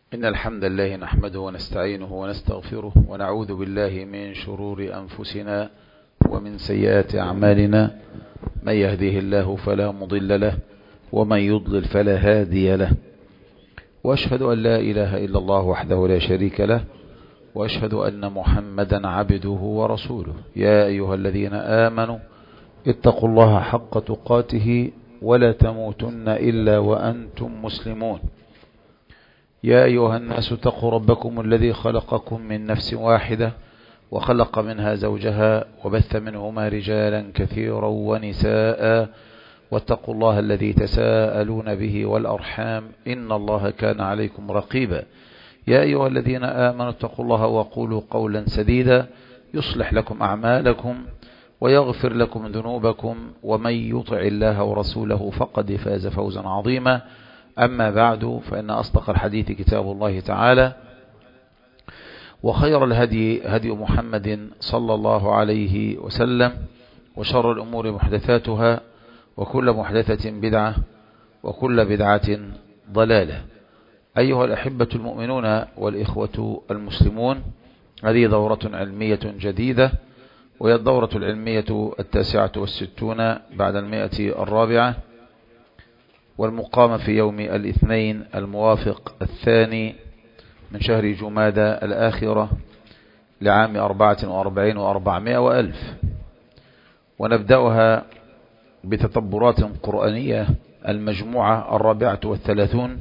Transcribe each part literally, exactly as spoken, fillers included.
إن الحمد لله نحمده ونستعينه ونستغفره ونعوذ بالله من شرور أنفسنا ومن سيئات أعمالنا. من يهده الله فلا مضل له ومن يضلل فلا هادي له، وأشهد أن لا إله إلا الله وحده لا شريك له، وأشهد أن محمدا عبده ورسوله. يا أيها الذين آمنوا اتقوا الله حق تقاته ولا تموتن إلا وأنتم مسلمون. يا أيها الناس اتقوا ربكم الذي خلقكم من نفس واحدة وخلق منها زوجها وبث منهما رجالا كثيرا ونساء، واتقوا الله الذي تساءلون به والأرحام إن الله كان عليكم رقيبا. يا أيها الذين آمنوا اتقوا الله وقولوا قولا سديدا يصلح لكم أعمالكم ويغفر لكم ذنوبكم، ومن يطع الله ورسوله فقد فاز فوزا عظيما. أما بعد، فإن أصدق الحديث كتاب الله تعالى، وخير الهدي هدي محمد صلى الله عليه وسلم، وشر الأمور محدثاتها، وكل محدثة بدعة، وكل بدعة ضلالة. أيها الأحبة المؤمنون والإخوة المسلمون، هذه دورة علمية جديدة، وهي الدورة العلمية التاسعة والستون بعد المائة الرابعة، والمقامة في يوم الاثنين الموافق الثاني من شهر جمادى الآخرة لعام أربعة وأربعين وأربعمائة وألف. ونبدأها بتطبرات قرآنية المجموعة الرابعة والثلاثون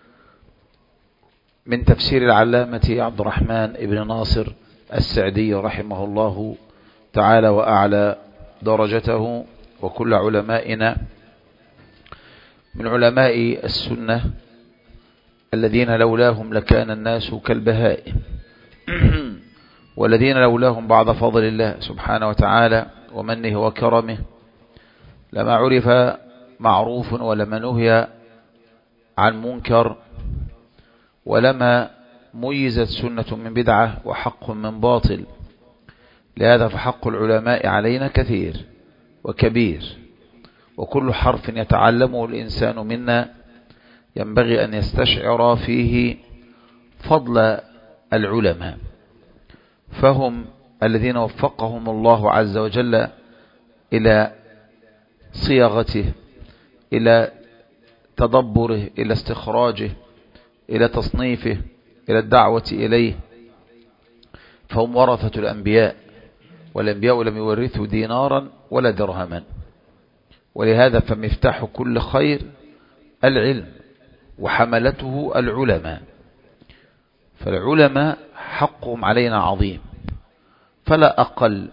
من تفسير العلامة عبد الرحمن بن ناصر السعدي رحمه الله تعالى وأعلى درجته، وكل علمائنا من علماء السنة الذين لولاهم لكان الناس كالبهائم، والذين لولاهم بعد فضل الله سبحانه وتعالى ومنه وكرمه لما عرف معروف ولما نهي عن منكر، ولما ميزت سنة من بدعة وحق من باطل. لهذا فحق العلماء علينا كثير وكبير، وكل حرف يتعلمه الإنسان منا ينبغي أن يستشعر فيه فضل العلماء، فهم الذين وفقهم الله عز وجل إلى صياغته، إلى تدبره، إلى استخراجه، إلى تصنيفه، إلى الدعوة إليه. فهم ورثة الأنبياء، والأنبياء لم يورثوا دينارا ولا درهما، ولهذا فمفتاح كل خير العلم، وحملته العلماء. فالعلماء حقهم علينا عظيم، فلا أقل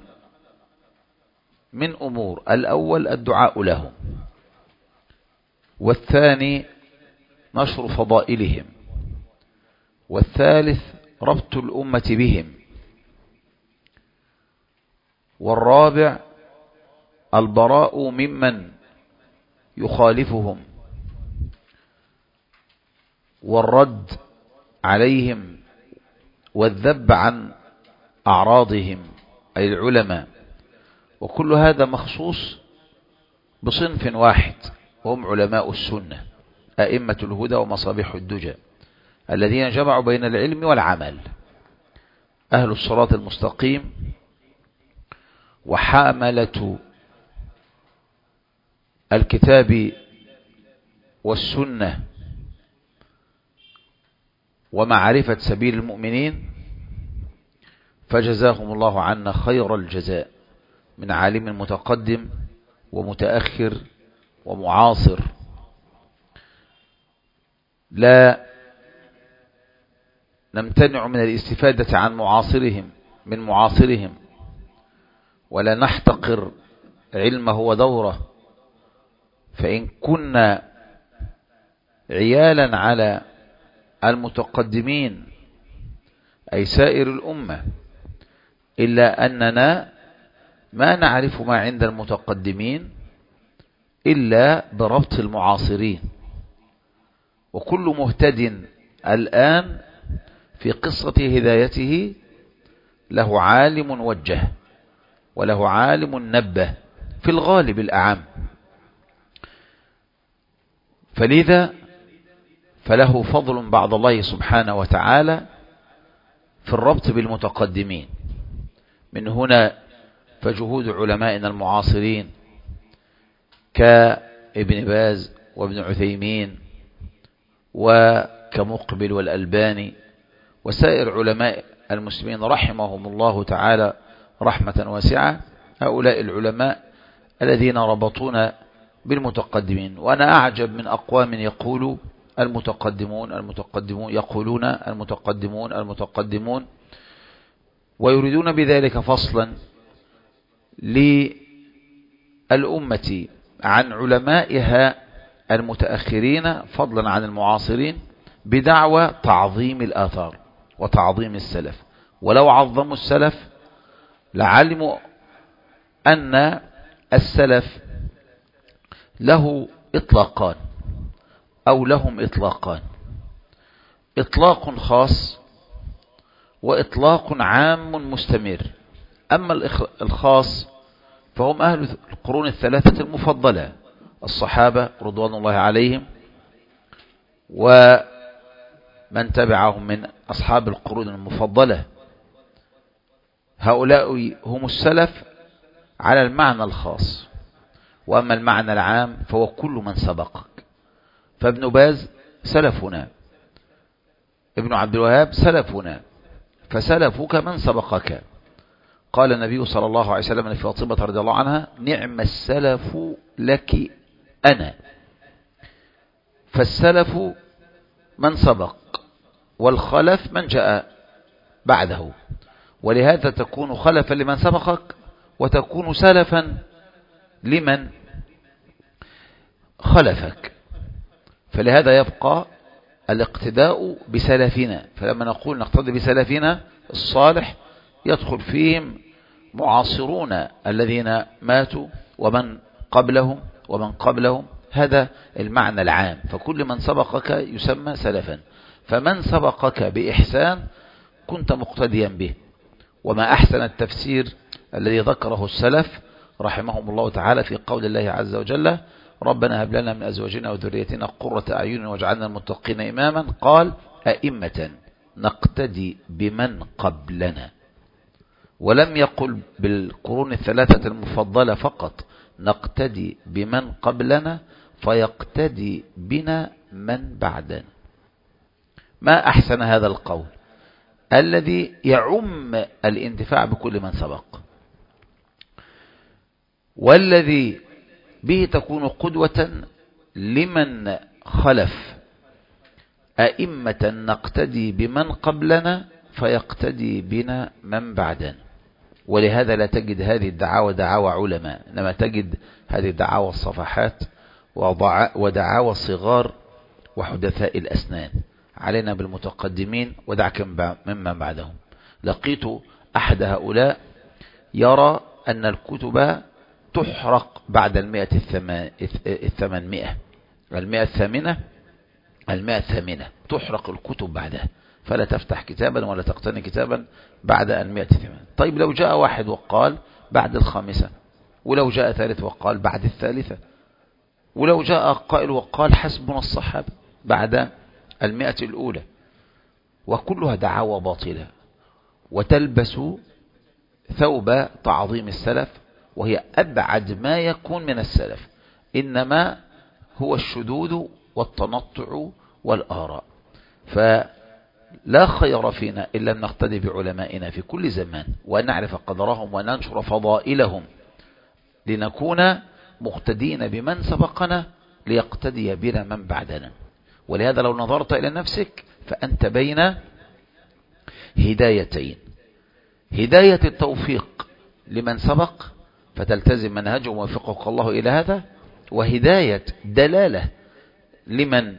من أمور: الأول الدعاء لهم، والثاني نشر فضائلهم، والثالث ربط الأمة بهم، والرابع البراء ممن يخالفهم، والرد عليهم، والذب عن أعراضهم أي العلماء. وكل هذا مخصوص بصنف واحد، وهم علماء السنة، أئمة الهدى ومصابيح الدجى، الذين جمعوا بين العلم والعمل، أهل الصراط المستقيم، وحاملة الكتاب والسنة، ومعرفة سبيل المؤمنين. فجزاهم الله عنا خير الجزاء من عالم متقدم ومتأخر ومعاصر. لا نمتنع من الاستفادة عن معاصرهم من معاصرهم، ولا نحتقر علمه ودوره، فإن كنا عيالا على المتقدمين أي سائر الأمة، إلا أننا ما نعرف ما عند المتقدمين إلا بربط المعاصرين. وكل مهتد الآن في قصة هدايته له عالم وجه، وله عالم نبه، في الغالب الأعم. فلذا فله فضل بعد الله سبحانه وتعالى في الربط بالمتقدمين. من هنا فجهود علمائنا المعاصرين كابن باز وابن عثيمين وكمقبل والألباني وسائر علماء المسلمين رحمهم الله تعالى رحمة واسعة، هؤلاء العلماء الذين ربطونا بالمتقدمين. وأنا أعجب من أقوام يقولوا المتقدمون المتقدمون يقولون المتقدمون المتقدمون ويريدون بذلك فصلا للأمة عن علمائها المتأخرين فضلا عن المعاصرين بدعوى تعظيم الآثار وتعظيم السلف. ولو عظموا السلف لعلموا أن السلف له إطلاقان أو لهم إطلاقان، إطلاق خاص وإطلاق عام مستمر. أما الخاص فهم أهل القرون الثلاثة المفضلة، الصحابة رضوان الله عليهم ومن تبعهم من أصحاب القرون المفضلة، هؤلاء هم السلف على المعنى الخاص. وأما المعنى العام فهو كل من سبقك، فابن باز سلفنا، ابن عبد الوهاب سلفنا، فسلفك من سبقك. قال النبي صلى الله عليه وسلم لفاطمة رضي الله عنها: نعم السلف لك أنا. فالسلف من سبق والخلف من جاء بعده، ولهذا تكون خلفا لمن سبقك وتكون سلفا لمن خلفك. فلهذا يبقى الاقتداء بسلفنا. فلما نقول نقتدي بسلفنا الصالح يدخل فيهم معاصرون الذين ماتوا ومن قبلهم ومن قبلهم، هذا المعنى العام. فكل من سبقك يسمى سلفا، فمن سبقك بإحسان كنت مقتديا به. وما أحسن التفسير الذي ذكره السلف رحمهم الله تعالى في قول الله عز وجل: ربنا هب لنا من أزواجنا وذريتنا قرة أعين واجعلنا المتقين إماما. قال: أئمة نقتدي بمن قبلنا. ولم يقل بالقرون الثلاثة المفضلة فقط، نقتدي بمن قبلنا فيقتدي بنا من بعدنا. ما أحسن هذا القول الذي يعم الانتفاع بكل من سبق، والذي به تكون قدوة لمن خلف. أئمة نقتدي بمن قبلنا فيقتدي بنا من بعدنا. ولهذا لا تجد هذه الدعاوى دعاوى علماء، إنما تجد هذه الدعاوى الصفحات ودعاوى الصغار وحدثاء الأسنان. علينا بالمتقدمين ودعك ممن بعدهم. لقيت أحد هؤلاء يرى أن الكتب تحرق بعد المئة الثمانمائة المئة الثامنة المئة الثامنة تحرق الكتب بعدها، فلا تفتح كتابا ولا تقتني كتابا بعد المئة الثامنة. طيب لو جاء واحد وقال بعد الخامسة، ولو جاء ثالث وقال بعد الثالثة، ولو جاء قائل وقال حسبنا الصحابة بعد المئة الأولى، وكلها دعاوى باطلة وتلبس ثوب تعظيم السلف، وهي أبعد ما يكون من السلف. إنما هو الشذوذ والتنطع والآراء. فلا خير فينا إلا أن نقتدي بعلمائنا في كل زمان وأن نعرف قدرهم وننشر فضائلهم، لنكون مقتدين بمن سبقنا ليقتدي بنا من بعدنا. ولهذا لو نظرت إلى نفسك فأنت بين هدايتين: هداية التوفيق لمن سبق فتلتزم منهجه ويوفقك الله إلى هذا، وهداية دلالة لمن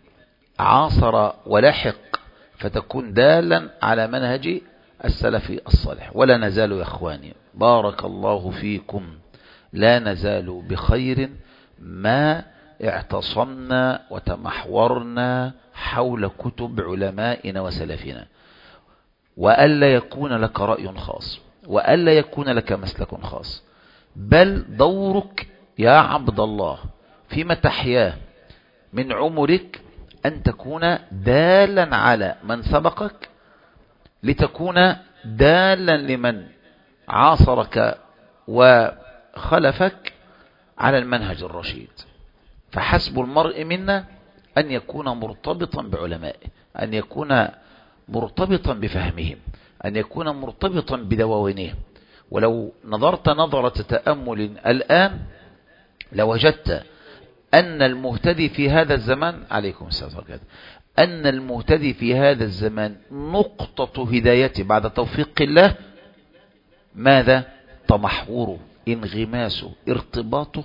عاصر ولحق فتكون دالا على منهج السلف الصالح. ولا نزال يا إخواني بارك الله فيكم لا نزال بخير ما اعتصمنا وتمحورنا حول كتب علمائنا وسلفنا، وألا يكون لك رأي خاص، وألا يكون لك مسلك خاص، بل دورك يا عبد الله فيما تحياه من عمرك أن تكون دالا على من سبقك لتكون دالا لمن عاصرك وخلفك على المنهج الرشيد. فحسب المرء منا أن يكون مرتبطا بعلمائه، أن يكون مرتبطا بفهمهم، أن يكون مرتبطا بدواوينهم. ولو نظرت نظرة تأمل الآن لوجدت أن المهتدي في هذا الزمان، عليكم السلام عليكم، أن المهتدي في هذا الزمان نقطة هدايته بعد توفيق الله ماذا؟ تمحوره، انغماسه، ارتباطه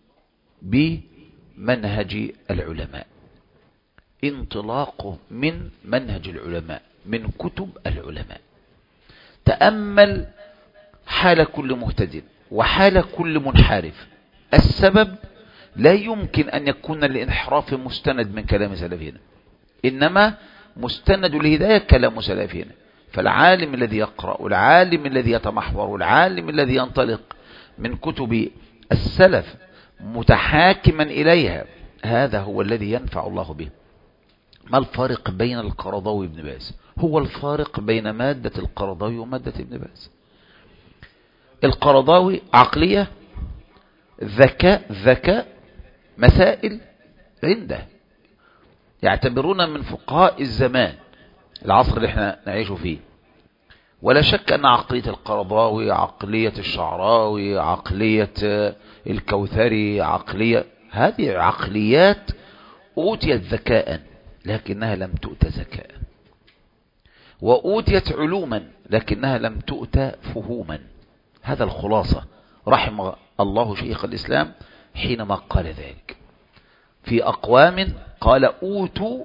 بمنهج العلماء، انطلاقه من منهج العلماء، من كتب العلماء. تأمل حال كل مهتد وحال كل منحرف. السبب لا يمكن أن يكون الانحراف مستند من كلام سلفنا، إنما مستند الهداية كلام سلفنا. فالعالم الذي يقرأ والعالم الذي يتمحور والعالم الذي ينطلق من كتب السلف متحاكما إليها، هذا هو الذي ينفع الله به. ما الفارق بين القرضاوي وابن باز؟ هو الفارق بين مادة القرضاوي ومادة ابن باز. القرضاوي عقلية، ذكاء ذكاء مسائل عنده، يعتبرون من فقهاء الزمان العصر اللي احنا نعيش فيه. ولا شك أن عقلية القرضاوي، عقلية الشعراوي، عقلية الكوثري، عقلية هذه عقليات أوتيت ذكاء لكنها لم تؤت ذكاء، وأوتيت علوما لكنها لم تؤت فهوما. هذا الخلاصة. رحم الله شيخ الإسلام حينما قال ذلك. في أقوام قال أوتوا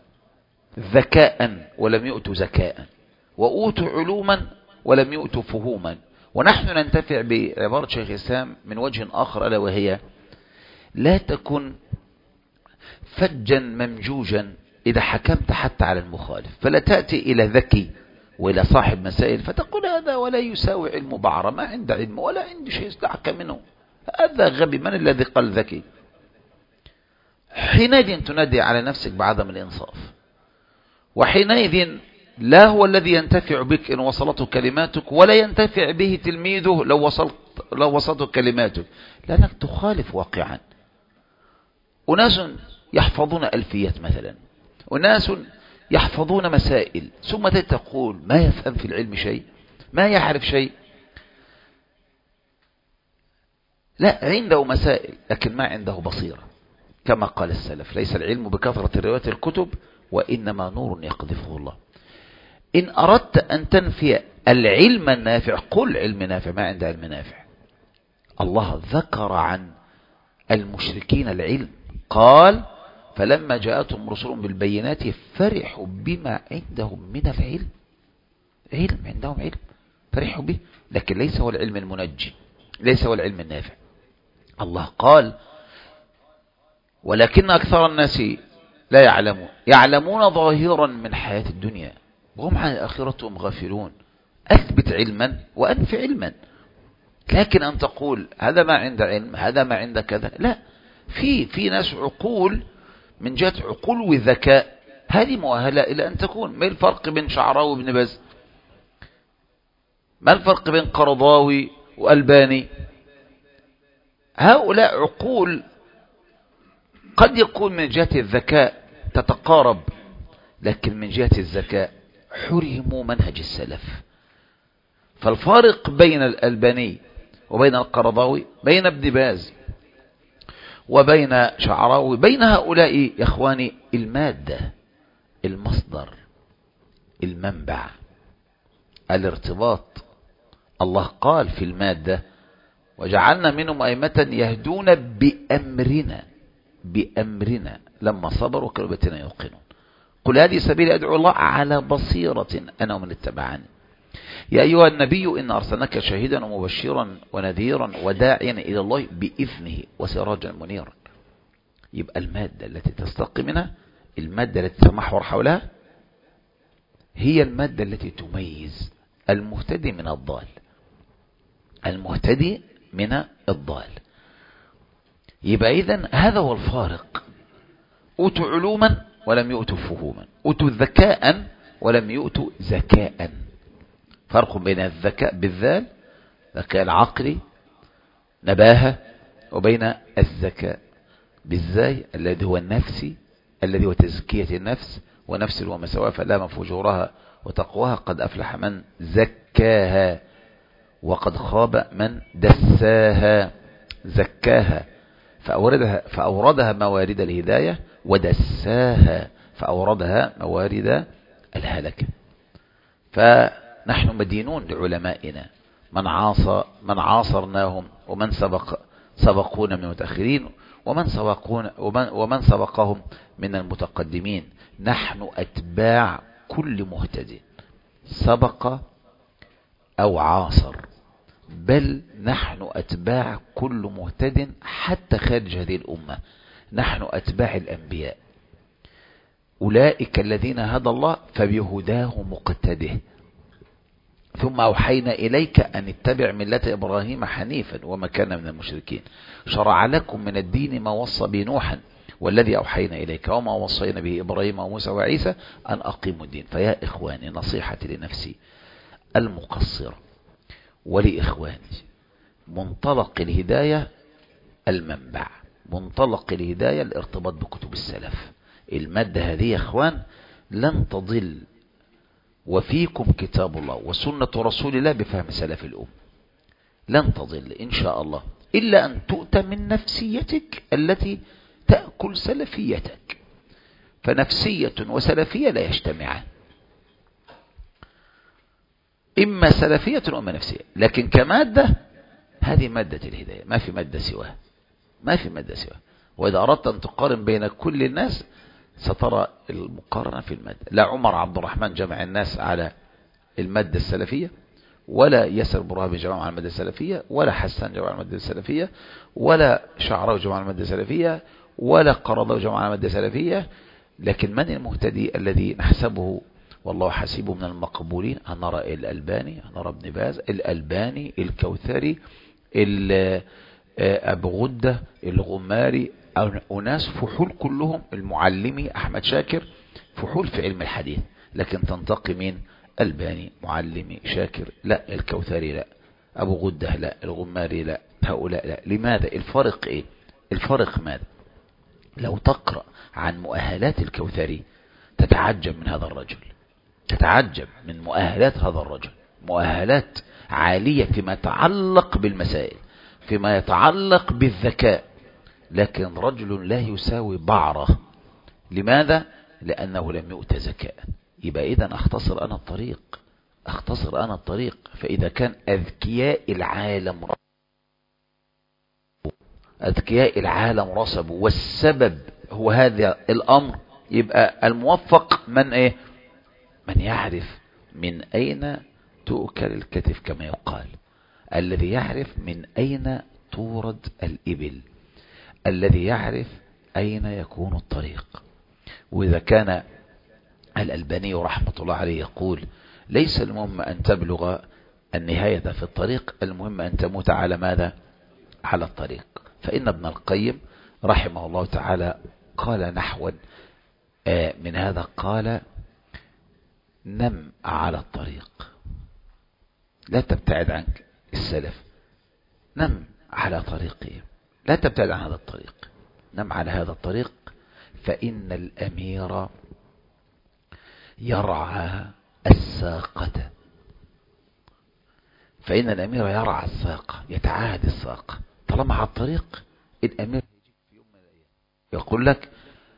ذكاء ولم يؤتوا ذكاء، وأوتوا علوما ولم يؤتوا فهوما. ونحن ننتفع بعبارة شيخ الإسلام من وجه آخر، ألا وهي: لا تكن فجا ممجوجا إذا حكمت حتى على المخالف. فلا تأتي إلى ذكي وإلى صاحب مسائل فتقول هذا ولا يساوي علم بعرة، ما عنده علم ولا عنده شيء دعك منه، هذا غبي. من الذي قال ذكي؟ حينئذ تنادي على نفسك بعدم الإنصاف، وحينئذ لا هو الذي ينتفع بك إن وصلته كلماتك، ولا ينتفع به تلميذه لو وصلت لو وصلته كلماتك، لأنك تخالف واقعا. أناس يحفظون ألفيات مثلا، أناس يحفظون مسائل، ثم تقول ما يفهم في العلم شيء، ما يعرف شيء. لا، عنده مسائل لكن ما عنده بصيرة. كما قال السلف: ليس العلم بكثرة رواية الكتب وإنما نور يقذفه الله. إن أردت أن تنفي العلم النافع قل علم نافع، ما عنده علم نافع. الله ذكر عن المشركين العلم، قال: فلما جاءتهم رسلهم بالبينات فرحوا بما عندهم من العلم. علم، عندهم علم فرحوا به، لكن ليس هو العلم المنجي، ليس هو العلم النافع. الله قال: ولكن أكثر الناس لا يعلمون يعلمون ظاهرا من حياة الدنيا وهم عن آخرتهم غافلون. أثبت علما وأنف علما، لكن أن تقول هذا ما عنده علم، هذا ما عنده كذا، لا. في في ناس عقول من جهة عقول وذكاء هذه مؤهلة إلى أن تكون. ما الفرق بين شعراوي وابن باز؟ ما الفرق بين قرضاوي وألباني؟ هؤلاء عقول قد يكون من جهة الذكاء تتقارب، لكن من جهة الذكاء حرموا منهج السلف. فالفارق بين الألباني وبين القرضاوي، بين ابن باز وبين شعراوي، بين هؤلاء يا إخواني المادة، المصدر، المنبع، الارتباط. الله قال في المادة: وجعلنا منهم أئمة يهدون بأمرنا بأمرنا لما صبروا وكانوا بآياتنا يوقنون. قل هذه سبيل أدعو الله على بصيرة أنا ومن اتبعني. يا أيها النبي إن أرسلناك شاهدا ومبشرا ونذيرا وداعيا إلى الله بإذنه وسراجا منيرا. يبقى المادة التي تستقي منها، المادة التي تتمحور حولها، هي المادة التي تميز المهتدي من الضال، المهتدي من الضال. يبقى إذن هذا هو الفارق. أوتوا علوما ولم يؤتوا فهوما، أوتوا ذكاء ولم يؤتوا ذكاء. فرق بين الذكاء بالذال، ذكاء العقلي نباهة، وبين الذكاء بالزاي الذي هو النفسي، الذي هو تزكية النفس، ونفس ومسواها فلام فجورها وتقواها، قد أفلح من زكاها وقد خاب من دساها. زكاها فأوردها, فأوردها موارد الهداية، ودساها فأوردها موارد الهلكة. فنحن مدينون لعلمائنا من عاصر من عاصرناهم، ومن سبق سبقونا من المتأخرين، ومن سبقون ومن, ومن سبقهم من المتقدمين. نحن أتباع كل مهتد سبق أو عاصر، بل نحن أتباع كل مهتد حتى خارج هذه الأمة. نحن أتباع الأنبياء، أولئك الذين هدى الله فبهداه مقتده. ثم أوحينا إليك أن اتبع ملة إبراهيم حنيفا وما كان من المشركين، شرع لكم من الدين ما وصى به نوحا والذي أوحينا إليك وما وصينا به إبراهيم وموسى وعيسى أن أقيموا الدين. فيا إخواني، نصيحتي لنفسي المقصرة ولإخواني، منطلق الهداية المنبع، منطلق الهداية الارتباط بكتب السلف. المادة هذه يا إخوان لن تضل، وفيكم كتاب الله وسنة رسول الله بفهم سلف الأم، لن تضل إن شاء الله، إلا أن تؤتى من نفسيتك التي تأكل سلفيتك. فنفسية وسلفية لا يجتمعان، إما سلفية وإما نفسية. لكن كمادة هذه مادة الهداية، ما في مادة سواها، ما في مادة سواها. وإذا أردت أن تقارن بين كل الناس سترى المقارنة في المادة. لا عمر عبد الرحمن جمع الناس على المادة السلفية، ولا ياسر برهامي جمع على المادة السلفية، ولا حسان جمع على المادة السلفية، ولا شعراوي جمع على المادة السلفية، ولا قرضاوي جمع على المادة السلفية. لكن من المهتدي الذي نحسبه والله حسيبه من المقبولين؟ هنرى الألباني، هنرى ابن باز، الألباني، الكوثري، أبو غدة، الغماري، أناس فحول كلهم، المعلمي أحمد شاكر، فحول في علم الحديث. لكن تنتقي مين؟ ألباني، معلمي، شاكر لا، الكوثري لا، أبو غدة لا، الغماري لا، هؤلاء لا. لماذا؟ الفرق إيه؟ الفرق ماذا؟ لو تقرأ عن مؤهلات الكوثري تتعجب من هذا الرجل، تتعجب من مؤهلات هذا الرجل، مؤهلات عالية فيما يتعلق بالمسائل، فيما يتعلق بالذكاء. لكن رجل لا يساوي بعره. لماذا؟ لأنه لم يؤت ذكاء. يبقى إذن أختصر أنا الطريق، أختصر أنا الطريق. فإذا كان أذكياء العالم أذكياء العالم رسبوا والسبب هو هذا الأمر، يبقى الموفق من إيه؟ من يعرف من أين تؤكل الكتف كما يقال، الذي يعرف من أين تورد الإبل، الذي يعرف أين يكون الطريق. وإذا كان الألباني رحمة الله عليه يقول ليس المهم أن تبلغ النهاية في الطريق، المهم أن تموت على ماذا؟ على الطريق. فإن ابن القيم رحمه الله تعالى قال نحوا من هذا، قال نم على الطريق، لا تبتعد عن السلف، نم على طريقهم، لا تبتعد عن هذا الطريق، نم على هذا الطريق. فإن الأمير يرعى الساقة، فإن الأمير يرعى الساقة، يتعاهد الساقة. طالما على الطريق الأمير في يوم من الأيام يقول لك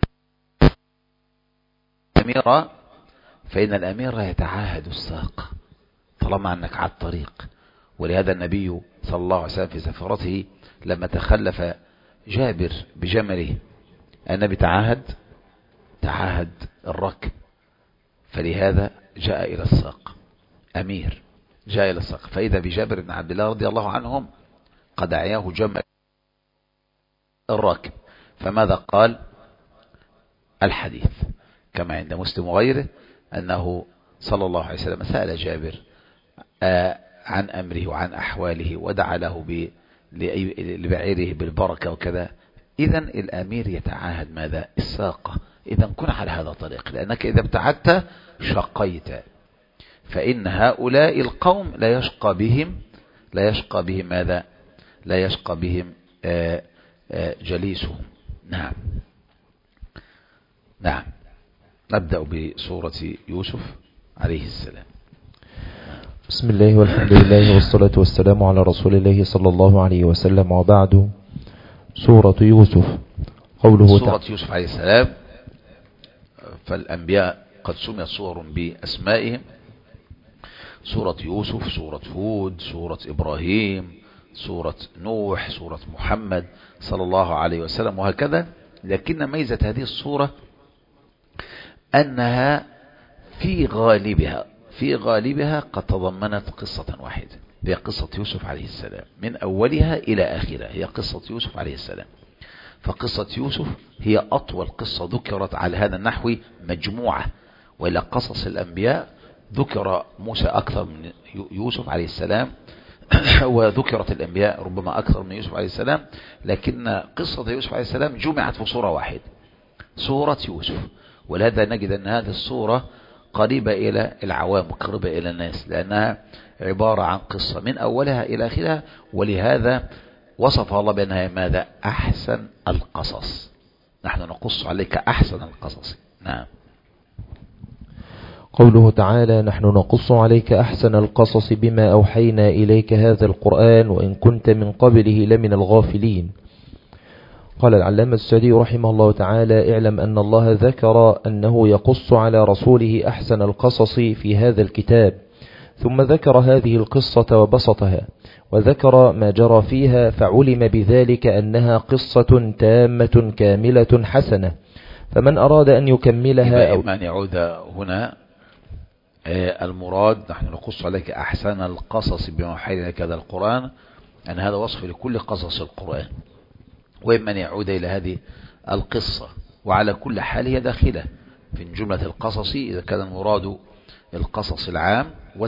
أميرا، فإن الأمير يتعاهد الساقة طالما أنك على الطريق. ولهذا النبي صلى الله عليه وسلم في سفرته لما تخلف جابر بجمله، النبي تعاهد تعاهد الركب، فلهذا جاء إلى الساق، أمير جاء إلى الساق، فإذا بجابر بن عبد الله رضي الله عنهم قد أعياه جمل الراكب. فماذا قال؟ الحديث كما عند مسلم وغيره أنه صلى الله عليه وسلم سأل جابر عن أمره وعن أحواله، ودعا له لبعيره بالبركة وكذا. إذن الأمير يتعاهد ماذا؟ الساقة، إذا كن على هذا الطريق، لأنك إذا ابتعدت شقيت. فإن هؤلاء القوم لا يشقى بهم لا يشقى بهم ماذا لا يشقى بهم آآ آآ جليسهم. نعم نعم نبدأ بسورة يوسف عليه السلام. بسم الله والحمد لله والصلاة والسلام على رسول الله صلى الله عليه وسلم، وبعد. سورة يوسف. قوله سورة يوسف عليه السلام، فالأنبياء قد سميت صور بأسمائهم: سورة يوسف، سورة هود، سورة إبراهيم، سورة نوح، سورة محمد صلى الله عليه وسلم، وهكذا. لكن ميزة هذه السورة أنها في غالبها في غالبها قد تضمنت قصة واحدة، هي قصة يوسف عليه السلام من أولها إلى آخرها، هي قصة يوسف عليه السلام. فقصة يوسف هي أطول قصة ذكرت على هذا النحو مجموعة، وإلى قصص الأنبياء ذكر موسى أكثر من يوسف عليه السلام وذكرت الأنبياء ربما أكثر من يوسف عليه السلام، لكن قصة يوسف عليه السلام جمعت في صورة واحدة، سورة يوسف. ولهذا نجد أن هذه الصورة قريبة إلى العوام وقريبة إلى الناس، لأنها عبارة عن قصة من أولها إلى آخرها، ولهذا وصف الله بأنها ماذا أحسن القصص. نحن نقص عليك أحسن القصص. نعم. قوله تعالى: نحن نقص عليك أحسن القصص بما أوحينا إليك هذا القرآن وإن كنت من قبله لمن الغافلين. قال العلامة السعدي رحمه الله تعالى: اعلم أن الله ذكر أنه يقص على رسوله أحسن القصص في هذا الكتاب، ثم ذكر هذه القصة وبسطها وذكر ما جرى فيها، فعلم بذلك أنها قصة تامة كاملة حسنة، فمن أراد أن يكملها أو من يعود هنا المراد نحن نقص عليك أحسن القصص بما أوحينا إليك هذا القرآن، أن هذا وصف لكل قصص القرآن، وإما أن يعود إلى هذه القصة. وعلى كل حال هي داخلة في جملة القصص إذا كان المراد القصص العام،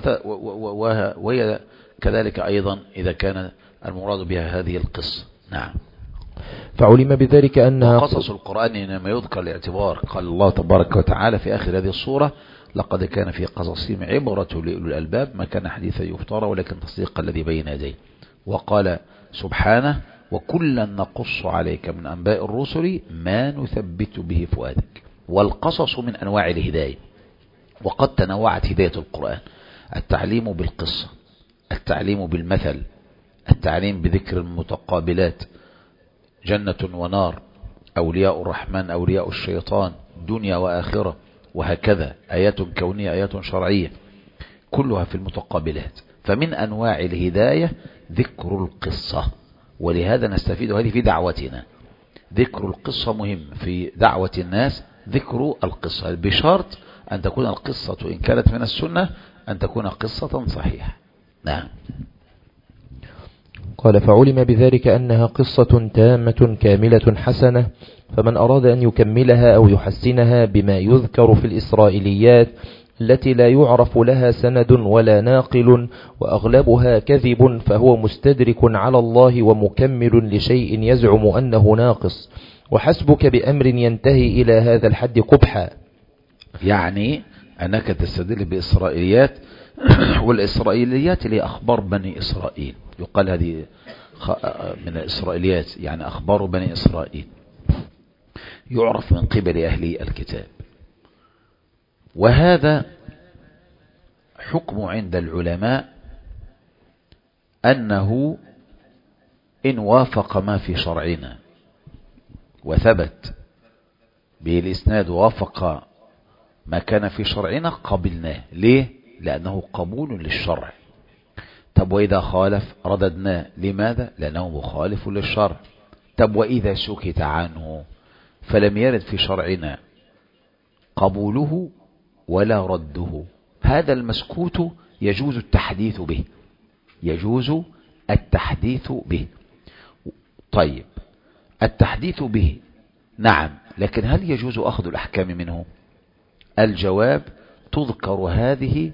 وهي كذلك أيضا إذا كان المراد بها هذه القصة. نعم. فعلم بذلك أنها قصص القرآن إنما يذكر الاعتبار. قال الله تبارك وتعالى في آخر هذه الصورة: لقد كان في قصصهم عبرة لأولي الألباب ما كان حديثا يفترى ولكن تصديق الذي بين يديه. وقال سبحانه: وكلا نقص عليك من أنباء الرسل ما نثبت به فؤادك. والقصص من أنواع الهداية، وقد تنوعت هداية القرآن: التعليم بالقصة، التعليم بالمثل، التعليم بذكر المتقابلات، جنة ونار، أولياء الرحمن أولياء الشيطان، دنيا وآخرة، وهكذا آيات كونية آيات شرعية، كلها في المتقابلات. فمن أنواع الهداية ذكر القصة، ولهذا نستفيد هذه في دعوتنا. ذكر القصة مهم في دعوة الناس، ذكر القصة بشرط أن تكون القصة إن كانت من السنة أن تكون قصة صحيحة. نعم. قال: فعلم بذلك أنها قصة تامة كاملة حسنة، فمن أراد أن يكملها أو يحسنها بما يذكر في الإسرائيليات التي لا يعرف لها سند ولا ناقل وأغلبها كذب، فهو مستدرك على الله ومكمل لشيء يزعم أنه ناقص، وحسبك بأمر ينتهي إلى هذا الحد قبحا. يعني أنك تستدل بإسرائيليات، والإسرائيليات اللي أخبار بني إسرائيل، يقال هذه من الإسرائيليات يعني أخبار بني إسرائيل، يعرف من قبل أهل الكتاب. وهذا حكم عند العلماء أنه إن وافق ما في شرعنا وثبت به الإسناد ووافق ما كان في شرعنا قبلناه. ليه؟ لأنه قبول للشرع. طب وإذا خالف رددناه. لماذا؟ لأنه مخالف للشرع. طب وإذا سكت عنه فلم يرد في شرعنا قبوله ولا رده، هذا المسكوت يجوز التحديث به، يجوز التحديث به. طيب، التحديث به نعم، لكن هل يجوز أخذ الأحكام منه؟ الجواب: تذكر هذه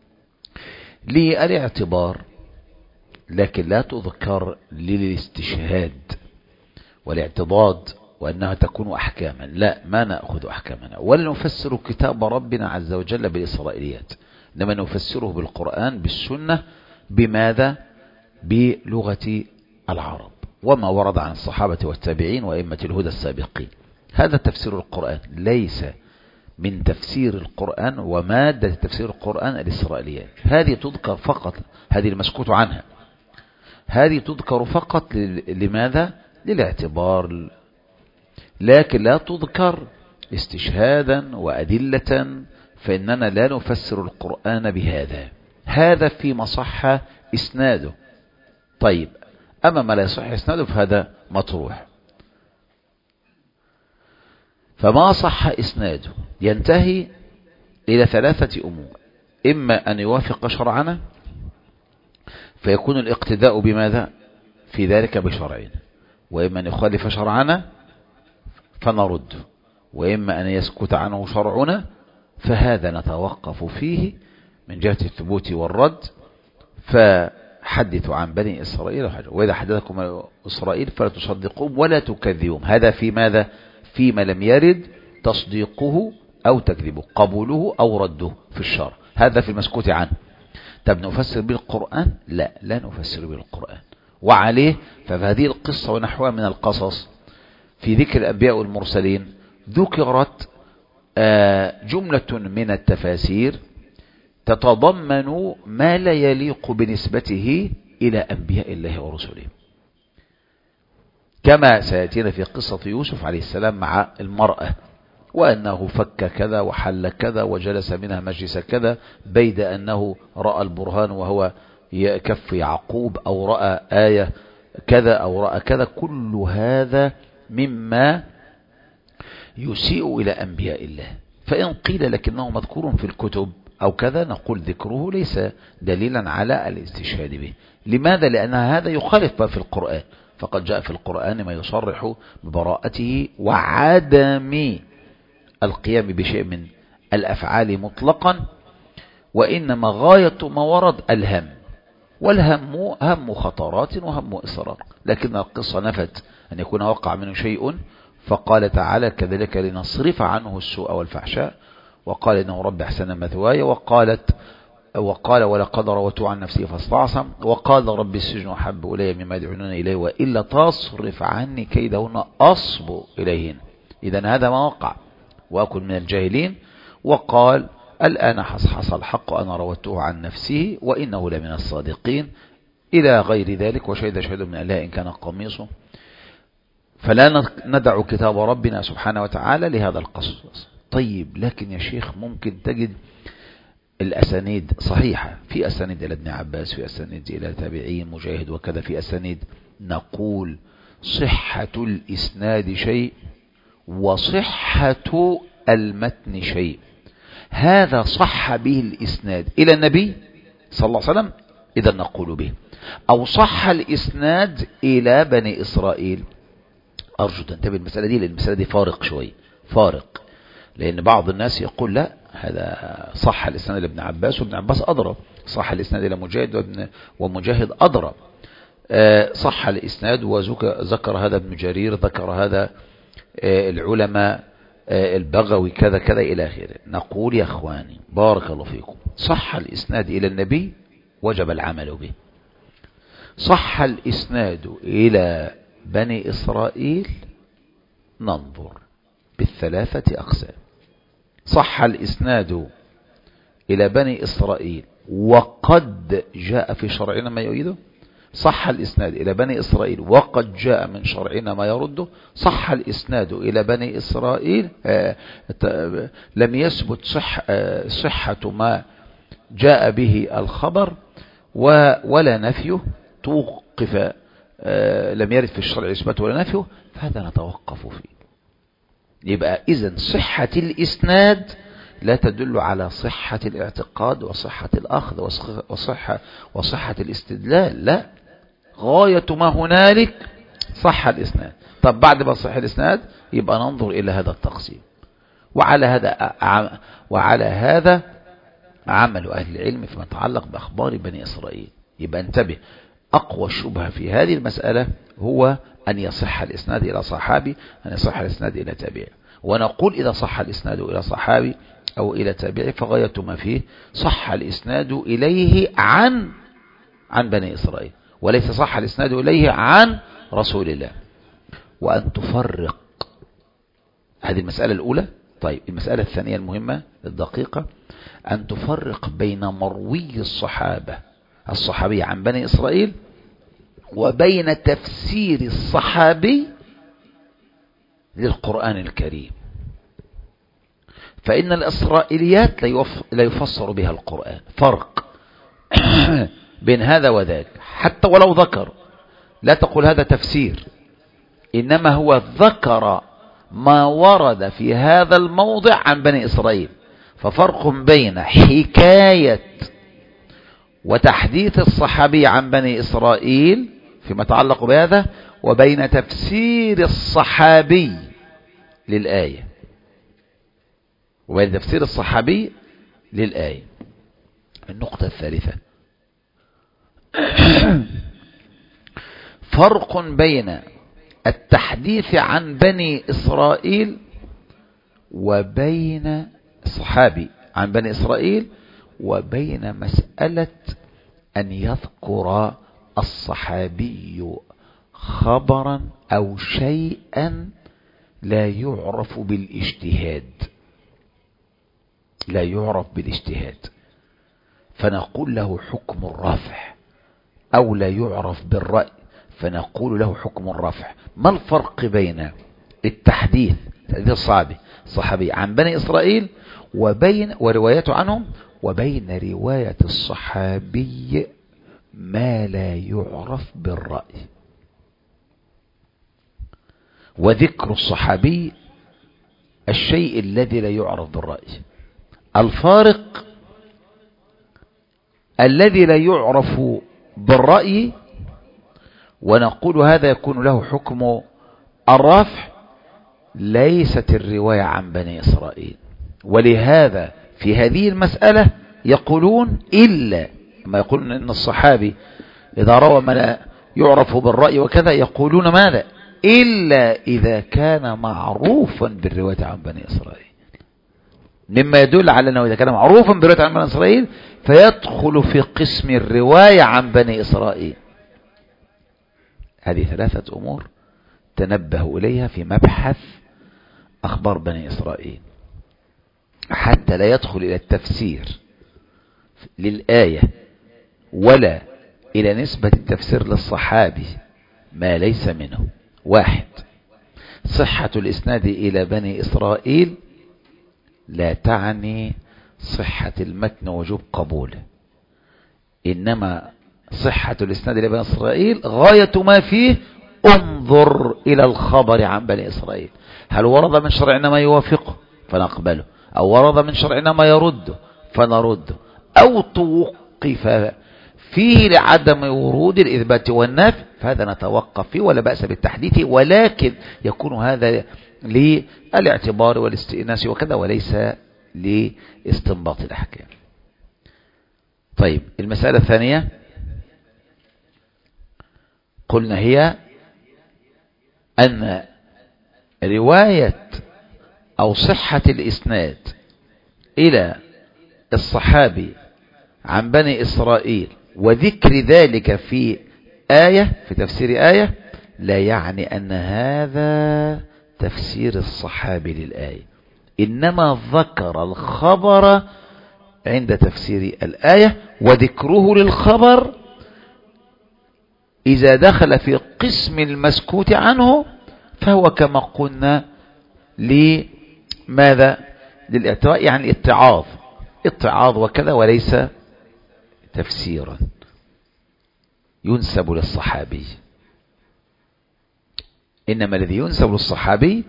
للاعتبار، لكن لا تذكر للاستشهاد والاعتضاد وأنها تكون أحكاما. لا، ما نأخذ أحكامنا ولا نفسر كتاب ربنا عز وجل بالإسرائيليات، إنما نفسره بالقرآن بالسنة. بماذا؟ بلغة العرب وما ورد عن الصحابة والتابعين وأئمة الهدى السابقين. هذا تفسير القرآن، ليس من تفسير القرآن ومادة تفسير القرآن الإسرائيليات. هذه تذكر فقط، هذه المسكوت عنها، هذه تذكر فقط لماذا؟ للاعتبار، لكن لا تذكر استشهادا وأدلة، فإننا لا نفسر القرآن بهذا. هذا فيما صح إسناده. طيب، أما ما لا يصح إسناده فهذا مطروح. فما صح إسناده ينتهي إلى ثلاثة أمور: إما أن يوافق شرعنا فيكون الاقتداء بماذا في ذلك بشرعنا، وإما أن يخالف شرعنا فنرد، وإما أن يسكت عنه شرعنا فهذا نتوقف فيه من جهة الثبوت والرد. فحدثوا عن بني إسرائيل، وإذا حدثكم إسرائيل فلا تصدقوهم ولا تكذبوهم. هذا في ماذا؟ فيما لم يرد تصديقه أو تكذبه، قبوله أو رده في الشرع. هذا في المسكوت عنه. طب نفسر بالقرآن؟ لا، لا نفسر بالقرآن. وعليه فهذه القصة ونحوها من القصص في ذكر الأنبياء والمرسلين ذكرت جملة من التفاسير تتضمن ما لا يليق بنسبته إلى أنبياء الله ورسله، كما سيأتينا في قصة يوسف عليه السلام مع المرأة، وأنه فك كذا وحل كذا وجلس منها مجلس كذا، بيد أنه رأى البرهان وهو كف يعقوب، أو رأى آية كذا أو رأى كذا. كل هذا مما يسيء إلى أنبياء الله. فإن قيل لكنه مذكور في الكتب أو كذا، نقول ذكره ليس دليلا على الاستشهاد به. لماذا؟ لأن هذا يخالف ما في القرآن، فقد جاء في القرآن ما يصرح ببراءته وعدم القيام بشيء من الأفعال مطلقا، وإنما غاية ما ورد الهم، والهم هم خطرات وهم إصرار. لكن القصة نفت أن يكون وقع منه شيء، فقال تعالى: كذلك لنصرف عنه السوء والفحشاء، وقال إنه رب أحسن مثواي، وقالت وقال ولقد روته عن نفسه فاستعصم، وقال رب السجن أحب إلي مما يدعوننا إليه وإلا تصرف عني كيدهن أصب إليهن. إذن هذا ما وقع وأكن من الجاهلين. وقال: الآن حصحص الحق أنا روته عن نفسه وإنه لمن الصادقين، إلى غير ذلك. وشهد شهد من الله إن كان قميصه. فلا ندع كتاب ربنا سبحانه وتعالى لهذا القصص. طيب، لكن يا شيخ ممكن تجد الأسانيد صحيحة، في أسانيد إلى ابن عباس، في أسانيد إلى تابعين مجاهد وكذا، في أسانيد. نقول صحة الإسناد شيء وصحة المتن شيء. هذا صح به الإسناد إلى النبي صلى الله عليه وسلم، إذا نقول به. أو صح الإسناد إلى بني إسرائيل. أرجو تنتبه المسألة دي، لأن المسألة دي فارق شوي، فارق. لأن بعض الناس يقول لا، هذا صح الإسناد إلى ابن عباس وابن عباس أضرب، صح الإسناد إلى مجاهد وابن ومجاهد أضرب. صح الإسناد وذكر هذا ابن جرير، ذكر هذا العلماء البغوي كذا كذا إلى آخره. نقول يا أخواني بارك الله فيكم، صح الإسناد إلى النبي وجب العمل به. صح الإسناد إلى بني إسرائيل ننظر بالثلاثة أقسام. صح الإسناد إلى بني إسرائيل وقد جاء في شرعنا ما يؤيده، صح الإسناد إلى بني إسرائيل وقد جاء من شرعنا ما يرده، صح الإسناد إلى بني إسرائيل آه لم يثبت صح آه صحة ما جاء به الخبر ولا نفيه، توقف آه لم يرد في الشرع إثبات ولا نفيه، فهذا نتوقف فيه. يبقى إذن صحة الإسناد لا تدل على صحة الاعتقاد وصحة الأخذ وصحة, وصحة الاستدلال، لا، غاية ما هنالك صح الإسناد. طب بعد ما صح الإسناد يبقى ننظر إلى هذا التقسيم. وعلى هذا وعلى هذا عمل أهل العلم فيما يتعلق بأخبار بني إسرائيل. يبقى انتبه، أقوى الشبهة في هذه المسألة هو أن يصح الإسناد إلى صحابي، أن يصح الإسناد إلى تابعي. ونقول إذا صح الإسناد إلى صحابي أو إلى تابعي فغاية ما فيه صح الإسناد إليه عن عن بني إسرائيل، وليس صح الإسناد إليه عن رسول الله. وأن تفرق، هذه المسألة الأولى. طيب المسألة الثانية المهمة الدقيقة، أن تفرق بين مروي الصحابة الصحابي عن بني إسرائيل وبين تفسير الصحابي للقرآن الكريم. فإن الإسرائيليات لا يفسر بها القرآن، فرق بين هذا وذاك. حتى ولو ذكر لا تقول هذا تفسير، إنما هو ذكر ما ورد في هذا الموضع عن بني إسرائيل. ففرق بين حكاية وتحديث الصحابي عن بني إسرائيل فيما يتعلق بهذا، وبين تفسير الصحابي للآية وبين تفسير الصحابي للآية. النقطة الثالثة، فرق بين التحديث عن بني إسرائيل وبين الصحابي عن بني إسرائيل وبين مسألة أن يذكر الصحابي خبرا أو شيئا لا يعرف بالاجتهاد لا يعرف بالاجتهاد فنقول له حكم الرفع، أو لا يعرف بالرأي فنقول له حكم الرفع. ما الفرق بين التحديث تحديث الصحابي الصحابي عن بني إسرائيل وبين وروايته عنهم وبين رواية الصحابي ما لا يعرف بالرأي وذكر الصحابي الشيء الذي لا يعرف بالرأي؟ الفارق الذي لا يعرف بالرأي ونقول هذا يكون له حكم الرفع، ليست الرواية عن بني إسرائيل. ولهذا في هذه المسألة يقولون إلا ما يقولون إن الصحابي إذا روى ما لا يعرف بالرأي وكذا، يقولون ماذا؟ إلا إذا كان معروفا بالرواية عن بني إسرائيل، مما يدل على أنه إذا كان معروفا بالرواية عن بني إسرائيل فيدخل في قسم الرواية عن بني إسرائيل. هذه ثلاثة أمور تنبهوا إليها في مبحث أخبار بني إسرائيل حتى لا يدخل إلى التفسير للآية ولا إلى نسبة التفسير للصحابي ما ليس منه. واحد، صحة الإسناد إلى بني إسرائيل لا تعني صحة المتن وجوب قبوله، إنما صحة الإسناد إلى بني إسرائيل غاية ما فيه انظر إلى الخبر عن بني إسرائيل، هل ورد من شرعنا ما يوافقه فنقبله، أو ورد من شرعنا ما يرده فنرده، أو توقف فيه لعدم ورود الإثبات والنفي فهذا نتوقف فيه ولا بأس بالتحديث، ولكن يكون هذا للاعتبار والاستئناس وكذا وليس لاستنباط الأحكام. طيب المسألة الثانية قلنا هي أن رواية أو صحة الإسناد إلى الصحابي عن بني إسرائيل وذكر ذلك في آية في تفسير آية لا يعني أن هذا تفسير الصحابي للآية، إنما ذكر الخبر عند تفسير الآية، وذكره للخبر إذا دخل في قسم المسكوت عنه فهو كما قلنا لماذا؟ للإعتراء، يعني اتعاظ اتعاظ وكذا، وليس تفسيرا ينسب للصحابي، إنما الذي ينسب للصحابي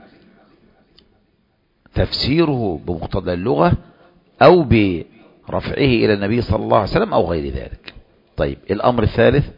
تفسيره بمقتضى اللغة أو برفعه إلى النبي صلى الله عليه وسلم أو غير ذلك. طيب الأمر الثالث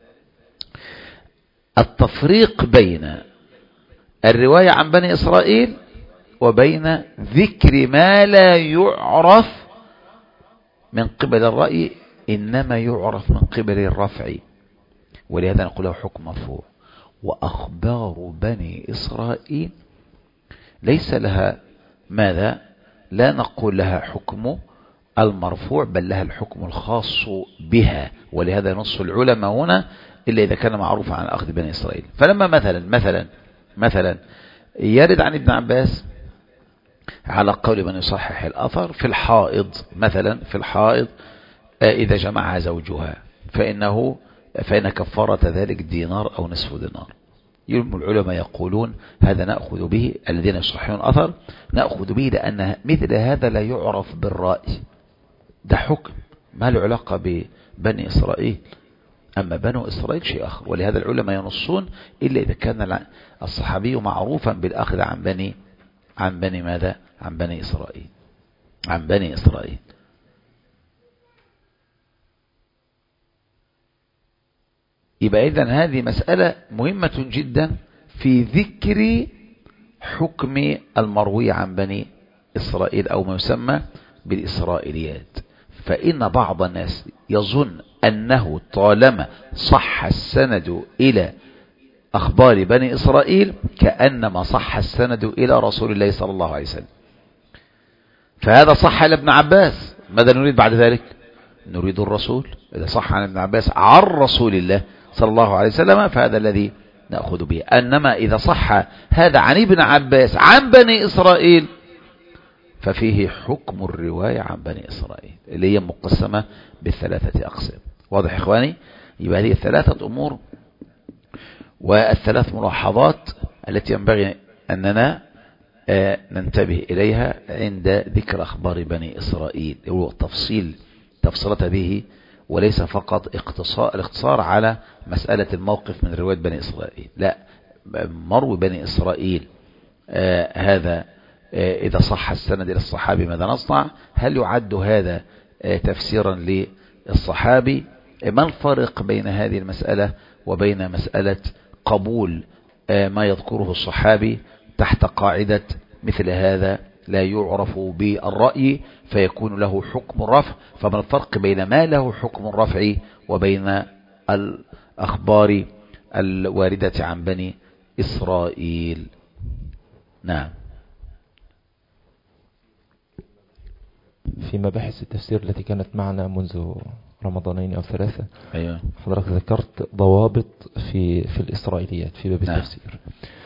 التفريق بين الرواية عن بني إسرائيل وبين ذكر ما لا يعرف من قبل الرأي إنما يعرف من قبل الرفع، ولهذا نقول له حكم مرفوع. وأخبار بني إسرائيل ليس لها ماذا؟ لا نقول لها حكم المرفوع، بل لها الحكم الخاص بها. ولهذا نص العلماء هنا إلا إذا كان معروفا عن أخذ بني إسرائيل. فلما مثلا مثلا مثلا يرد عن ابن عباس على قول من يصحح الأثر في الحائض، مثلا في الحائض إذا جمعها زوجها فإنه فإن كفارة ذلك دينار أو نصف دينار. العلماء يقولون هذا نأخذ به، الذين يصححون الأثر نأخذ به لأن مثل هذا لا يعرف بالرأي، ده حكم ما له علاقة ببني إسرائيل. أما بنو إسرائيل شيء آخر. ولهذا العلماء ينصون إلا إذا كان الصحابي معروفا بالأخذ عن بني عن بني ماذا؟ عن بني إسرائيل عن بني إسرائيل. يبقى إذن هذه مسألة مهمة جدا في ذكر حكم المروي عن بني إسرائيل أو ما يسمى بالإسرائيليات. فإن بعض الناس يظن أنه طالما صح السند إلى أخبار بني إسرائيل كأنما صح السند إلى رسول الله صلى الله عليه وسلم. فهذا صح لابن عباس، ماذا نريد بعد ذلك؟ نريد الرسول. إذا صح عن ابن عباس عن رسول الله صلى الله عليه وسلم فهذا الذي نأخذ به. أنما إذا صح هذا عن ابن عباس عن بني إسرائيل ففيه حكم الرواية عن بني إسرائيل اللي هي مقسمة بالثلاثة أقسام. واضح إخواني؟ يبقى هذه الثلاثة أمور والثلاث ملاحظات التي ينبغي أننا ننتبه إليها عند ذكر أخبار بني إسرائيل، هو تفصيل تفصيلة به وليس فقط اقتصار الاقتصار على مسألة الموقف من رواية بني إسرائيل. لا، مروي بني إسرائيل آه هذا آه إذا صح السند إلى الصحابي ماذا نصنع؟ هل يعد هذا آه تفسيرا للصحابي؟ ما الفرق بين هذه المسألة وبين مسألة قبول آه ما يذكره الصحابي تحت قاعدة مثل هذا لا يعرف بالرأي فيكون له حكم الرفع؟ فما الفرق بين ما له حكم الرفع وبين الأخبار الواردة عن بني إسرائيل؟ نعم. في مباحث التفسير التي كانت معنا منذ رمضانين أو ثلاثة، أيوة. حضرتك ذكرت ضوابط في في الإسرائيليات في باب نعم. التفسير،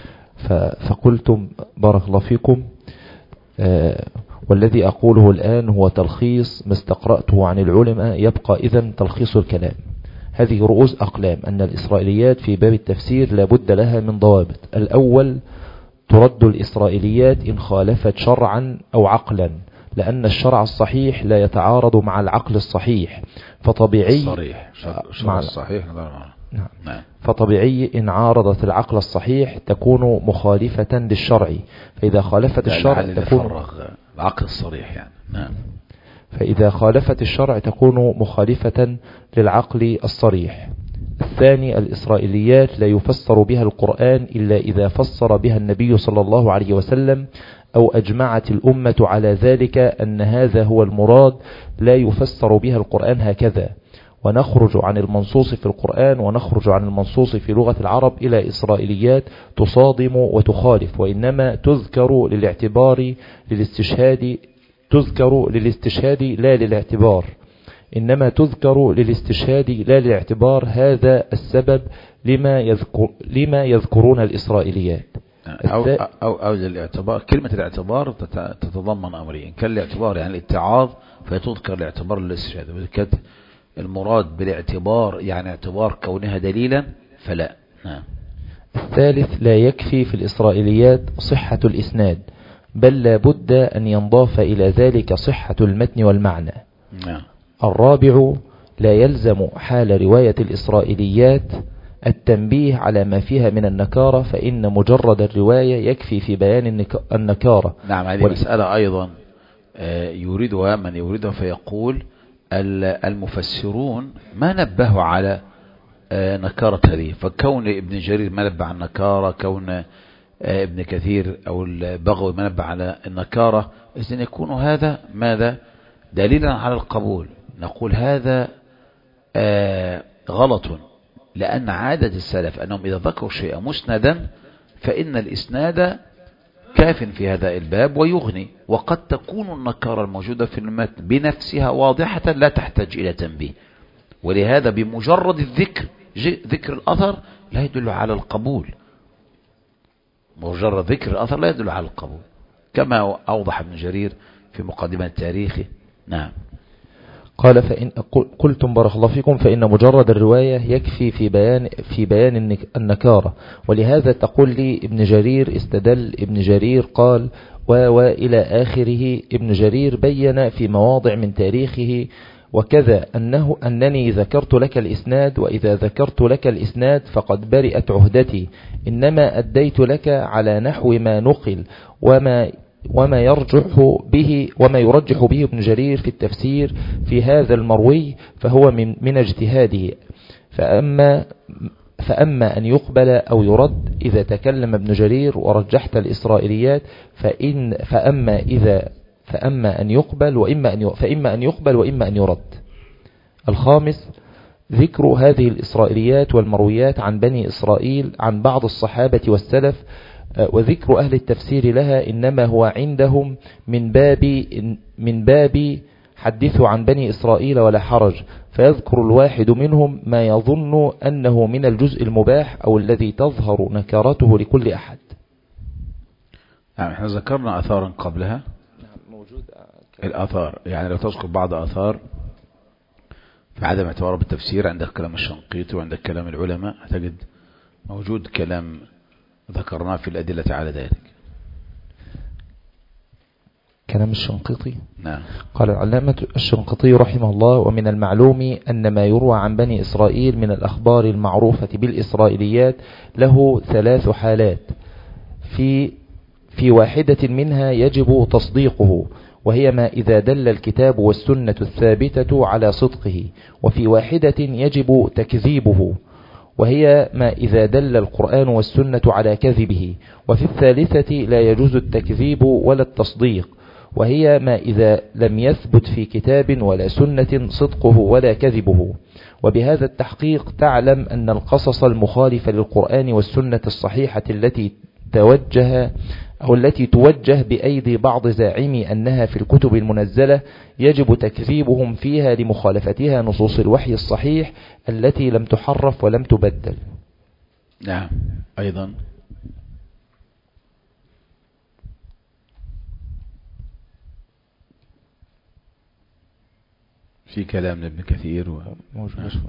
فقلتم بارك الله فيكم آه والذي أقوله الآن هو تلخيص ما استقرأته عن العلماء، يبقى إذن تلخيص الكلام. هذه رؤوس أقلام أن الإسرائيليات في باب التفسير لابد لها من ضوابط. الأول، ترد الإسرائيليات إن خالفت شرعا أو عقلا، لأن الشرع الصحيح لا يتعارض مع العقل الصحيح، فطبيعي الصريح مع الصحيح نعم. نعم. فطبيعي إن عارضت العقل الصحيح تكون مخالفة للشرع، فإذا خالفت الشرع تكون العقل الصريح يعني. نعم. فإذا خالفت الشرع تكون مخالفة للعقل الصريح. الثاني، الإسرائيليات لا يفسر بها القرآن إلا إذا فسر بها النبي صلى الله عليه وسلم أو أجمعت الأمة على ذلك أن هذا هو المراد، لا يفسر بها القرآن هكذا. ونخرج عن المنصوص في القرآن ونخرج عن المنصوص في لغة العرب إلى إسرائيليات تصادم وتخالف، وإنما تذكر للاعتبار للاستشهاد تذكر للاستشهاد لا للاعتبار إنما تذكر للاستشهاد لا للاعتبار. هذا السبب لما يذكر لما يذكرون الإسرائيليات أو, أو, أو للاعتبار. كلمة الاعتبار تتضمن أمرين، كان الاعتبار يعني الاتعاظ فتذكر الاعتبار للاستشهاد، وكانت المراد بالاعتبار يعني اعتبار كونها دليلا فلا. نعم. الثالث، لا يكفي في الإسرائيليات صحة الإسناد، بل لا بد أن ينضاف إلى ذلك صحة المتن والمعنى. نعم. الرابع، لا يلزم حال رواية الإسرائيليات التنبيه على ما فيها من النكارة، فإن مجرد الرواية يكفي في بيان النكارة. نعم. هذه وال... مسألة أيضا يريدها من يريدها فيقول المفسرون ما نبهوا على نكارة هذه، فكون ابن جرير ما نبه على النكارة، كون ابن كثير أو البغوي ما نبه على النكارة، إذن يكون هذا ماذا؟ دليلا على القبول. نقول هذا غلط. لأن عادة السلف أنهم إذا ذكروا شيئا مسندا فإن الإسناد كاف في هذا الباب ويغني، وقد تكون النكارة الموجودة في المتن بنفسها واضحة لا تحتاج إلى تنبيه، ولهذا بمجرد الذكر ذكر الأثر لا يدل على القبول، مجرد ذكر الأثر لا يدل على القبول، كما أوضح ابن جرير في مقدمة تاريخه. نعم. قال فإن قلتم بارك الله فيكم فإن مجرد الرواية يكفي في بيان في بيان النكارة، ولهذا تقول لي ابن جرير استدل ابن جرير قال وإلى آخره. ابن جرير بين في مواضع من تاريخه وكذا أنه أنني ذكرت لك الإسناد، وإذا ذكرت لك الإسناد فقد برئت عهدتي، إنما أديت لك على نحو ما نقل وما وما يرجح به وما يرجح به ابن جرير في التفسير في هذا المروي فهو من من اجتهاده. فأما فأما أن يقبل أو يرد إذا تكلم ابن جرير ورجحت الإسرائيليات فإن فأما إذا فأما أن يقبل وإما أن فإما أن يقبل وإما أن يرد. الخامس ذكر هذه الإسرائيليات والمرويات عن بني إسرائيل عن بعض الصحابة والسلف، وذكر أهل التفسير لها إنما هو عندهم من باب من باب حدثوا عن بني إسرائيل ولا حرج، فيذكر الواحد منهم ما يظن أنه من الجزء المباح أو الذي تظهر نكارته لكل أحد. نعم، احنا ذكرنا آثارا قبلها. موجود الآثار، يعني لو تذكر بعض آثار في عدم اعتبار بالتفسير، عندك كلام الشنقيطي وعندك كلام العلماء، هتجد موجود كلام ذكرناه في الأدلة على ذلك. كلام الشنقيطي. نعم. قال العلامة الشنقيطي رحمه الله: ومن المعلوم أن ما يروى عن بني إسرائيل من الأخبار المعروفة بالإسرائيليات له ثلاث حالات، في في واحدة منها يجب تصديقه، وهي ما إذا دل الكتاب والسنة الثابتة على صدقه، وفي واحدة يجب تكذيبه، وهي ما إذا دل القرآن والسنة على كذبه، وفي الثالثة لا يجوز التكذيب ولا التصديق، وهي ما إذا لم يثبت في كتاب ولا سنة صدقه ولا كذبه. وبهذا التحقيق تعلم أن القصص المخالفة للقرآن والسنة الصحيحة التي توجه أو التي توجه بأيدي بعض زاعمي أنها في الكتب المنزلة يجب تكذيبهم فيها لمخالفتها نصوص الوحي الصحيح التي لم تحرف ولم تبدل. نعم. أيضا في كلام ابن كثير و... موجود. نعم.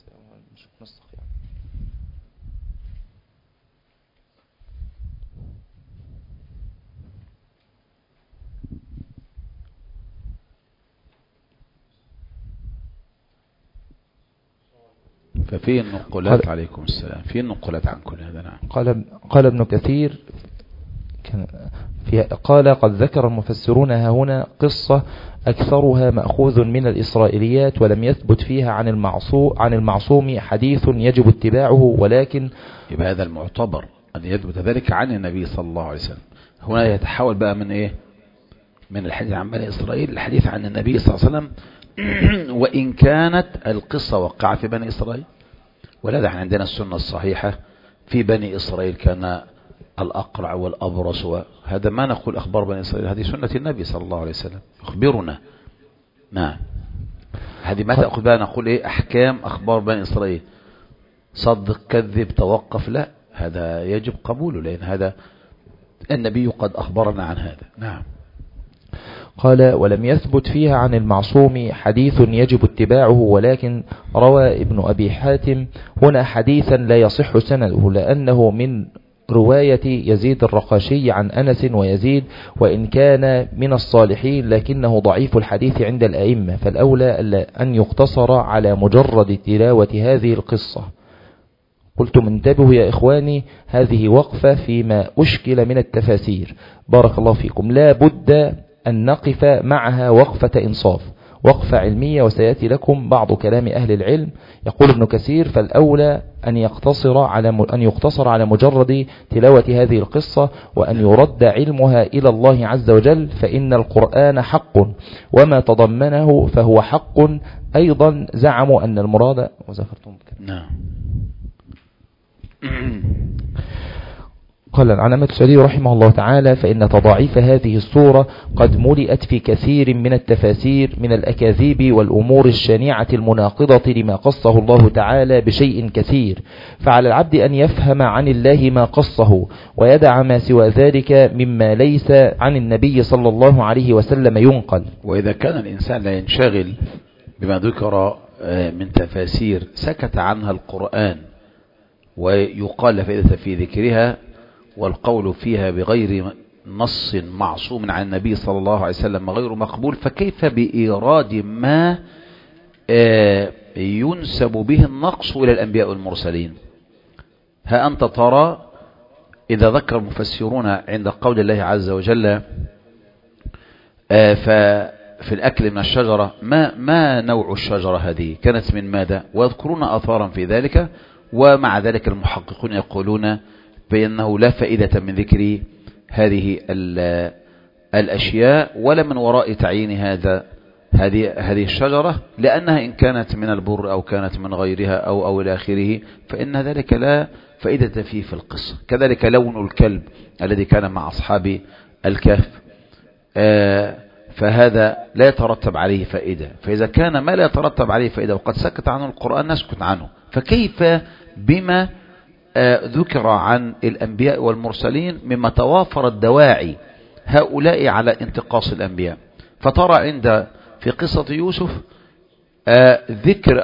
ففي النقولات عليكم السلام، في النقولات عن كل هذا. نعم. قال قال ابن كثير في قال: قد ذكر المفسرون ها هنا قصة أكثرها مأخوذ من الإسرائيليات، ولم يثبت فيها عن المعصوم عن المعصوم حديث يجب اتباعه، ولكن يبقى هذا المعتبر أن يثبت ذلك عن النبي صلى الله عليه وسلم. هنا يتحول بقى من إيه؟ من الحديث عن بني إسرائيل الحديث عن النبي صلى الله عليه وسلم وإن كانت القصة وقعت في بني إسرائيل. ولذا احنا عندنا السنة الصحيحة في بني إسرائيل كان الأقرع والأبرص، هذا ما نقول أخبار بني إسرائيل، هذه سنة النبي صلى الله عليه وسلم يخبرنا. نعم. هذه ما تأخذ بقى نقول إيه أحكام أخبار بني إسرائيل، صدق كذب توقف، لا، هذا يجب قبوله لأن هذا النبي قد أخبرنا عن هذا. نعم. قال: ولم يثبت فيها عن المعصوم حديث يجب اتباعه، ولكن روى ابن أبي حاتم هنا حديثا لا يصح سنده، لأنه من رواية يزيد الرقاشي عن أنس، ويزيد وإن كان من الصالحين لكنه ضعيف الحديث عند الأئمة، فالأولى أن يقتصر على مجرد تلاوة هذه القصة. قلتم انتبهوا يا إخواني، هذه وقفة فيما أشكل من التفاسير، بارك الله فيكم، لا بد أن نقف معها وقفة إنصاف، وقفة علمية، وسيأتي لكم بعض كلام أهل العلم. يقول ابن كثير: فالأولى أن يقتصر على أن يقتصر على مجرد تلاوة هذه القصة، وأن يرد علمها إلى الله عز وجل، فإن القرآن حق وما تضمنه فهو حق. أيضا زعموا أن المراد وذكرتم نعم قال العلامة السعدي رحمه الله تعالى: فإن تضاعيف هذه الصورة قد ملئت في كثير من التفاسير من الأكاذيب والأمور الشنيعة المناقضة لما قصه الله تعالى بشيء كثير، فعلى العبد أن يفهم عن الله ما قصه ويدع ما سوى ذلك مما ليس عن النبي صلى الله عليه وسلم ينقل. وإذا كان الإنسان لا ينشغل بما ذكر من تفاسير سكت عنها القرآن ويقال فائدة في ذكرها والقول فيها بغير نص معصوم عن النبي صلى الله عليه وسلم غير مقبول، فكيف بإيراد ما ينسب به النقص إلى الأنبياء والمرسلين؟ ها أنت ترى إذا ذكر المفسرون عند قول الله عز وجل ففي الأكل من الشجرة، ما, ما نوع الشجرة هذه كانت من ماذا، ويذكرون آثارا في ذلك، ومع ذلك المحققون يقولون بأنه لا فائدة من ذكر هذه الأشياء ولا من وراء تعيين هذا هذه هذه الشجرة، لأنها إن كانت من البر أو كانت من غيرها أو أو إلى آخره فإن ذلك لا فائدة فيه في القصة. كذلك لون الكلب الذي كان مع أصحاب الكهف، فهذا لا يترتب عليه فائدة، فإذا كان ما لا يترتب عليه فائدة وقد سكت عنه القرآن نسكت عنه، فكيف بما ذكر عن الأنبياء والمرسلين مما توافرت دواعي هؤلاء على انتقاص الأنبياء. فترى عند في قصة يوسف ذكر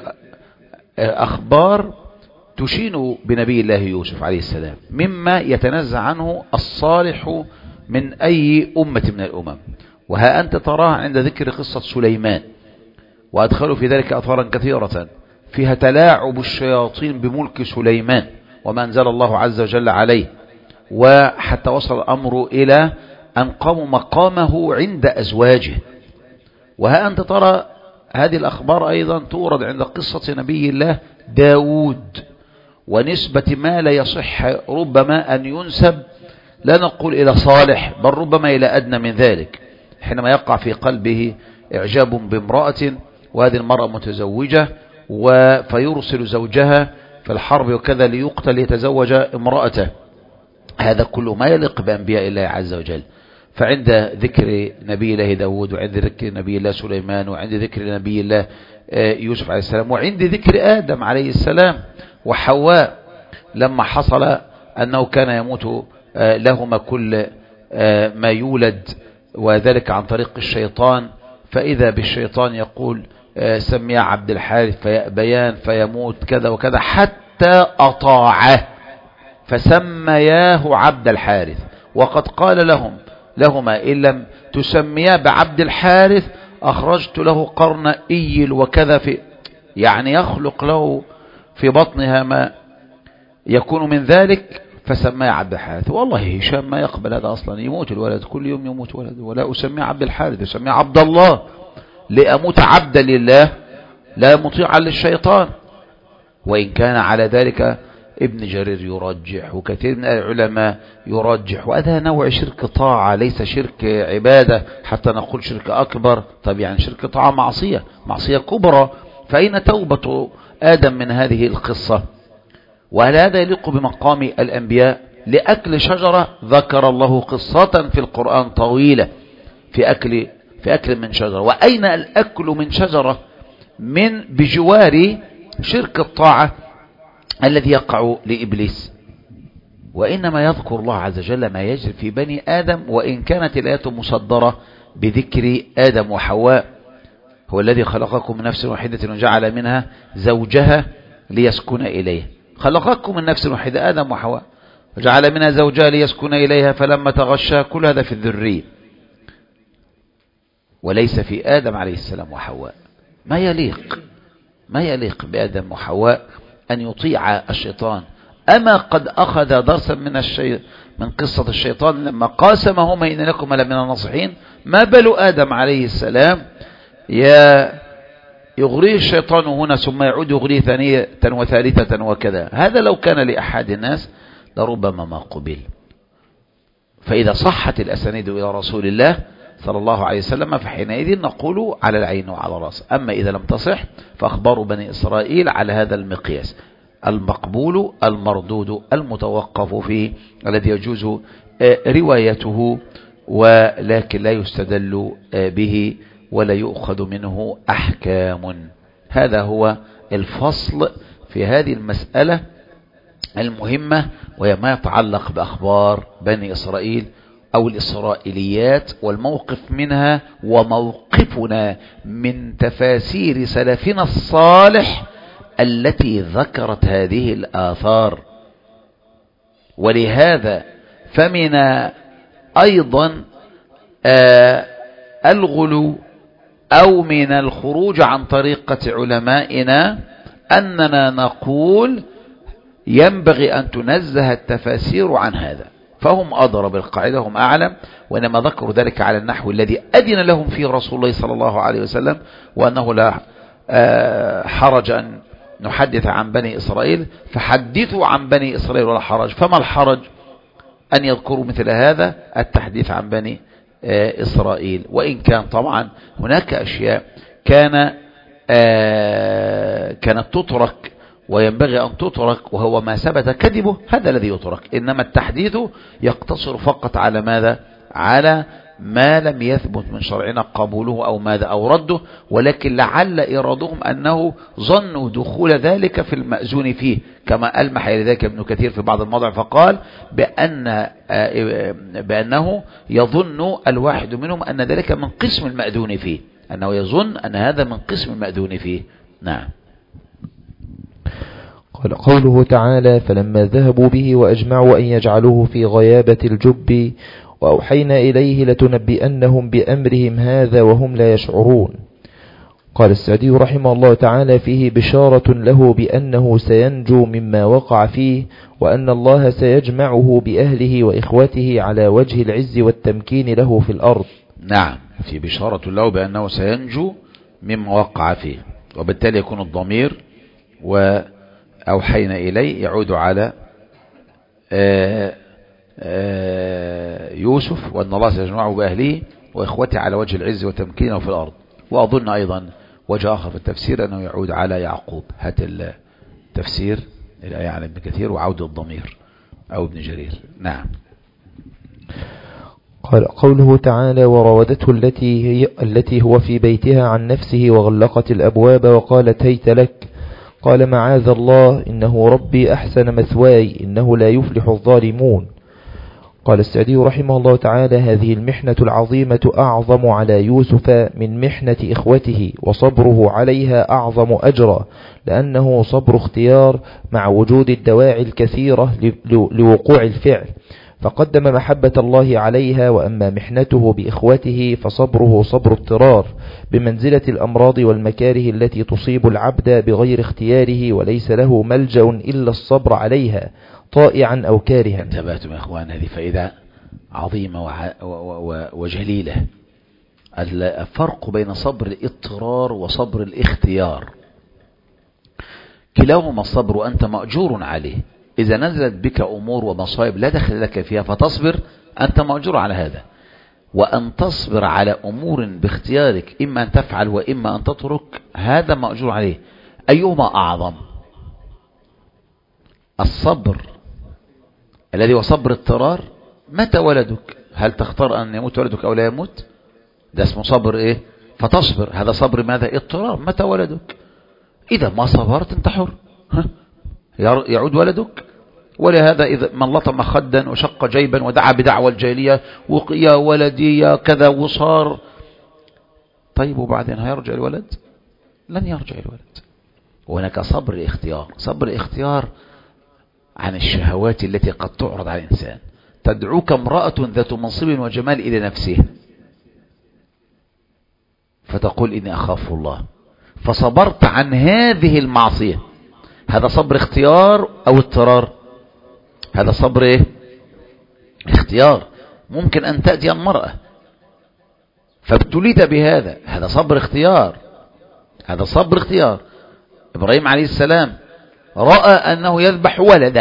أخبار تشين بنبي الله يوسف عليه السلام مما يتنزع عنه الصالح من أي أمة من الأمم. وها أنت تراها عند ذكر قصة سليمان، وأدخلوا في ذلك أثارا كثيرة فيها تلاعب الشياطين بملك سليمان وما أنزل الله عز وجل عليه، وحتى وصل الأمر إلى أن قاموا مقامه عند أزواجه. وها أنت ترى هذه الأخبار أيضا تورد عند قصة نبي الله داود، ونسبة ما لا يصح ربما أن ينسب لا نقول إلى صالح بل ربما إلى أدنى من ذلك، حينما يقع في قلبه إعجاب بامرأة وهذه المرأة متزوجة فيرسل زوجها في الحرب وكذا ليقتل ليتزوج امرأته، هذا كله ما يليق بأنبياء الله عز وجل. فعند ذكر نبي الله داود وعند ذكر نبي الله سليمان وعند ذكر نبي الله يوسف عليه السلام وعند ذكر آدم عليه السلام وحواء لما حصل أنه كان يموت لهما كل ما يولد وذلك عن طريق الشيطان، فإذا بالشيطان يقول سمي عبد الحارث فيأبيان فيموت كذا وكذا حتى أطاعه فسمياه عبد الحارث، وقد قال لهم لهما إن لم تسميا بعبد الحارث أخرجت له قرن إيل وكذا، في يعني يخلق له في بطنها ما يكون من ذلك فسماه عبد الحارث. والله هشام ما يقبل هذا أصلا، يموت الولد كل يوم يموت ولد، ولا أسميه عبد الحارث أسميه عبد الله لأموت عبدا لله لا مطيعا للشيطان. وإن كان على ذلك ابن جرير يرجح وكثير من العلماء يرجح، وهذا نوع شرك طاعة ليس شرك عبادة حتى نقول شرك أكبر. طب يعني شرك طاعة معصية معصية كبرى، فأين توبة آدم من هذه القصة؟ وهل هذا يليق بمقام الأنبياء؟ لأكل شجرة ذكر الله قصة في القرآن طويلة في أكل في أكل من شجرة، وأين الأكل من شجرة من بجوار شرك الطاعة الذي يقع لإبليس؟ وإنما يذكر الله عز وجل ما يجري في بني آدم، وإن كانت الآيات مصدرة بذكر آدم وحواء. هو الذي خلقكم من نفس واحدة وجعل منها زوجها ليسكن إليه، خلقكم من نفس واحدة آدم وحواء وجعل منها زوجها ليسكن إليها فلما تغشى، كل هذا في الذرية وليس في آدم عليه السلام وحواء. ما يليق ما يليق بآدم وحواء أن يطيع الشيطان. أما قد أخذ درسا من الشي... من قصة الشيطان لما قاسمهما إن لكم لمن الناصحين، ما بال آدم عليه السلام يا يغريه الشيطان هنا ثم يعود يغريه ثانية وثالثة وكذا. هذا لو كان لأحد الناس لربما ما قبل. فإذا صحت الأسانيد إلى رسول الله صلى الله عليه وسلم فحينئذ نقول على العين وعلى الرأس. أما إذا لم تصح فأخبار بني إسرائيل على هذا المقياس. المقبول المردود المتوقف فيه الذي يجوز روايته ولكن لا يستدل به ولا يؤخذ منه أحكام. هذا هو الفصل في هذه المسألة المهمة، وهي ما يتعلق بأخبار بني إسرائيل أو الإسرائيليات والموقف منها وموقفنا من تفاسير سلفنا الصالح التي ذكرت هذه الآثار. ولهذا فمن أيضا آه الغلو أو من الخروج عن طريقة علمائنا أننا نقول ينبغي أن تنزه التفاسير عن هذا، فهم أضرب القاعدة، هم أعلم، وإنما ذكروا ذلك على النحو الذي أذن لهم فيه رسول الله صلى الله عليه وسلم، وأنه لا حرج أن نحدث عن بني إسرائيل، فحدثوا عن بني إسرائيل ولا حرج. فما الحرج أن يذكروا مثل هذا التحديث عن بني إسرائيل؟ وإن كان طبعا هناك أشياء كان كانت تترك وينبغي أن تترك، وهو ما ثبت كذبه هذا الذي يترك، إنما التحديث يقتصر فقط على ماذا؟ على ما لم يثبت من شرعنا قبوله أو ماذا أو رده، ولكن لعل إرادهم أنه ظنوا دخول ذلك في المأذون فيه، كما ألمح إلى ذلك ابن كثير في بعض المواضع فقال بأن بأنه يظن الواحد منهم أن ذلك من قسم المأذون فيه، أنه يظن أن هذا من قسم المأذون فيه. نعم. قال قوله تعالى: فلما ذهبوا به وأجمعوا أن يجعلوه في غيابة الجب وأوحينا إليه لتنبئنهم بأمرهم هذا وهم لا يشعرون. قال السعدي رحمه الله تعالى: فيه بشارة له بأنه سينجو مما وقع فيه، وأن الله سيجمعه بأهله وإخوته على وجه العز والتمكين له في الأرض. نعم، في بشارة له بأنه سينجو مما وقع فيه، وبالتالي يكون الضمير وأوحينا إليه يعود على آآ آآ يوسف، وأن الله سيجمعه بأهله وإخوته على وجه العز والتمكين في الأرض. وأظن أيضا وجه آخر في التفسير أنه يعود على يعقوب. هات التفسير الآية عن ابن كثير وعود الضمير أو ابن جرير. نعم. قال قوله تعالى: وراودته التي هي التي هو في بيتها عن نفسه وغلقت الأبواب وقالت هيت لك، قال معاذ الله إنه ربي أحسن مثواي إنه لا يفلح الظالمون. قال السعدي رحمه الله تعالى: هذه المحنة العظيمة أعظم على يوسف من محنة إخوته، وصبره عليها أعظم أجرا، لأنه صبر اختيار مع وجود الدواعي الكثيرة لوقوع الفعل، فقدم محبة الله عليها. وأما محنته بإخوته فصبره صبر اضطرار بمنزلة الأمراض والمكاره التي تصيب العبد بغير اختياره، وليس له ملجأ إلا الصبر عليها طائعا أو كارها. انتبهتم يا إخوان، هذه فائدة عظيمة وجليلة. الفرق بين صبر الاضطرار وصبر الاختيار، كلاهما الصبر وأنت مأجور عليه. إذا نزلت بك أمور ومصائب لا دخل لك فيها فتصبر، أنت مأجور على هذا. وأن تصبر على أمور باختيارك، إما أن تفعل وإما أن تترك، هذا مأجور عليه. أيهما أعظم؟ الصبر الذي هو صبر اضطرار. متى ولدك؟ هل تختار أن يموت ولدك أو لا يموت؟ ده اسمه صبر إيه؟ فتصبر. هذا صبر ماذا؟ اضطرار. متى ولدك؟ إذا ما صبرت انت حر، يعود ولدك. ولهذا إذا من لطم خدا وشق جيبا ودعا بدعوى الجاهلية يا ولدي يا كذا وصار، طيب وبعدين هيرجع الولد؟ لن يرجع الولد. وهناك صبر اختيار. صبر اختيار عن الشهوات التي قد تعرض على الإنسان. تدعوك امرأة ذات منصب وجمال إلى نفسها فتقول إني أخاف الله، فصبرت عن هذه المعصية. هذا صبر اختيار أو اضطرار؟ هذا صبر ايه؟ اختيار. ممكن أن تأتي المرأة فابتليت بهذا، هذا صبر اختيار. هذا صبر اختيار. إبراهيم عليه السلام رأى أنه يذبح ولده،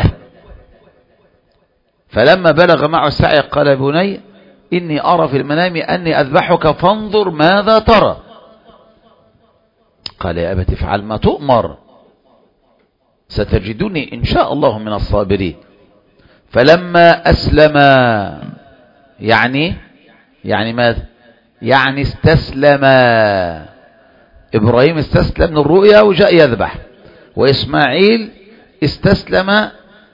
فلما بلغ معه السعي قال: يا بني إني أرى في المنام أني أذبحك فانظر ماذا ترى. قال: يا أبت افعل ما تؤمر ستجدني إن شاء الله من الصابرين. فلما أسلم يعني يعني ماذا؟ يعني استسلم. إبراهيم استسلم للرؤيا وجاء يذبح، وإسماعيل استسلم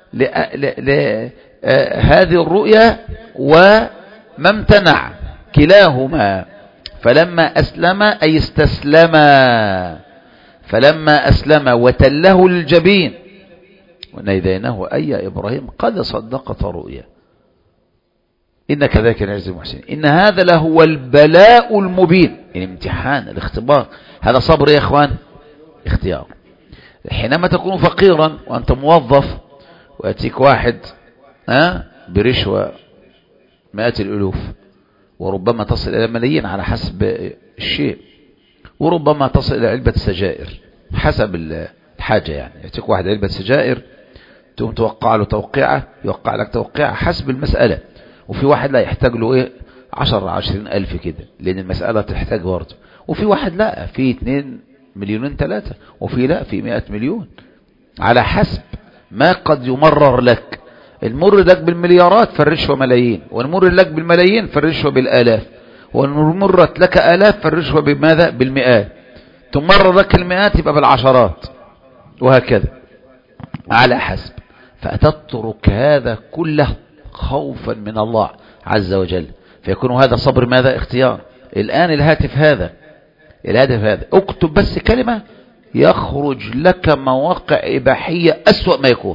لهذه الرؤيا وما امتنع كلاهما. فلما أسلم أي استسلم، فلما أسلم وتله الجبين وناديناه أي يا إبراهيم قد صدقت رؤيا إن كذلك نجزي المحسنين. إن هذا لهو البلاء المبين، الامتحان الاختبار. هذا صبر يا إخوان، اختيار. حينما تكون فقيرا وأنت موظف ويأتيك واحد ها برشوة مئات الألوف، وربما تصل إلى ملايين على حسب الشيء، وربما تصل إلى علبة سجائر حسب الحاجة. يعني يأتيك واحد علبة سجائر تقوم توقع له توقيعة، يوقع لك توقيعة حسب المسألة. وفي واحد لا يحتاج له ايه عشر عشرين ألف كده لأن المسألة تحتاج برضه. وفي واحد لا في اتنين مليونين ثلاثة، وفي لا في مئة مليون، على حسب ما قد يمرر لك. المر لك بالمليارات فالرشوة ملايين، والمر لك بالملايين فالرشوة بالآلاف، والمرت لك آلاف فالرشوة بماذا؟ بالمئات. تمرر لك المئات يبقى بالعشرات، وهكذا على حسب. فأتترك هذا كله خوفا من الله عز وجل، فيكون هذا صبر ماذا؟ اختيار. الآن الهاتف هذا الهاتف هذا اكتب بس كلمة يخرج لك مواقع إباحية أسوأ ما يكون،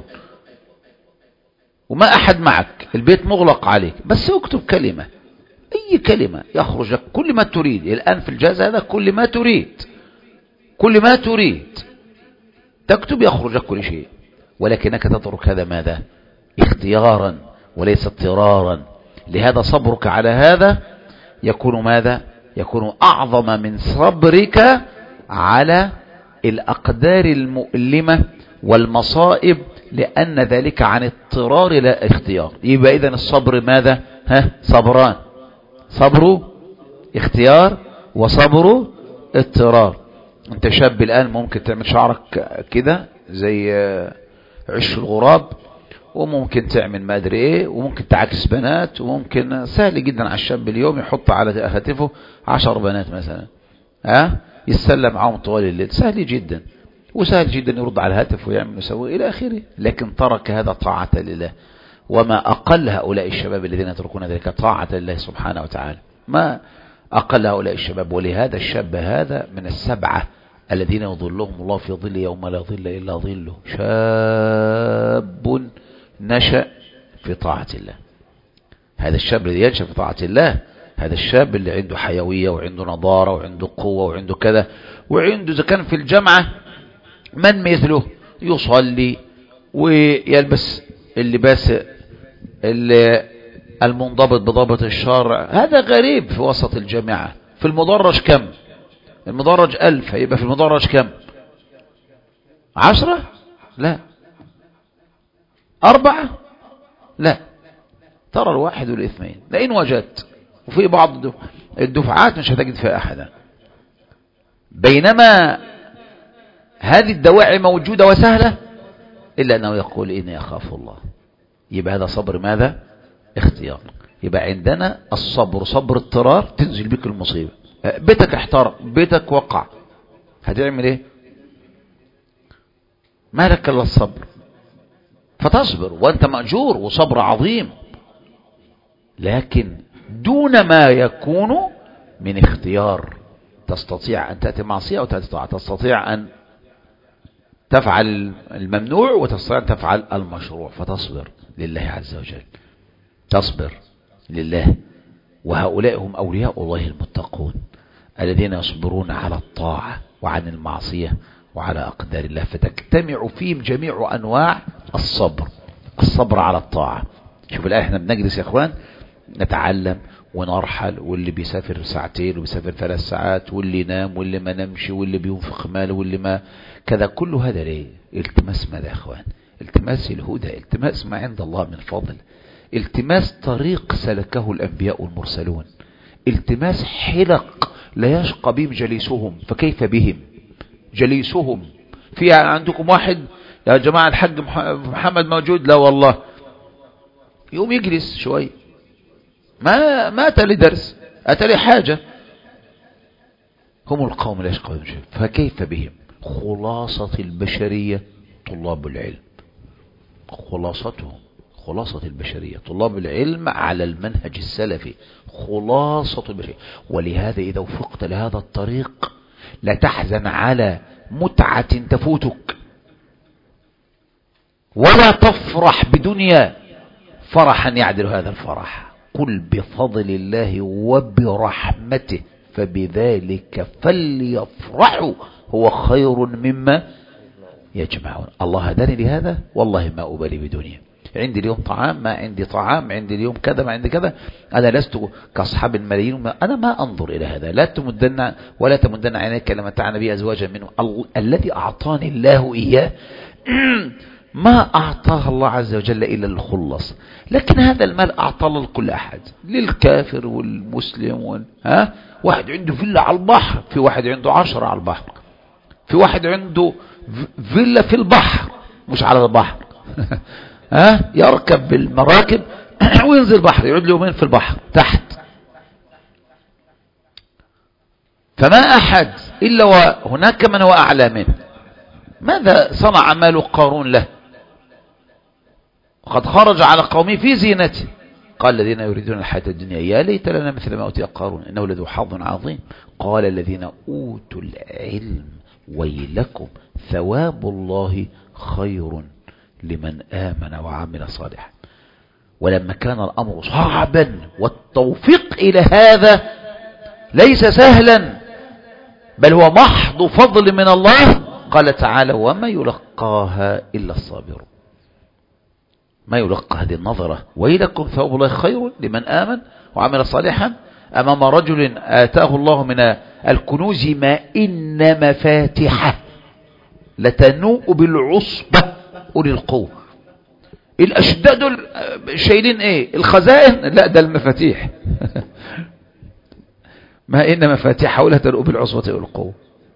وما أحد معك، البيت مغلق عليك، بس اكتب كلمة، أي كلمة يخرج لك كل ما تريد. الآن في الجهاز هذا كل ما تريد، كل ما تريد تكتب يخرج لك كل شيء، ولكنك تترك هذا ماذا؟ اختيارا وليس اضطرارا. لهذا صبرك على هذا يكون ماذا؟ يكون أعظم من صبرك على الأقدار المؤلمة والمصائب، لأن ذلك عن اضطرار لا اختيار. يبقى إذن الصبر ماذا؟ ها صبران، صبر اختيار وصبر اضطرار. انت شاب الآن ممكن تعمل شعرك كده زي عش الغراب، وممكن تعمل ما ادري ايه، وممكن تعكس بنات، وممكن سهل جدا على الشاب اليوم يحط على هاتفه عشر بنات مثلا، ها يتسلى معاهم طوال الليل، سهل جدا، وسهل جدا يرد على الهاتف ويعمل ويسوي الى اخره. لكن ترك هذا طاعة لله. وما اقل هؤلاء الشباب الذين يتركون ذلك طاعة لله سبحانه وتعالى، ما اقل هؤلاء الشباب. ولهذا الشاب هذا من السبعة الذين يظلهم الله في ظل يوم لا ظل الا ظله، شاب نشأ في طاعة الله. هذا الشاب الذي ينشأ في طاعة الله، هذا الشاب اللي عنده حيوية وعنده نضارة وعنده قوة وعنده كذا، وعنده إذا كان في الجامعة من مثله يصلي ويلبس اللباس المنضبط بضابط الشارع، هذا غريب في وسط الجامعة. في المدرج كم؟ المدرج ألف، هيبقى في المدرج كم؟ عشرة؟ لا. أربعة؟ لا. ترى الواحد والاثنين لئن وجدت، وفي بعض الدفعات مش هتجد فيها أحدا. بينما هذه الدواعي موجودة وسهلة، إلا أنه يقول إني أخاف الله. يبقى هذا صبر ماذا؟ اختيار. يبقى عندنا الصبر صبر اضطرار، تنزل بك المصيبة، بيتك احترق، بيتك وقع، هتعمل ايه؟ ما لك الا الصبر، فتصبر وانت مأجور وصبر عظيم، لكن دون ما يكون من اختيار. تستطيع ان تأتي معصية وتأتي طاعة، تستطيع ان تفعل الممنوع وتستطيع ان تفعل المشروع، فتصبر لله عز وجل، تصبر لله. وهؤلاء هم أولياء الله المتقون الذين يصبرون على الطاعة وعن المعصية وعلى أقدار الله، فتجتمع فيهم جميع أنواع الصبر. الصبر على الطاعة. شوف الآن احنا بنجلس يا اخوان نتعلم ونرحل، واللي بيسافر ساعتين وبيسافر ثلاث ساعات، واللي نام واللي ما نمشي، واللي بينفق ماله واللي ما كذا، كل هذا ليه؟ التماس ماذا يا اخوان؟ التماس الهدى، التماس ما عند الله من فضل، التماس طريق سلكه الأنبياء والمرسلون، التماس حلق لا يشقى بهم جليسهم، فكيف بهم جليسهم؟ في عندكم واحد يا جماعة الحج محمد موجود؟ لا والله. يوم يجلس شوي، ما ما أتى لدرس، أتى لحاجة. هم القوم لا يشقون. فكيف بهم؟ خلاصة البشرية طلاب العلم، خلاصتهم خلاصة البشرية طلاب العلم على المنهج السلفي، خلاصة البشرية. ولهذا إذا وفقت لهذا الطريق لا تحزن على متعة تفوتك، ولا تفرح بدنيا فرحا يعدل هذا الفرح. قل بفضل الله وبرحمته فبذلك فليفرحوا هو خير مما يجمعون. الله هداني لهذا، والله ما أبالي بدنيا. عندي اليوم طعام، ما عندي طعام، عندي اليوم كذا، ما عندي كذا. أنا لست كأصحاب الملايين، أنا ما أنظر إلى هذا. لا تمدن ولا تمدن عينيك لما متعنا به أزواجا منه. الذي أعطاني الله إياه ما أعطاه الله عز وجل إلا الخلص. لكن هذا المال أعطى الله لكل أحد، للكافر والمسلم وال... ها؟ واحد عنده فيلا على البحر، في واحد عنده عشرة على البحر، في واحد عنده فيلا في البحر مش على البحر ها؟ يركب بالمراكب وينزل البحر، يقعد له يومين في البحر تحت. فما أحد إلا وهناك من هو أعلى منه. ماذا صنع مال قارون له؟ وقد خرج على قومه في زينته. قال الذين يريدون الحياة الدنيا يا ليت لنا مثل ما أوتي قارون إنه لذو حظ عظيم. قال الذين أوتوا العلم ويلكم ثواب الله خير لمن آمن وعمل صالحا. ولما كان الأمر صعبا والتوفيق إلى هذا ليس سهلا بل هو محض فضل من الله، قال تعالى وما يلقاها إلا الصابرون. ما يلقى هذه النظرة ويلكم ثواب الله خير لمن آمن وعمل صالحا أمام رجل آتاه الله من الكنوز ما إن مفاتحه لتنوء بالعصبة أولي القوة. الأشداد شايلين إيه؟ الخزائن؟ لا، ده المفاتيح ما إن مفاتحه لتنوء بالعصبة أولي القوة.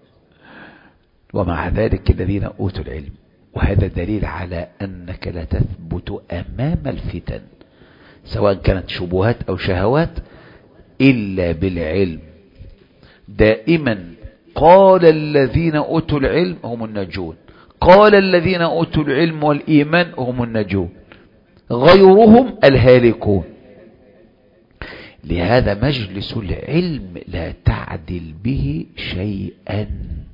ومع ذلك الذين أوتوا العلم، وهذا دليل على أنك لا تثبت أمام الفتن سواء كانت شبهات أو شهوات إلا بالعلم. دائما قال الذين أوتوا العلم هم الناجون، قال الذين أوتوا العلم والإيمان هم الناجون، غيرهم الهالكون. لهذا مجلس العلم لا تعدل به شيئا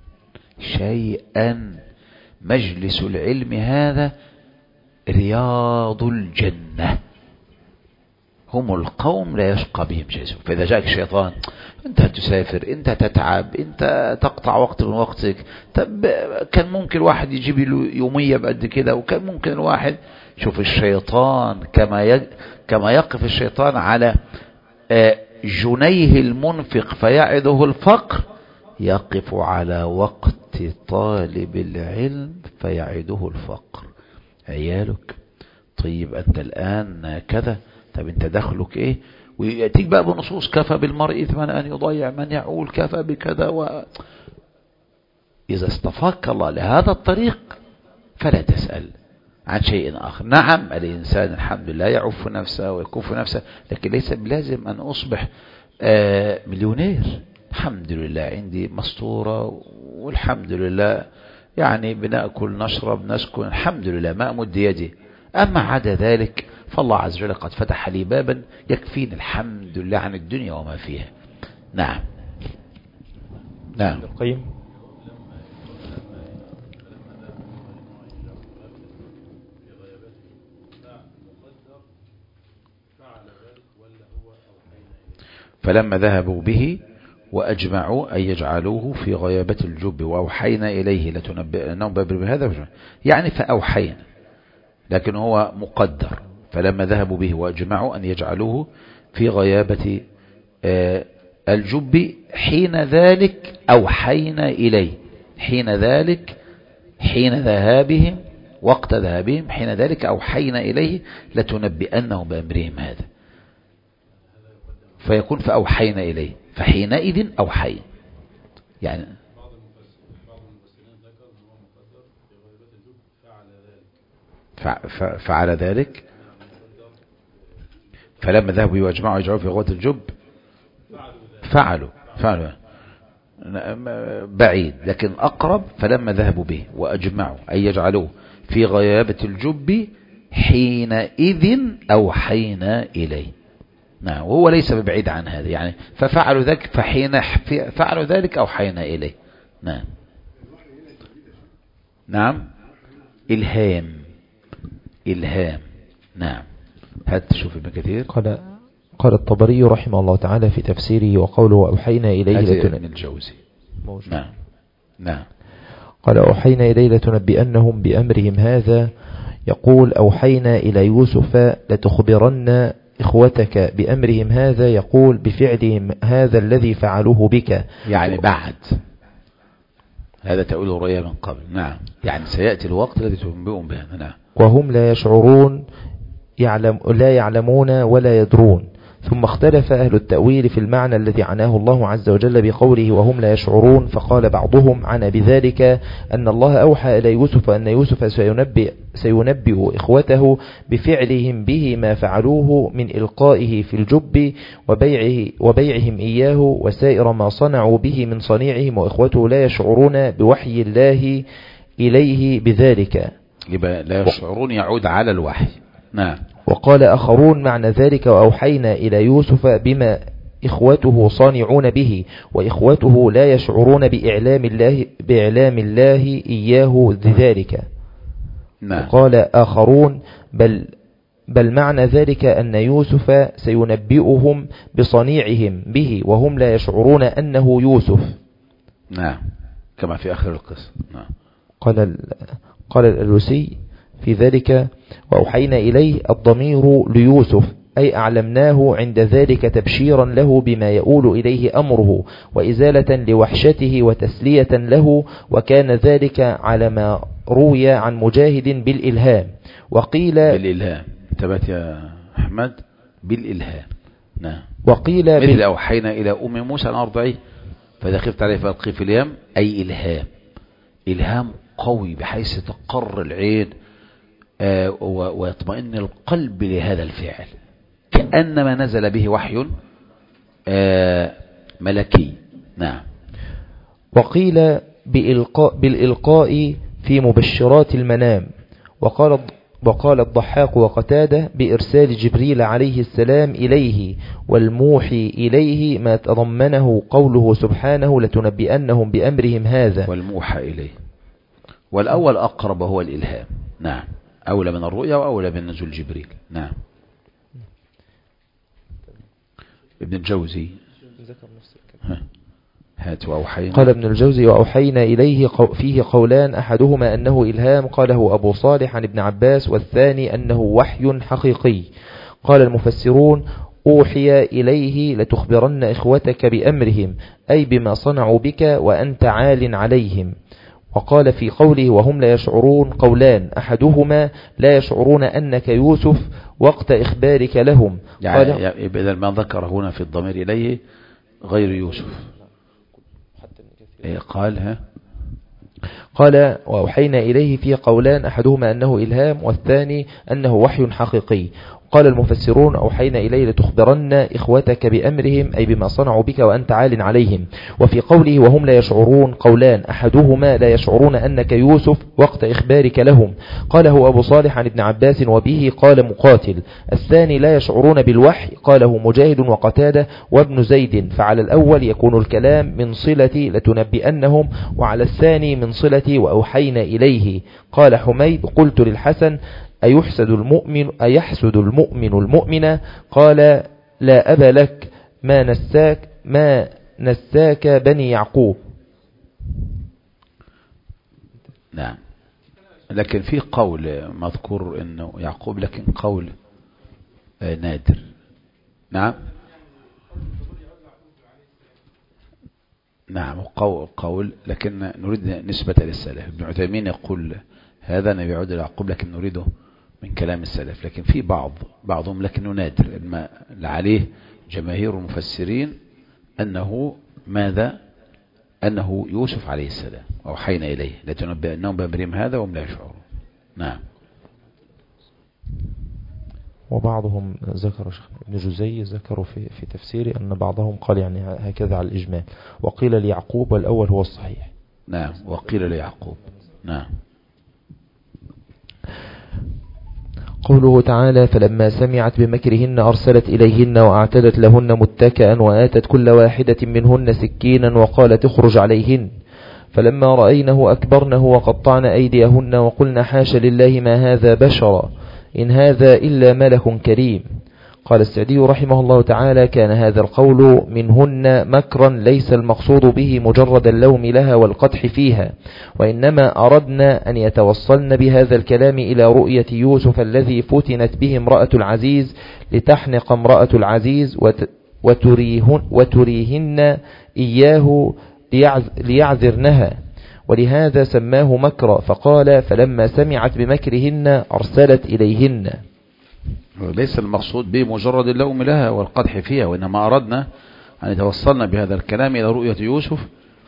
شيئا. مجلس العلم هذا رياض الجنة. هم القوم لا يشقى بهم جلسهم. فإذا جاءك الشيطان أنت تسافر، أنت تتعب، أنت تقطع وقت من وقتك، طب كان ممكن الواحد يجيب له يومية بقد كده، وكان ممكن الواحد. شوف الشيطان كما ي... كما يقف الشيطان على جنيه المنفق فيعده الفقر، يقف على وقت طالب العلم فيعده الفقر. عيالك طيب أنت الآن كذا، طب أنت دخلك إيه؟ ويأتيك بقى بنصوص كفى بالمرء إثما أن يضيع من يعول، كفى بكذا. و... إذا اصطفاك الله لهذا الطريق فلا تسأل عن شيء آخر. نعم الإنسان الحمد لله يعف نفسه ويكف نفسه، لكن ليس بلازم أن أصبح آه مليونير. الحمد لله عندي مسطورة، والحمد لله يعني بنأكل نشرب نسكن، الحمد لله ما أمد يدي. أما عدا ذلك فالله عز وجل قد فتح لي بابا يكفيني الحمد لله عن الدنيا وما فيها. نعم نعم. القيم فلما ذهبوا به وأجمعوا أن يجعلوه في غيابة الجب وأوحينا إليه لتنبئنهم بهذا، يعني فأوحينا، لكن هو مقدر. فلما ذهبوا به وأجمعوا أن يجعلوه في غيابة الجب حين ذلك أوحينا إليه. حين ذلك حين ذهابهم وقت ذهابهم حين ذلك أوحينا إليه لتنبئنهم بأمرهم هذا، فيكون فأوحينا إليه فحينئذ أوحينا. يعني بعض المفسرين ذكر أنه مقدر في غيبة الجب فعل فعل ذلك فلما ذهبوا واجمعوا يجعلوا في غوة الجب فعلوا فعلوا بعيد، لكن أقرب فلما ذهبوا به وأجمعوا أي يجعلوه في غيابة الجب حينئذ أوحينا إليه. نعم، وهو ليس ببعيد عن هذا يعني، ففعلوا ذلك فحين فعلوا ذلك أوحينا إليه. نعم نعم إلهام إلهام. نعم، هات شوف ابن كثير. قال قال الطبري رحمه الله تعالى في تفسيره وقوله وأوحينا إليه ابن الجوزي. نعم نعم قال أوحينا إليه لتنبئنهم بأمرهم هذا، يقول أوحينا إلى يوسف لتخبرن إخوتك بأمرهم هذا، يقول بفعلهم هذا الذي فعلوه بك، يعني بعد هذا تقول رؤيا من قبل. نعم، يعني سيأتي الوقت الذي تنبئهم به. نعم، وهم لا يشعرون يعلم لا يعلمون ولا يدرون. ثم اختلف أهل التأويل في المعنى الذي عناه الله عز وجل بقوله وهم لا يشعرون، فقال بعضهم عنا بذلك أن الله أوحى إلى يوسف أن يوسف سينبئ, سينبئ إخوته بفعلهم به ما فعلوه من إلقائه في الجب وبيعه وبيعهم إياه وسائر ما صنعوا به من صنيعهم، وإخوته لا يشعرون بوحي الله إليه بذلك. لا يشعرون يعود على الوحي. نعم. وقال آخرون معنى ذلك وأوحينا إلى يوسف بما إخوته صانعون به، وإخوته لا يشعرون بإعلام الله, بإعلام الله إياه ذلك. نعم. وقال آخرون بل, بل معنى ذلك أن يوسف سينبئهم بصنيعهم به وهم لا يشعرون أنه يوسف. نعم، كما في آخر القصة. نعم. قال قال الألوسي في ذلك وأوحينا إليه الضمير ليوسف، أي أعلمناه عند ذلك تبشيرا له بما يؤول إليه أمره وإزالة لوحشته وتسلية له، وكان ذلك على ما روي عن مجاهد بالإلهام. وقيل بالإلهام، انتبهت يا أحمد، بالإلهام. نعم. وقيل مثل بال... أوحينا إلى أم موسى أن أرضعيه فإذا خفت عليه فألقيه في اليم، أي إلهام، إلهام قوي بحيث تقر العين آه ويطمئن القلب لهذا الفعل كأنما نزل به وحي آه ملكي. نعم. وقيل بإلقاء بالإلقاء في مبشرات المنام. وقال وقال الضحاك وقتادة بإرسال جبريل عليه السلام إليه، والموحي إليه ما تضمنه قوله سبحانه لتنبئنهم بأمرهم هذا، والموحى إليه. والأول أقرب هو الإلهام. نعم، أولى من الرؤيا وأولى من نزول جبريل. نعم. ابن الجوزي هات وأوحينا. قال ابن الجوزي وأوحينا إليه فيه قولان، أحدهما أنه إلهام قاله أبو صالح عن ابن عباس، والثاني أنه وحي حقيقي. قال المفسرون أوحي إليه لتخبرن إخوتك بأمرهم، أي بما صنعوا بك وأنت عال عليهم. وقال في قوله وهم لا يشعرون قولان، أحدهما لا يشعرون أنك يوسف وقت إخبارك لهم. يعني إذا ما ذكر هنا في الضمير إليه غير يوسف. إيه قال ها قال وأوحينا إليه في قولان، أحدهما أنه إلهام والثاني أنه وحي حقيقي. قال المفسرون أوحينا إليه لتخبرن إخوتك بأمرهم، أي بما صنعوا بك وأنت عال عليهم. وفي قوله وهم لا يشعرون قولان، أحدهما لا يشعرون أنك يوسف وقت إخبارك لهم، قاله أبو صالح عن ابن عباس وبه قال مقاتل. الثاني لا يشعرون بالوحي، قاله مجاهد وقتادة وابن زيد. فعلى الأول يكون الكلام من صلة لتنبئنهم، وعلى الثاني من صلة وأوحينا إليه. قال حميد قلت للحسن أيحسد المؤمن أيحسد المؤمن المؤمن؟ قال لا أبا لك ما نساك ما نساك بني يعقوب. نعم، لكن في قول مذكور انه يعقوب، لكن قول نادر. نعم نعم قول, قول لكن نريد نسبة للسلف. ابن عثيمين يقول هذا نبي يعود إلى يعقوب، لكن نريده من كلام السلف. لكن في بعض بعضهم لكنه نادر، ما عليه جماهير المفسرين أنه ماذا أنه يوسف عليه السلام أوحينا إليه لتنبئنهم بأمرهم هذا وهم لا يشعرون. نعم. وبعضهم ذكر ابن جزي ذكروا في, في تفسيره أن بعضهم قال يعني هكذا على الإجمال، وقيل ليعقوب والأول هو الصحيح. نعم، وقيل ليعقوب. نعم. قوله تعالى فلما سمعت بمكرهن أرسلت إليهن وأعتدت لهن متكئا وآتت كل واحدة منهن سكينا وقالت اخرج عليهن فلما رأينه أكبرنه وقطعن أيديهن وقلن حاش لله ما هذا بشرا إن هذا إلا ملك كريم. قال السعدي رحمه الله تعالى كان هذا القول منهن مكرا ليس المقصود به مجرد اللوم لها والقدح فيها، وإنما أردنا أن يتوصلن بهذا الكلام إلى رؤية يوسف الذي فتنت به امرأة العزيز لتحنق امرأة العزيز وتريهن, وتريهن إياه ليعذرنها، ولهذا سماه مكرا فقال فلما سمعت بمكرهن أرسلت إليهن. ليس المقصود به مجرد اللوم لها والقدح فيها، وإنما أردنا أن يتوصلنا بهذا الكلام إلى رؤية يوسف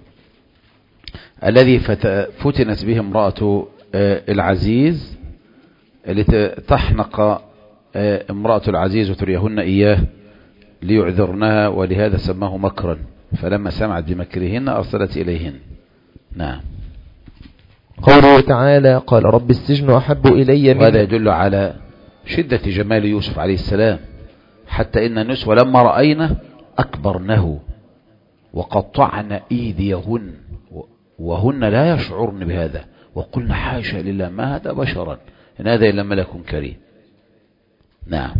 الذي فتنت به امرأة العزيز لتحنق امرأة العزيز وتريهن إياه ليعذرنها، ولهذا سماه مكرا فلما سمعت بمكرهن أرسلت إليهن. نعم. قوله تعالى قال رب السجن أحب إلي من، وهذا يدل على شدة جمال يوسف عليه السلام، حتى إن النسوة لما رأينا أكبرنه وقطعن أيديهن وهن لا يشعرن بهذا وقلنا حاشا لله ما هذا بشرا إن هذا إلا ملك كريم. نعم.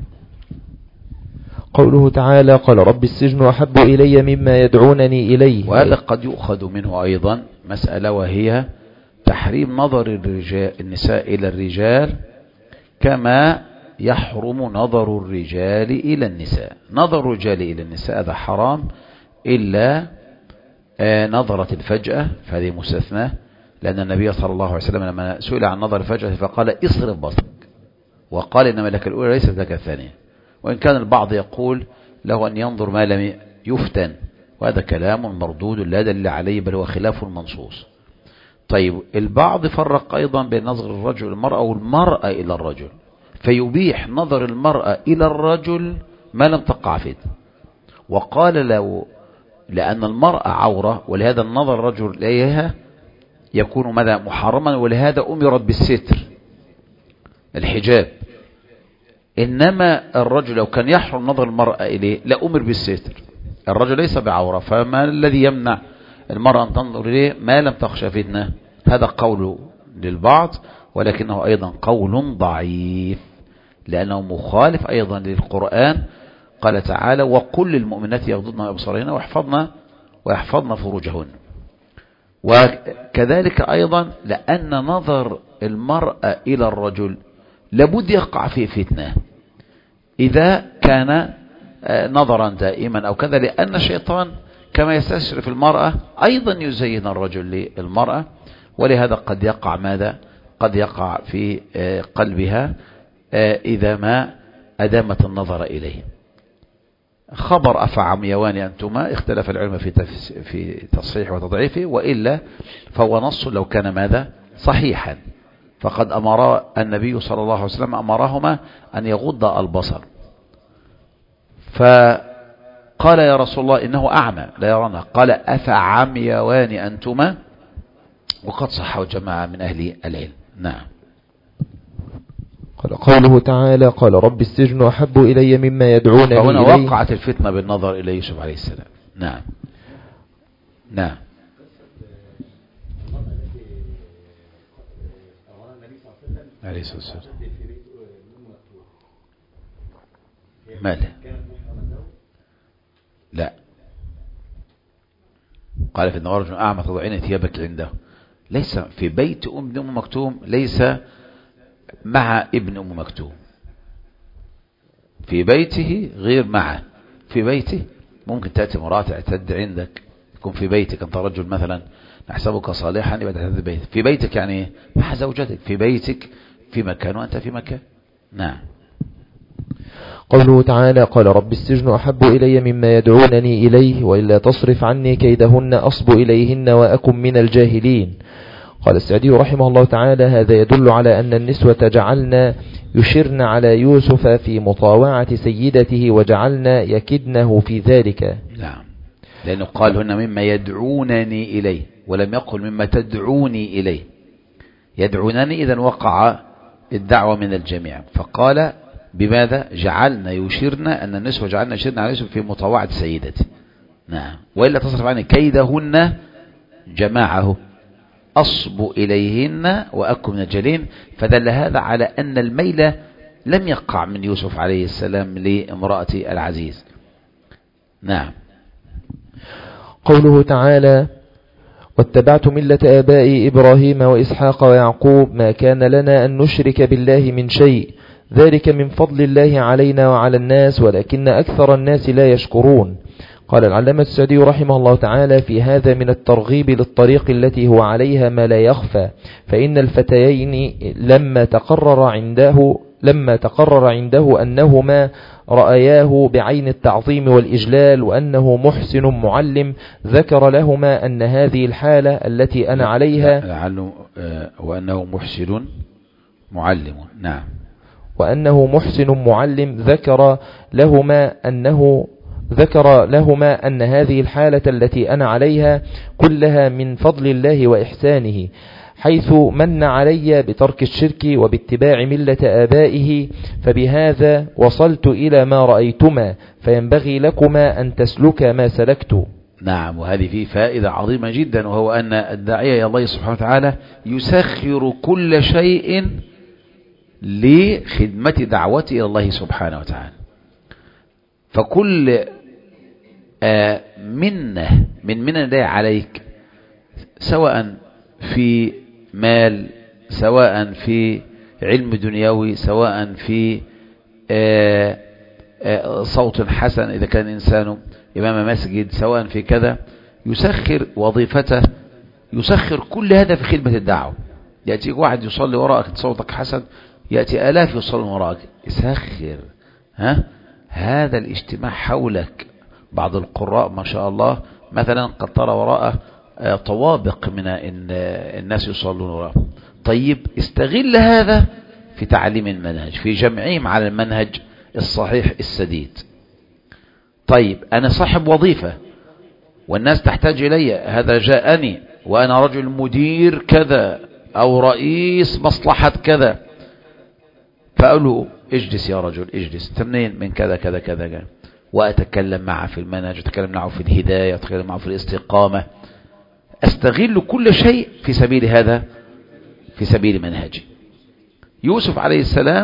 قوله تعالى قال رب السجن أحب إلي مما يدعونني إليه، وهذا قد يؤخذ منه أيضا مسألة وهي تحريم نظر الرجال النساء إلى الرجال كما يحرم نظر الرجال إلى النساء. نظر الرجال إلى النساء هذا حرام إلا نظرة الفجأة، فهذه مستثنى، لأن النبي صلى الله عليه وسلم لما سئل عن نظر الفجأة فقال اصرف بصرك، وقال إنما لك الأولى ليست لك الثانية، وإن كان البعض يقول له أن ينظر ما لم يفتن، وهذا كلام مردود لا دليل عليه بل هو خلاف المنصوص. طيب البعض فرق أيضا بين نظر الرجل المرأة والمرأة إلى الرجل، فيبيح نظر المرأة إلى الرجل ما لم تقع فتنة، وقال له لأن المرأة عورة ولهذا النظر الرجل إليها يكون ماذا محرما، ولهذا أمرت بالستر الحجاب، إنما الرجل لو كان يحرم نظر المرأة إليه لا أمر بالستر. الرجل ليس بعورة، فما الذي يمنع المرأة أن تنظر إليه ما لم تخشى فتنة؟ هذا قول للبعض، ولكنه أيضا قول ضعيف لأنه مخالف أيضا للقرآن. قال تعالى وقل للمؤمنات يغضضن أبصارهن ويحفظن ويحفظن فروجهن. وكذلك أيضا لأن نظر المرأة إلى الرجل لابد يقع فيه فتنة إذا كان نظرا دائما أو كذا، لأن الشيطان كما يستشرف المرأة أيضا يزين الرجل للمرأة، ولهذا قد يقع ماذا قد يقع في قلبها إذا ما أدامت النظر إليه. خبر أفعميوان أنتما اختلف العلم في في تصحيح وتضعيفه، وإلا فهو نص لو كان ماذا صحيحا، فقد أمر النبي صلى الله عليه وسلم أمرهما أن يغض البصر، فقال يا رسول الله إنه أعمى لا يرانا، قال أفعميوان أنتما، وقد صحه جماعة من أهل العلم. نعم. قال قوله تعالى قال رب السجن أحب إلي مما يدعونني إليه، فهنا وقعت الفتنة بالنظر إلى يوسف عليه السلام. نعم. نعم. عليه الصلاة والسلام ماله؟ لا، قال في النوار رجل أعمى تضعين ثيابك عنده، ليس في بيت أم أم مكتوم، ليس مع ابن أم مكتوم، في بيته غير معه. في بيته ممكن تأتي امرأة تعتد عندك، تكون في بيتك أنت رجل مثلا نحسبك صالحا يبقى تعتد بيتك، في بيتك يعني مع زوجتك، في بيتك في مكان وأنت في مكان. نعم. قوله تعالى قال رب السجن أحب إلي مما يدعونني إليه وإلا تصرف عني كيدهن أصب إليهن وأكن من الجاهلين. قال السعدي رحمه الله تعالى: هذا يدل على أن النسوة جعلنا يشرن على يوسف في مطاوعة سيدته وجعلنا يكدنه في ذلك. نعم، لأنه قال هنا مما يدعونني إليه، ولم يقل مما تدعوني إليه. يدعونني إذن وقع الدعوة من الجميع، فقال بماذا جعلنا يشرن، أن النسوة جعلنا يشرن على يوسف في مطاوعة سيدته. نعم، وإلا تصرف عنه كيدهن جماعه أصب إليهن وأكن من الجلين، فدل هذا على أن الميل لم يقع من يوسف عليه السلام لامرأة العزيز. نعم. قوله تعالى: واتبعت ملة آبائي إبراهيم وإسحاق ويعقوب ما كان لنا أن نشرك بالله من شيء ذلك من فضل الله علينا وعلى الناس ولكن أكثر الناس لا يشكرون. قال العلامة السعدي رحمه الله تعالى: في هذا من الترغيب للطريق التي هو عليها ما لا يخفى، فإن الفتيين لما تقرر عنده لما تقرر عنده أنهما رأياه بعين التعظيم والإجلال وأنه محسن معلم، ذكر لهما أن هذه الحالة التي أنا عليها لعله وأنه محسن معلم. نعم. وأنه محسن معلم ذكر لهما أنه ذكر لهما أن هذه الحالة التي أنا عليها كلها من فضل الله وإحسانه، حيث من علي بترك الشرك وباتباع ملة آبائه، فبهذا وصلت إلى ما رأيتما، فينبغي لكما أن تسلكا ما سلكت. نعم، وهذه فيه فائدة عظيمة جدا، وهو أن الداعية إلى الله سبحانه وتعالى يسخر كل شيء لخدمة دعوته إلى الله سبحانه وتعالى. فكل آه منه من من الله عليك، سواء في مال، سواء في علم دنيوي، سواء في آه آه صوت حسن إذا كان إنسان إمام مسجد، سواء في كذا، يسخر وظيفته، يسخر كل هذا في خدمة الدعوة. يأتيك واحد يصلي وراءك صوتك حسن، يأتي آلاف يصلي وراءك، يسخر ها هذا الاجتماع حولك. بعض القراء ما شاء الله مثلا قد ترى وراءه طوابق من الناس يصلون وراءه. طيب استغل هذا في تعليم المنهج، في جمعهم على المنهج الصحيح السديد. طيب أنا صاحب وظيفة والناس تحتاج إلي، هذا جاءني وأنا رجل مدير كذا أو رئيس مصلحة كذا، فأقول له اجلس يا رجل اجلس، تمنين من كذا كذا كذا كذا، وأتكلم معه في المنهج، أتكلم معه في الهداية، أتكلم معه في الاستقامة، أستغل كل شيء في سبيل هذا، في سبيل منهجي. يوسف عليه السلام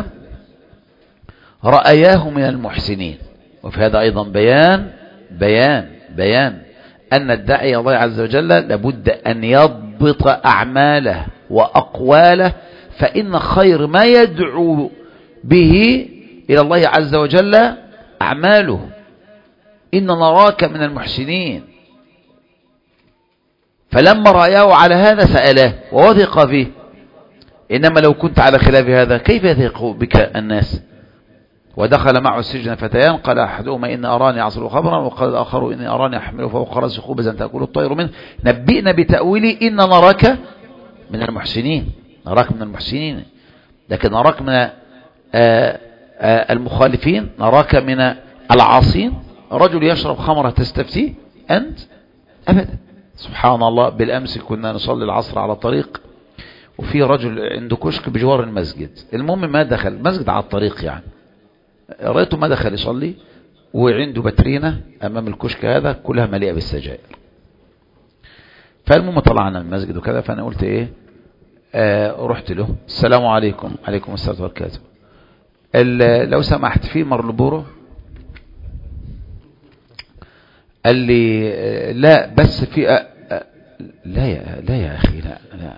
رأياه من المحسنين، وفي هذا أيضا بيان بيان بيان أن الداعي الله عز وجل لابد أن يضبط أعماله وأقواله، فإن خير ما يدعو به إلى الله عز وجل أعماله. إن نراك من المحسنين، فلما رأيه على هذا سأله ووثق فيه. إنما لو كنت على خلاف هذا كيف يثق بك الناس؟ ودخل معه السجن فتيان، قال أحدهما إن أراني أعصر خمرا، وقال الآخر إني أراني أحمل فوق رأسي خبزا تأكل الطير منه، نبئنا بتأويله إن نراك من المحسنين. نراك من المحسنين، لكن نراك من آآ آآ المخالفين، نراك من العاصين. رجل يشرب خمرة تستفتيه أنت؟ أبدا. سبحان الله، بالأمس كنا نصلي العصر على الطريق، وفي رجل عنده كشك بجوار المسجد. المهم ما دخل المسجد على الطريق، يعني رأيته ما دخل يصلي، وعنده بترينة أمام الكشك هذا كلها مليئة بالسجائر. فالمهم طلعنا المسجد وكذا، فأنا قلت إيه، آه رحت له، السلام عليكم. عليكم السلام وبركاته. لو سمحت في مرلبورو؟ قال لي آه لا بس في آه آه لا يا لا يا أخي لا لا.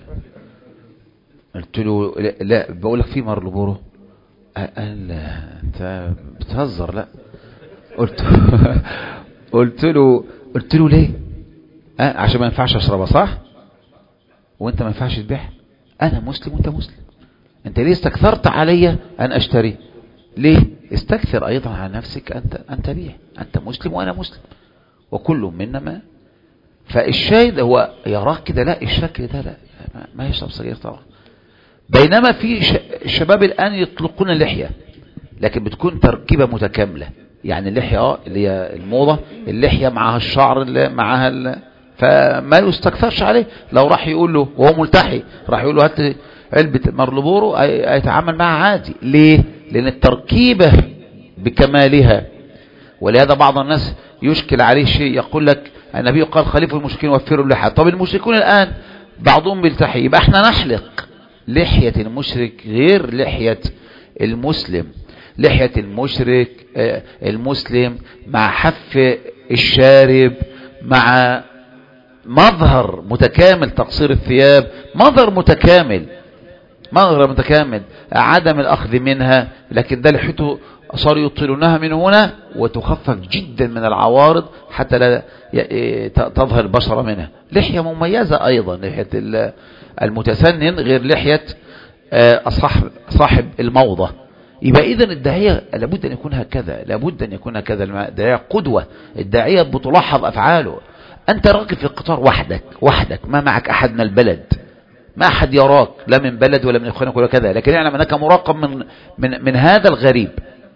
قلت له لا, لا بقول لك في مرلبورو. قال انت بتهزر؟ لا. قلت قلت له قلت له ليه؟ أه عشان ما ينفعش اشربها صح؟ وانت ما ينفعش تبيع؟ انا مسلم وانت مسلم، انت ليه استكثرت علي ان اشتري؟ ليه؟ استكثر ايضا على نفسك انت ان تبيع، انت مسلم وانا مسلم وكل منما. فالشاهد هو يراك كده لا الشكل ده لا ما يشرب سجاير طبعا. بينما في الشباب الآن يطلقون اللحية لكن بتكون تركيبة متكاملة، يعني اللحية اه اللي هي الموضة، اللحية معها الشعر اللي معها ال... فما يستكثرش عليه. لو راح يقول له وهو ملتحي راح يقول له هات علبة مارلبورو هيتعامل معها عادي. ليه؟ لأن التركيبة بكمالها. ولهذا بعض الناس يشكل عليه شيء يقول لك النبي قال خليفوا المشركين وفروا اللحية. طب المشركون الآن بعضهم بيلتحي، يبقى احنا نحلق. لحية المشرك غير لحية المسلم. لحية المشرك المسلم مع حف الشارب مع مظهر متكامل، تقصير الثياب مظهر متكامل، مظهر متكامل، عدم الأخذ منها. لكن ده لحيته صاروا يطيلونها من هنا وتخفف جدا من العوارض حتى لا تظهر البشرة منها. لحية مميزة أيضا لحية المتسنن غير لحية صاحب صاحب الموضة. يبقى إذن الداعية لابد أن يكون هكذا، لابد أن يكون هكذا. الداعية قدوة، الداعية بتلاحظ أفعاله. أنت راكب في القطار وحدك وحدك ما معك أحد من البلد، ما أحد يراك لا من بلد ولا من إخوانك ولا كذا، لكن يعلم أنك مراقب من, من, من هذا الغريب.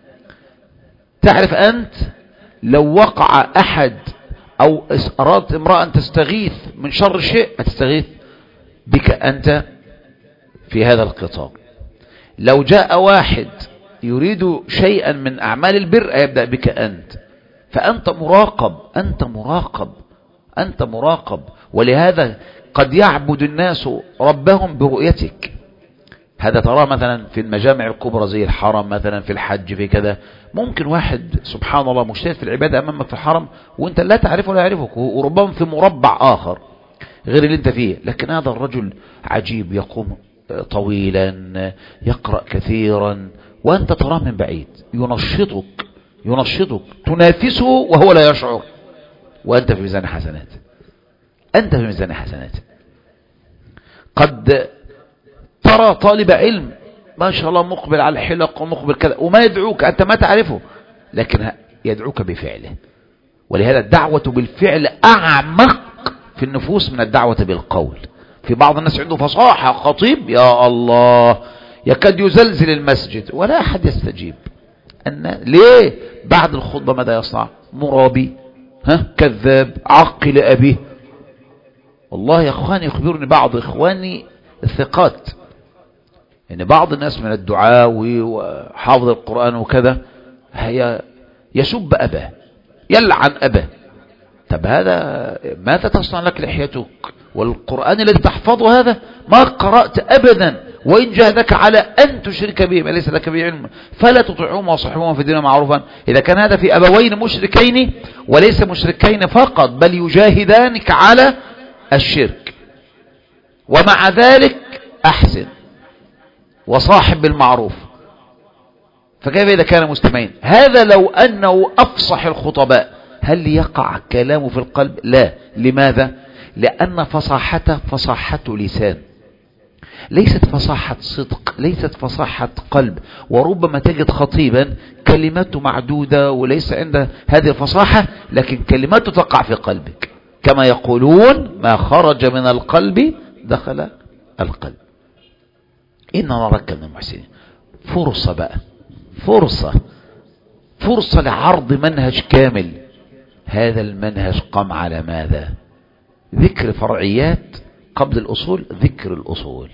تعرف أنت لو وقع أحد أو أرادت امرأة أن تستغيث من شر شيء هتستغيث بك أنت في هذا القطار. لو جاء واحد يريد شيئا من أعمال البر يبدأ بك أنت. فأنت مراقب، أنت مراقب، أنت مراقب. ولهذا قد يعبد الناس ربهم برؤيتك. هذا تراه مثلا في المجامع الكبرى زي الحرم مثلا، في الحج في كذا. ممكن واحد سبحان الله مجتهد في العبادة أمامك في الحرم وانت لا تعرفه ولا يعرفك، وربما في مربع آخر غير اللي انت فيه، لكن هذا الرجل عجيب، يقوم طويلا، يقرأ كثيرا، وأنت تراه من بعيد، ينشطك ينشطك تنافسه وهو لا يشعر، وأنت في ميزان حسنات، أنت في ميزان حسنات. قد ترى طالب علم ما شاء الله مقبل على الحلق ومقبل كذا وما يدعوك، أنت ما تعرفه، لكن يدعوك بفعله. ولهذا الدعوة بالفعل أعمق في النفوس من الدعوة بالقول. في بعض الناس عنده فصاحة، خطيب يا الله يكاد يزلزل المسجد ولا أحد يستجيب. أن ليه؟ بعد الخطبة ماذا يصنع؟ مرابي، ها كذاب، عقل أبيه. والله يا أخواني يخبرني بعض إخواني الثقات إن يعني بعض الناس من الدعاء وحافظ القرآن وكذا هي يسب أباه، يلعن أباه. طب هذا ماذا تصنع لك لحيتك والقرآن الذي تحفظه؟ هذا ما قرأت أبدا، وإن جاهدك على أن تشرك به ما ليس لك به علم فلا تطيعهما وصحبهما في الدين معروفا. إذا كان هذا في أبوين مشركين، وليس مشركين فقط بل يجاهدانك على الشرك، ومع ذلك أحسن وصاحب بالمعروف، فكيف إذا كان مستمعين؟ هذا لو أنه أفصح الخطباء هل يقع كلامه في القلب؟ لا. لماذا؟ لأن فصاحته فصاحة لسان، ليست فصاحة صدق، ليست فصاحة قلب. وربما تجد خطيبا كلماته معدودة وليس عنده هذه الفصاحة، لكن كلماته تقع في قلبك. كما يقولون ما خرج من القلب دخل القلب. إن نراك من المحسنين. فرصة بقى، فرصة فرصة لعرض منهج كامل. هذا المنهج قام على ماذا؟ ذكر فرعيات قبل الأصول، ذكر الأصول.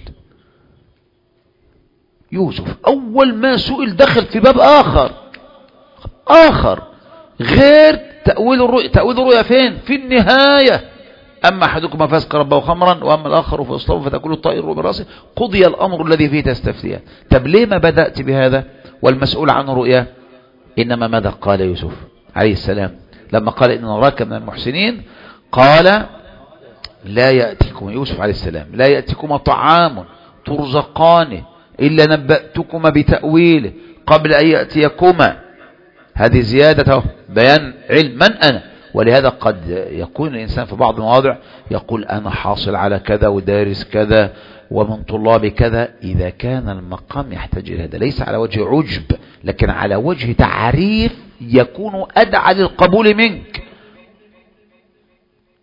يوسف أول ما سئل دخل في باب آخر آخر غير تأويل الرؤيا. تأويل الرؤيا فين؟ في النهاية. أما أحدكم فاسق ربه خمرا وأما الآخر فاصلبه فتأكل الطائر برأسه قضي الأمر الذي فيه تستفتيان. طب ليه ما بدأت بهذا والمسؤول عن رؤيا؟ إنما ماذا قال يوسف عليه السلام لما قال إن نراك من المحسنين؟ قال لا يأتيكم، يوسف عليه السلام، لا يأتيكم طعام ترزقانه إلا نبأتكما بتأويله قبل أن يأتيكما. هذه زيادة بيان علم من أنا. ولهذا قد يكون الإنسان في بعض المواضع يقول أنا حاصل على كذا ودارس كذا ومن طلاب كذا. إذا كان المقام يحتاج إلى هذا ليس على وجه عجب، لكن على وجه تعريف يكون أدعى للقبول منك.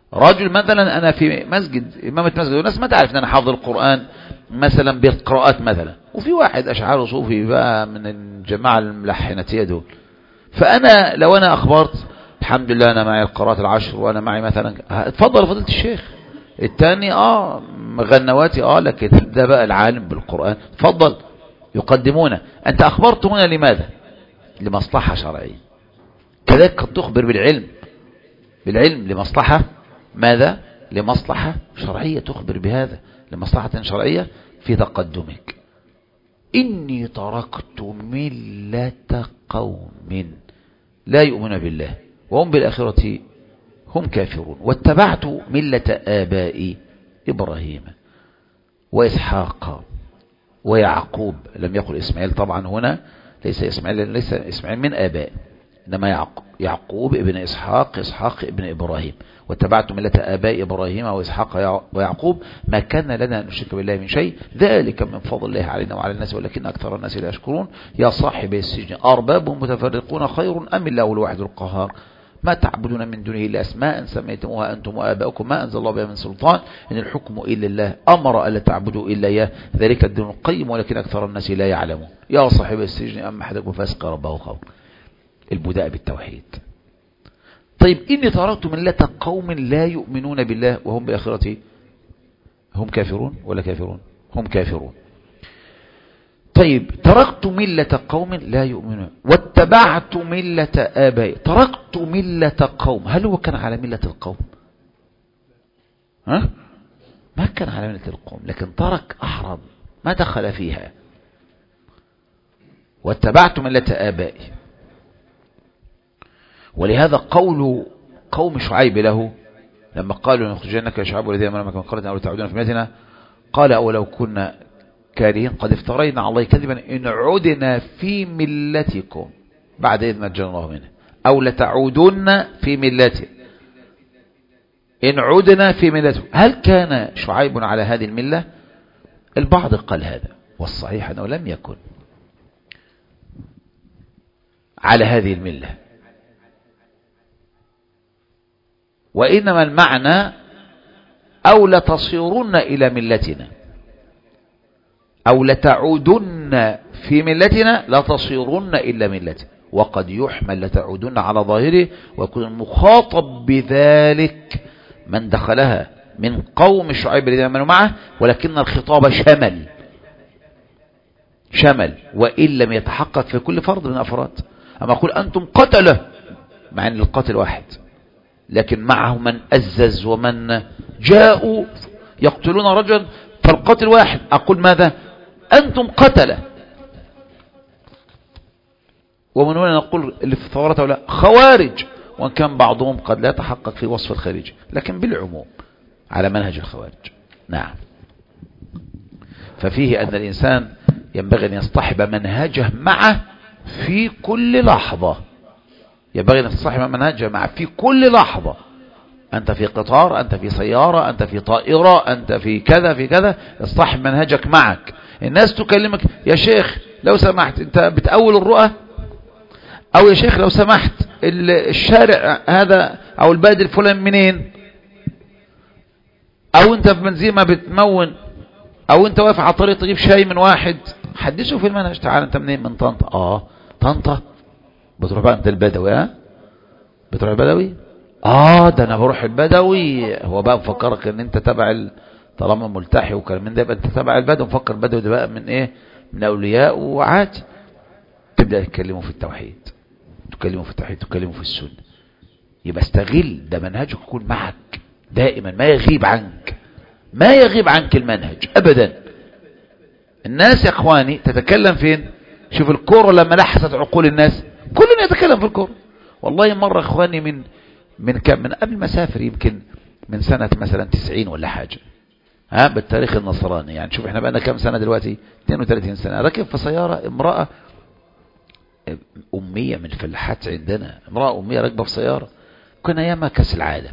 رجل مثلا أنا في مسجد إمامة مسجد والناس ما تعرف أن أنا حافظ القرآن مثلا بالقراءات مثلا، وفي واحد أشعار صوفي بقى من الجماعة الملحنتية دول، فأنا لو أنا أخبرت الحمد لله أنا معي القراءات العشر وأنا معي مثلا، اتفضل فضيلة الشيخ. الثاني آه غنواتي آه لكن ده بقى العالم بالقرآن، اتفضل يقدمونه. أنت أخبرت هنا لماذا؟ لمصلحة شرعية. كذلك قد تخبر بالعلم، بالعلم لمصلحة ماذا؟ لمصلحة شرعية، تخبر بهذا لمصلحة شرعية في تقدمك. إني تركت ملة قوم لا يؤمن بالله وهم بالآخرة هم كافرون واتبعت ملة آبائي إبراهيم وإسحاق ويعقوب. لم يقل إسماعيل طبعا هنا، ليس إسماعيل ليس إسماعيل من آباء، إنما يعقوب ابن إسحاق، إسحاق ابن إبراهيم. واتبعت ملة آباء إبراهيم وإسحاق ويعقوب ما كان لنا أن نشرك بالله من شيء ذلك من فضل الله علينا وعلى الناس ولكن أكثر الناس لا يشكرون. يا صاحبي السجن أرباب متفرقون خير أم الله الواحد القهار ما تعبدون من دونه إلا أسماء سميتموها أنتم وآباؤكم ما أنزل الله بها من سلطان إن الحكم إلا الله أمر ألا تعبدوا إلا إياه ذلك الدين القيم ولكن أكثر الناس لا يعلمون. يا صاحبي السجن أما أحدكم فاسق ربه خوف. البداء بالتوحيد. طيب إني تركت ملة قوم لا يؤمنون بالله وهم بآخرة هم كافرون ولا كافرون؟ هم كافرون. طيب تركت ملة قوم لا يؤمنون واتبعت ملة آبائي. تركت ملة قوم، هل هو كان على ملة القوم؟ ها؟ ما كان على ملة القوم لكن ترك أحرم ما دخل فيها. واتبعت ملة آبائي. ولهذا قول قوم شعيب له لما قالوا نخرجنك يا شعيب والذين آمنوا معك من قريتنا أو تعودون في ملتنا قال أولو كنا كارهين قد افترينا على الله كذبا إن عدنا في ملتكم بعد إذ نجانا الله منه أو لتعودن في ملته إن عدنا في ملته. هل كان شعيب على هذه الملة؟ البعض قال هذا والصحيح أنه لم يكن على هذه الملة، وإنما المعنى أو لتصيرن إلى ملتنا أو لتعودن في ملتنا لتصيرن إلى ملتنا. وقد يحمل لتعودن على ظاهره ويكون المخاطب بذلك من دخلها من قوم شعيب الذين آمنوا معه، ولكن الخطاب شمل شمل وإن لم يتحقق في كل فرد من أفراد. أما أقول أنتم قتله مع أن القاتل واحد لكن معه من أزز ومن جاءوا يقتلون رجلا فالقاتل واحد، أقول ماذا؟ أنتم قتله. ومن هنا نقول اللي في ثورته لا خوارج، وان كان بعضهم قد لا يتحقق في وصف الخارج لكن بالعموم على منهج الخوارج. نعم. ففيه أن الإنسان ينبغي أن يصطحب منهجه معه في كل لحظة، ينبغي أن يصطحب منهجه معه في كل لحظة. أنت في قطار، أنت في سيارة، أنت في طائرة، أنت في كذا في كذا، يصطحب منهجك معك. الناس تكلمك يا شيخ لو سمحت أنت بتأول الرؤى، أو يا شيخ لو سمحت الشارع هذا أو البلد الفلاني منين، أو أنت في بنزيمة بتمون، أو أنت واقف على الطريق تجيب شاي من واحد، حدثه في المنهج. تعال أنت منين؟ من طنطا. آه طنطا بتروح بقى أنت البدوي؟ ها بتروح البدوي؟ آه ده أنا بروح البدوي. هو بقى مفكرك أن أنت تبع ال... طالما ملتحي وكلام من ده يبقى أنت تبع البدوي، مفكر البدوي ده بقى من إيه؟ من أولياء وعادي. تبدأ تتكلموا في التوحيد، تكلموا في التوحيد، تكلموا في السنة. يبقى استغل ده منهجك يكون معك دائما، ما يغيب عنك، ما يغيب عنك المنهج أبدا. الناس يا اخواني تتكلم فين؟ شوف الكورة لما لحست عقول الناس كلنا يتكلم في الكورة. والله مرة اخواني من من كم من قبل ما اسافر يمكن من سنة مثلا تسعين ولا حاجة، ها بالتاريخ النصراني يعني. شوف احنا بقى كم سنة دلوقتي؟ اثنين وثلاثين سنة. ركب في سيارة امرأة أمية من الفلاحات عندنا، امرأة أمية راكبة في سيارة. كنا ايامها كاس العالم،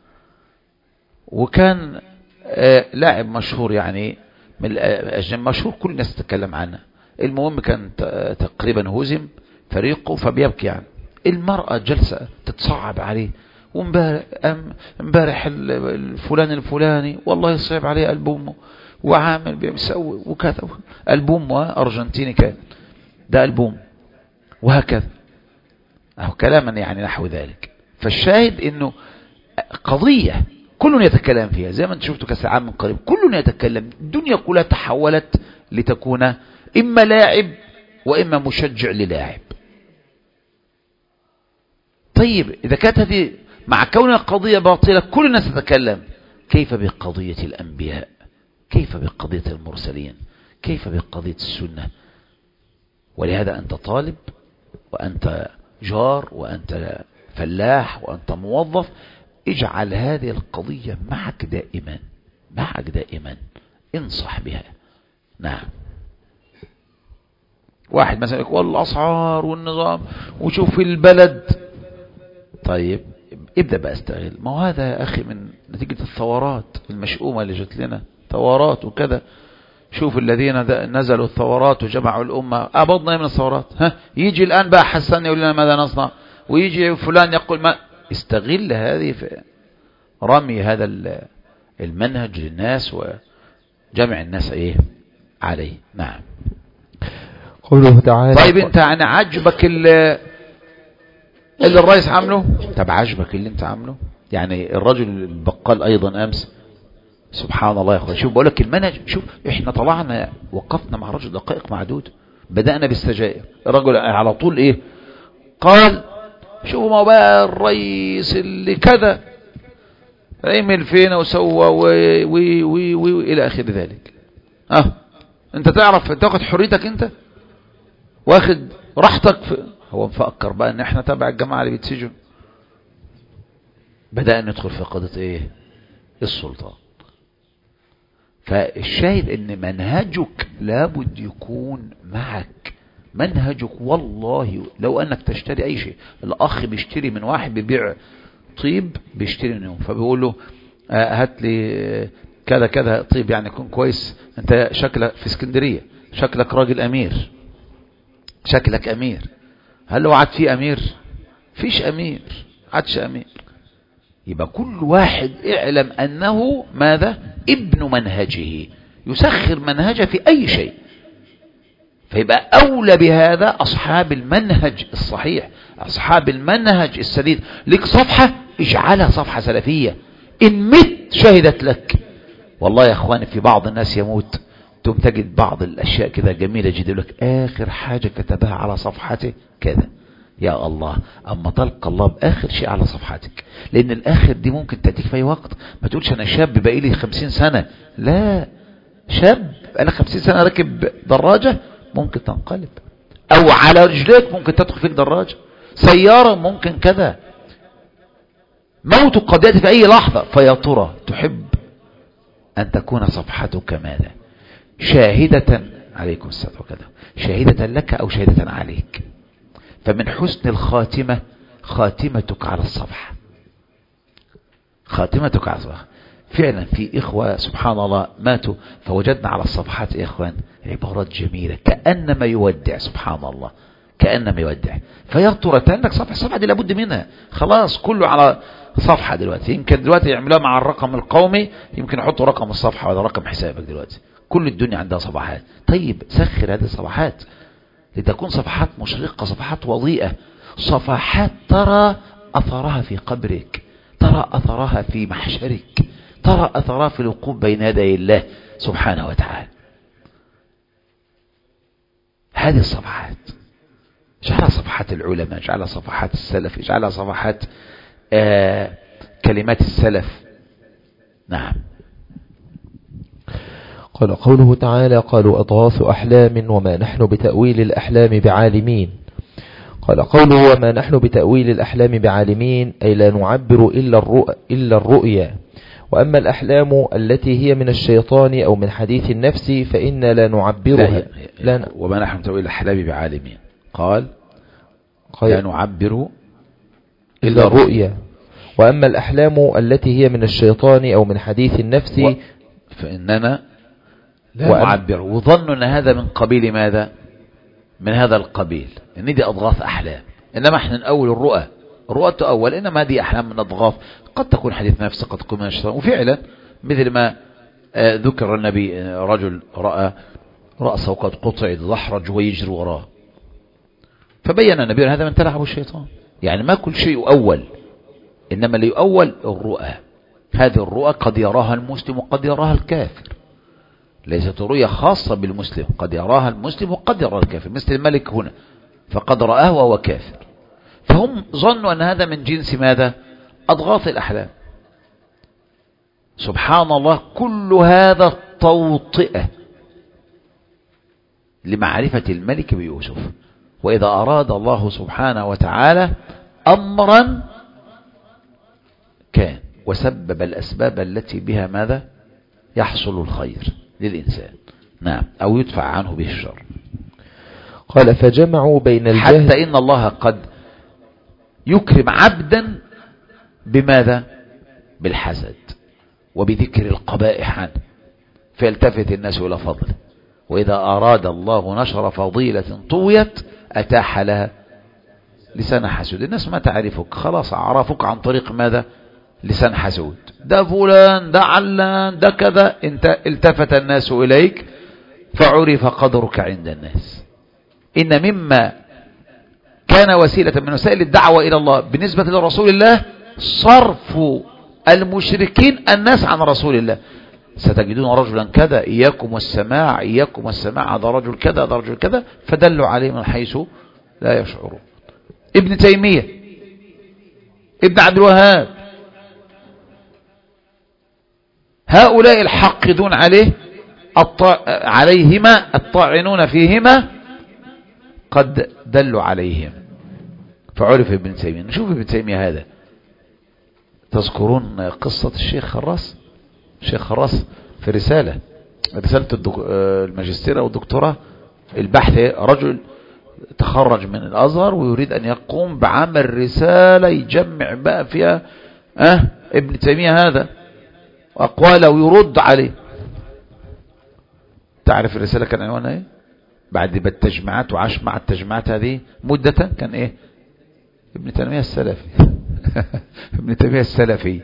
وكان آه لاعب مشهور يعني من الأجنبي مشهور كل الناس تتكلم عنه. المهم كان تقريبا هزم فريقه فبيبكي يعني. المرأة جلسة تتصعب عليه وامبارح الفلان الفلاني والله يصعب عليه قلب امه وعامل بيسوي وكذا، قلب امه ارجنتيني كان ده قلب امه، وهكذا أو كلاما يعني نحو ذلك. فالشاهد انه قضية كل يتكلم فيها، زي ما انت شفتوا كاس العالم من قريب كل يتكلم، الدنيا كلها تحولت لتكون اما لاعب واما مشجع للاعب. طيب اذا كانت هذه مع كونها قضية باطلة كل الناس تتكلم، كيف بقضية الانبياء؟ كيف بقضية المرسلين؟ كيف بقضية السنة؟ ولهذا انت طالب وانت جار وأنت فلاح وأنت موظف، اجعل هذه القضية معك دائما، معك دائما، انصح بها. نعم. واحد مثلا يقول والأسعار والنظام وشوف البلد، طيب ابدأ بقى استغل، ما هو هذا يا أخي من نتيجة الثورات المشؤومة اللي جت لنا، ثورات وكذا. شوف الذين نزلوا الثورات وجمعوا الأمة، أبضنا من الثورات، ها يجي الآن بقى حسن يقول لنا ماذا نصنع، ويجي فلان يقول ما. استغل هذه في رمي هذا المنهج للناس وجمع الناس ايه عليه. نعم. قوله تعالى طيب انت يعني عجبك اللي, اللي الرئيس عامله، طب عجبك اللي انت عامله؟ يعني الرجل البقال ايضا امس، سبحان الله يا اخوان، شوف بقول لك المنهج، شوف احنا طلعنا وقفنا مع رجل دقائق معدود، بدأنا بالسجائر، الرجل على طول ايه قال شوفوا ما بقى الرئيس اللي كذا عمل فينا وسوى وي وي وي وي الى اخر ذلك. اه انت تعرف تاخد حريتك انت واخد راحتك في... هو مفكر بقى ان احنا تبع الجماعة اللي بيتسجن. بدأنا ندخل في قضية ايه السلطان. فالشاهد ان منهجك لابد يكون معك، منهجك والله لو انك تشتري اي شيء، الاخ بيشتري من واحد بيبيع طيب، بيشتري منهم فبيقول له آه هات لي كذا كذا طيب يعني يكون كويس، انت شكلك في اسكندرية شكلك راجل امير، شكلك امير، هل هو عاد في امير؟ فيش امير، عادش امير. يبقى كل واحد اعلم انه ماذا ابن منهجه، يسخر منهجه في اي شيء. فيبقى اولى بهذا اصحاب المنهج الصحيح، اصحاب المنهج السديد. لك صفحة اجعلها صفحة سلفية، ان مت شهدت لك. والله يا اخواني في بعض الناس يموت ثم تجد بعض الاشياء كذا جميلة جدا، لك اخر حاجة كتبها على صفحته كذا، يا الله اما تلقى الله باخر شيء على صفحتك، لان الاخر دي ممكن تأتيك في اي وقت. ما تقولش انا شاب بقى لي خمسين سنة، لا، شاب انا خمسين سنة راكب دراجة ممكن تنقلب، او على رجليك ممكن تدخل فيك دراجة، سيارة ممكن كذا، موت قد يأتي في اي لحظة. فيا ترى تحب ان تكون صفحتك ماذا شاهدة عليكم السلام وكذا، شاهدة لك او شاهدة عليك. فمن حسن الخاتمة خاتمتك على الصفحة، خاتمتك على الصفحة. فعلا في إخوة سبحان الله ماتوا فوجدنا على الصفحات يا إخوان عبارات جميلة كأنما يودع، سبحان الله كأنما يودع. فيطرة لك صفحة، الصفحة دي لابد منها، خلاص كله على صفحة دلوقتي. يمكن دلوقتي يعملوها مع الرقم القومي، يمكن يحطوا رقم الصفحة ولا رقم حسابك دلوقتي، كل الدنيا عندها صفحات. طيب سخر هذه الصفحات لتكون صفحات مشرقة، صفحات وضيئة، صفحات ترى أثرها في قبرك، ترى أثرها في محشرك، ترى أثرها في الوقوف بين يدي الله سبحانه وتعالى. هذه الصفحات اجعلها صفحات العلماء، اجعلها صفحات السلف، اجعلها صفحات آه كلمات السلف. نعم. قال قوله تعالى قالوا أضغاث أحلام وما نحن بتأويل الأحلام بعالمين. قال قوله وما نحن بتأويل الأحلام بعالمين أي لا نعبر إلا الرؤيا, إلا الرؤيا. وأما الأحلام التي هي من الشيطان أو من حديث النفس فإنا لا نعبرها. لا لا وما نحن بتأويل الأحلام بعالمين، قال لا نعبر إلا الرؤيا. وأما الأحلام التي هي من الشيطان أو من حديث النفس و... فإننا لا نعبر. وظنوا أن هذا من قبيل ماذا؟ من هذا القبيل، ان دي أضغاث أحلام، إنما احنا نأول الرؤى. رؤى تؤول، إنما هذه أحلام من أضغاث، قد تكون حديث نفس، قد تكون من الشيطان. وفعلا مثل ما آه ذكر النبي، آه رجل رأى رأسه قد قطع ضحرج ويجري وراه، فبين النبي هذا من تلعب الشيطان. يعني ما كل شيء يؤول، إنما اللي يؤول الرؤى. هذه الرؤى قد يراها المسلم وقد يراها الكافر، ليست رؤيا خاصة بالمسلم، قد يراها المسلم وقد يراها الكافر، مثل الملك هنا فقد رآه وهو كافر. فهم ظنوا أن هذا من جنس ماذا؟ أضغاث الأحلام. سبحان الله، كل هذا توطئة لمعرفة الملك بيوسف. وإذا أراد الله سبحانه وتعالى أمرا كان، وسبب الأسباب التي بها ماذا؟ يحصل الخير للإنسان، نعم، أو يدفع عنه به الشر. قال فجمعوا بين الجهل، حتى إن الله قد يكرم عبدا بماذا؟ بالحسد وبذكر القبائح عنه، فيلتفت الناس إلى فضله. وإذا أراد الله نشر فضيلة طويت أتاح لها لسان حسود. الناس ما تعرفك، خلاص عرفك عن طريق ماذا؟ لسان حسود. ده فلان، ده علان، ده كذا، انت التفت الناس إليك فعرف قدرك عند الناس. إن مما كان وسيلة من وسائل الدعوة إلى الله بالنسبة لرسول الله صرف المشركين الناس عن رسول الله. ستجدون رجلا كذا، إياكم والسماع، إياكم والسماع، هذا رجل كذا، هذا رجل كذا، فدلوا عليه من حيث لا يشعرون. ابن تيمية، ابن عبد الوهاب، هؤلاء الحاقدون عليه الطا... عليهما الطاعنون فيهما قد دلوا عليهم فعرف ابن تيمية. نشوف ابن تيمية هذا. تذكرون قصة الشيخ خراس؟ الشيخ خراس في رسالة رسالة الدك... الماجستير أو الدكتوراه، البحث، رجل تخرج من الأزهر ويريد أن يقوم بعمل رسالة يجمع بقى فيها أه ابن تيمية هذا وأقواله ويرد عليه. تعرف الرسالة كان عنوانها ايه؟ بعد ما التجمعات وعاش مع التجمعات هذه مدة، كان ايه؟ ابن تيمية السلفي. ابن تيمية السلفي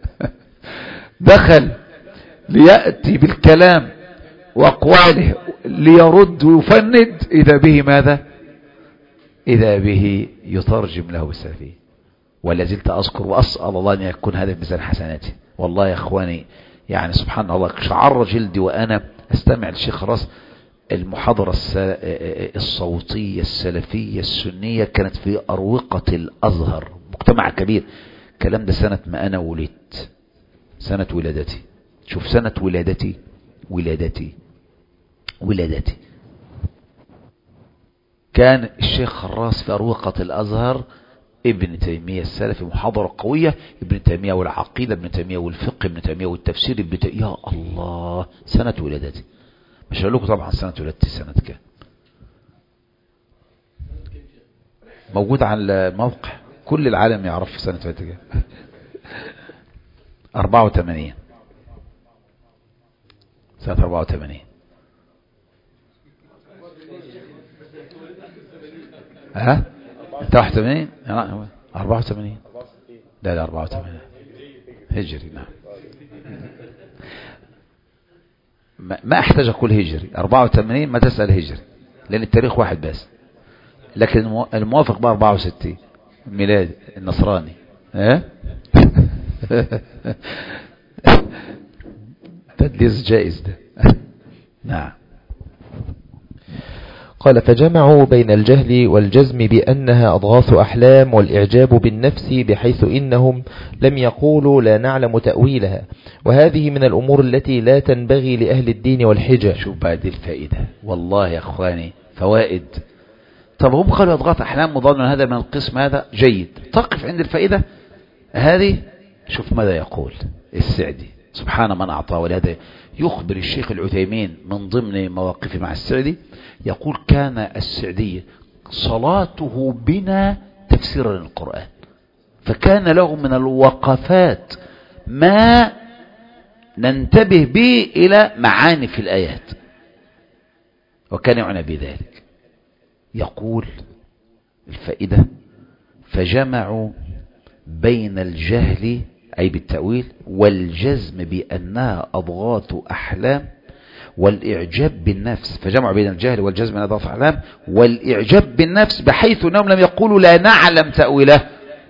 دخل ليأتي بالكلام وأقواله ليرد ويفند، إذا به ماذا؟ إذا به يترجم له السلفي. ولا زلت أذكر وأسأل الله أن يكون هذا في ميزان حسناتي. والله يا أخواني، يعني سبحان الله، شعر جلدي وأنا أستمع للشيخ خراس. المحاضرة الصوتية السلفية السنية كانت في أروقة الأزهر، مجتمع كبير. الكلام ده سنة ما أنا ولدت، سنة ولادتي. شوف، سنة ولادتي ولادتي ولادتي كان الشيخ خراس في أروقة الأزهر، ابن تيمية السلفي، محاضرة قوية. ابن تيمية والعقيدة، ابن تيمية والفقه، ابن تيمية والتفسير، ابن تيمية. يا الله، سنة ولادتي. مش هقول لكم طبعا سنة ولادتي سنة كام، موجود على الموقع، كل العالم يعرف سنة ولادتي كام. أربعة وثمانين، سنة أربعة وثمانين. ها انت واحد وثمانين؟ أربعة وثمانين. لا لا أربعة وثمانين هجري. نعم، ما احتاج اقول هجري. أربعة وثمانين ما تسأل هجري، لان التاريخ واحد بس. لكن الموافق بقى أربعة وستين ميلاد النصراني. ها تدليس جائز ده. نعم. قال فجمعوا بين الجهل والجزم بأنها أضغاث أحلام والإعجاب بالنفس، بحيث إنهم لم يقولوا لا نعلم تأويلها، وهذه من الأمور التي لا تنبغي لأهل الدين والحجة. شوف بعد الفائدة، والله يا أخواني فوائد. طب هم قالوا أضغاث أحلام مضاد هذا من القسم هذا، جيد. تقف عند الفائدة هذه. شوف ماذا يقول السعدي، سبحان من أعطاه. ولهذا يخبر الشيخ العثيمين من ضمن مواقفه مع السعدي، يقول كان السعدي صلاته بنا تفسيرا للقرآن، فكان له من الوقفات ما ننتبه به إلى معاني في الآيات، وكان يعنى بذلك. يقول الفائدة فجمعوا بين الجهل أي بالتأويل والجزم بأنها أضغاث أحلام والإعجاب بالنفس، فجمع بين الجهل والجزم بأنها أضغاث أحلام والإعجاب بالنفس بحيث أنهم لم يقولوا لا نعلم تأويله،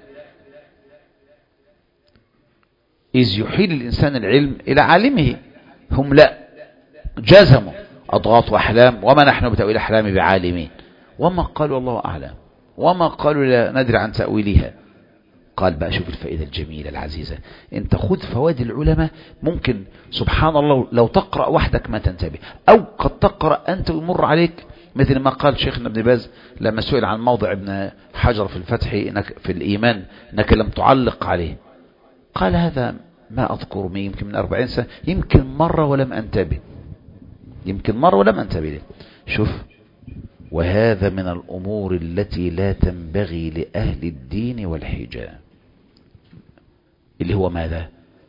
إذ يحيل الإنسان العلم إلى عالمه. هم لا، جزموا أضغاث أحلام وما نحن بتأويل أحلام بعالمين، وما قالوا الله أعلم، وما قالوا لا ندري عن تأويلها. قال بقى شوف الفائدة الجميلة العزيزة، انت خذ فوائد العلماء، ممكن سبحان الله لو تقرأ وحدك ما تنتبه، او قد تقرأ انت ويمر عليك، مثل ما قال شيخنا ابن باز لما سئل عن موضع ابن حجر في الفتح إنك في الإيمان انك لم تعلق عليه، قال هذا ما أذكر من يمكن من أربعين سنة، يمكن مرة ولم أنتبه، يمكن مرة ولم أنتبه. شوف، وهذا من الأمور التي لا تنبغي لأهل الدين والحجاب، اللي هو ماذا؟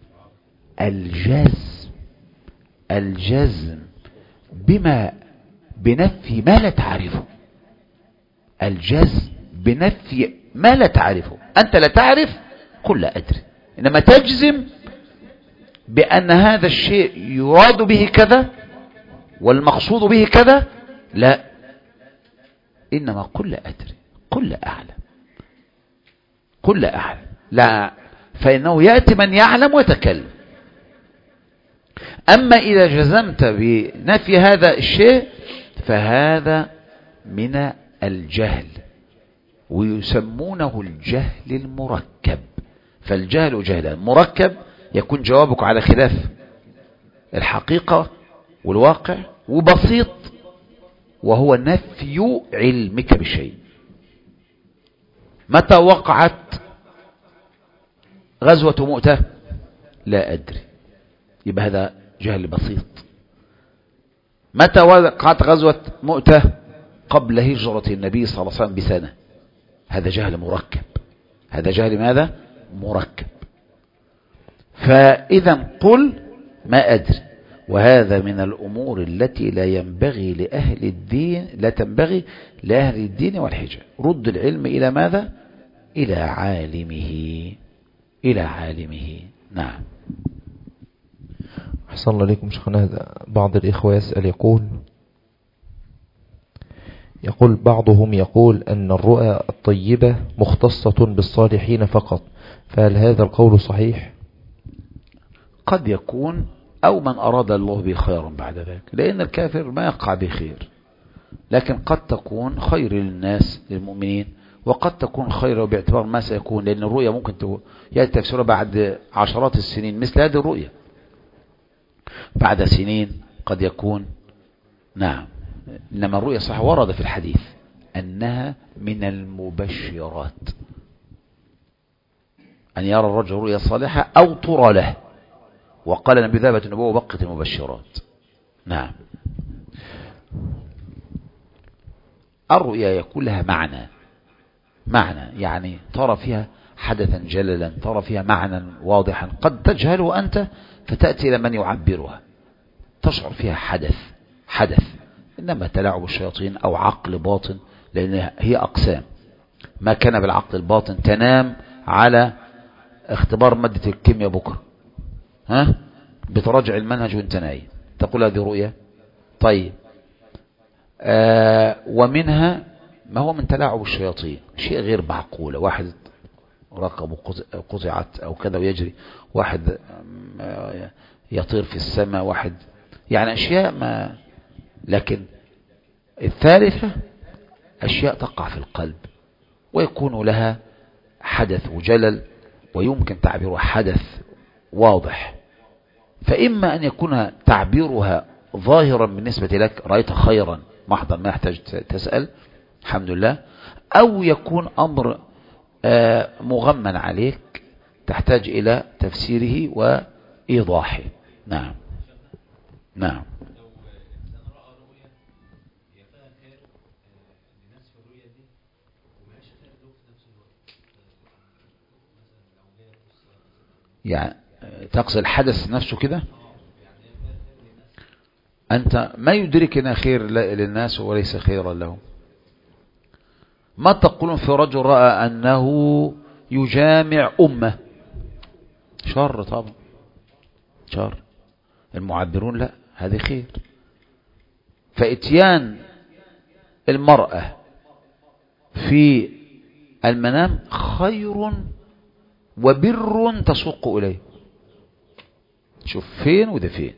الجزم، الجزم بما بنفي ما لا تعرفه، الجزم بنفي ما لا تعرفه. أنت لا تعرف قل لا أدري، إنما تجزم بأن هذا الشيء يراد به كذا والمقصود به كذا، لا، إنما قل لا أدري، قل لا أعلم، قل لا أعلم، لا، فإنه يأتي من يعلم ويتكلم. أما إذا جزمت بنفي هذا الشيء فهذا من الجهل، ويسمونه الجهل المركب. فالجهل جهلان، مركب يكون جوابك على خلاف الحقيقة والواقع، وبسيط وهو نفي علمك بشيء. متى وقعت غزوة مؤتة؟ لا أدري، يبقى هذا جهل بسيط. متى وقعت غزوة مؤتة؟ قبل هجرة النبي صلى الله عليه وسلم بسنة، هذا جهل مركب، هذا جهل ماذا؟ مركب. فإذا قل ما أدري، وهذا من الأمور التي لا ينبغي لأهل الدين، لا تنبغي لأهل الدين والحجة. رد العلم إلى ماذا؟ إلى عالمه، إلى عالمه. نعم. أحسن الله عليكم شيخنا. هذا بعض الإخوة يسأل يقول يقول بعضهم يقول أن الرؤى الطيبة مختصة بالصالحين فقط، فهل هذا القول صحيح؟ قد يكون، أو من أراد الله به خيرا بعد ذلك، لأن الكافر ما يقع بخير، لكن قد تكون خير للناس للمؤمنين، وقد تكون خير باعتبار ما سيكون، لأن الرؤية ممكن يأتي تفسيرها بعد عشرات السنين، مثل هذه الرؤية بعد سنين قد يكون. نعم. إنما الرؤية صح ورد في الحديث أنها من المبشرات، أن يرى الرجل رؤيا صالحة أو ترى له، وقال النبي ذهبت النبوة وبقت المبشرات. نعم. الرؤيا يكون لها معنى، معنى يعني ترى فيها حدثا جللا، ترى فيها معنى واضحا قد تجهله أنت، فتأتي إلى من يعبرها تشعر فيها حدث حدث إنما تلاعب الشياطين أو عقل باطن، لأن هي أقسام. ما كان بالعقل الباطن تنام على اختبار مادة الكيمياء بكرة، ها بتراجع المنهج وانت نايم، تقول هذه رؤية. طيب، آه ومنها ما هو من تلاعب الشياطين، شيء غير معقول، واحد رقبه قطعت أو كذا ويجري، واحد يطير في السماء، واحد يعني أشياء ما. لكن الثالثة أشياء تقع في القلب ويكون لها حدث وجلل، ويمكن تعبيرها حدث واضح. فإما أن يكون تعبيرها ظاهرا بالنسبة لك، رأيت خيرا محضا ما يحتاج تسأل الحمد لله، أو يكون أمر مغمن عليك تحتاج إلى تفسيره وإيضاحه. نعم. نعم. يعني تقصد الحدث نفسه كده، أنت ما يدرك أنه خير للناس وليس خيرا لهم. ما تقولون في رجل رأى أنه يجامع أمة، شر طبعا، شر. المعبرون لا، هذه خير. فإتيان المرأة في المنام خير وبر تسوق إليه. شوف فين وده فين.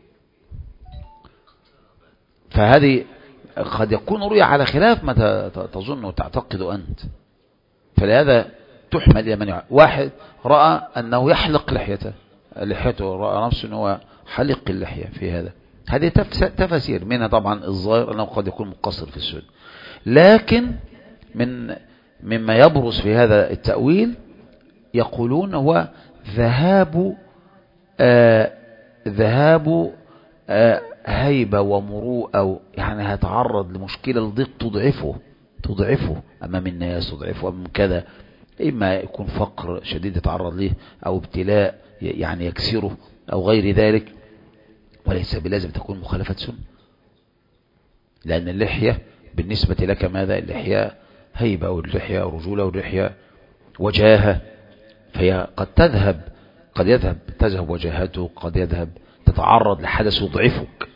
فهذه قد يكون رؤيا على خلاف ما تظن وتعتقد أنت. فلهذا تحمل إلى من يعلم. واحد رأى أنه يحلق لحيته، لحيته رأى نفسه أنه حلق اللحية في هذا. هذه تفسير منها طبعا الظاهر أنه قد يكون مقصر في السنة، لكن من مما يبرز في هذا التأويل يقولون هو ذهاب آه ذهاب آه هيبة ومروءة، يعني هيتعرض لمشكلة لضيق تضعفه تضعفه أمام الناس، تضعفه أمام كذا، إما يكون فقر شديد يتعرض له أو ابتلاء يعني يكسره أو غير ذلك. وليس بلازم تكون مخالفة سنة، لأن اللحية بالنسبة لك ماذا؟ اللحية هيبة، واللحية رجولة، واللحية وجاهة، فهي قد تذهب قد يذهب تذهب وجاهته، قد يذهب تتعرض لحدث يضعفك.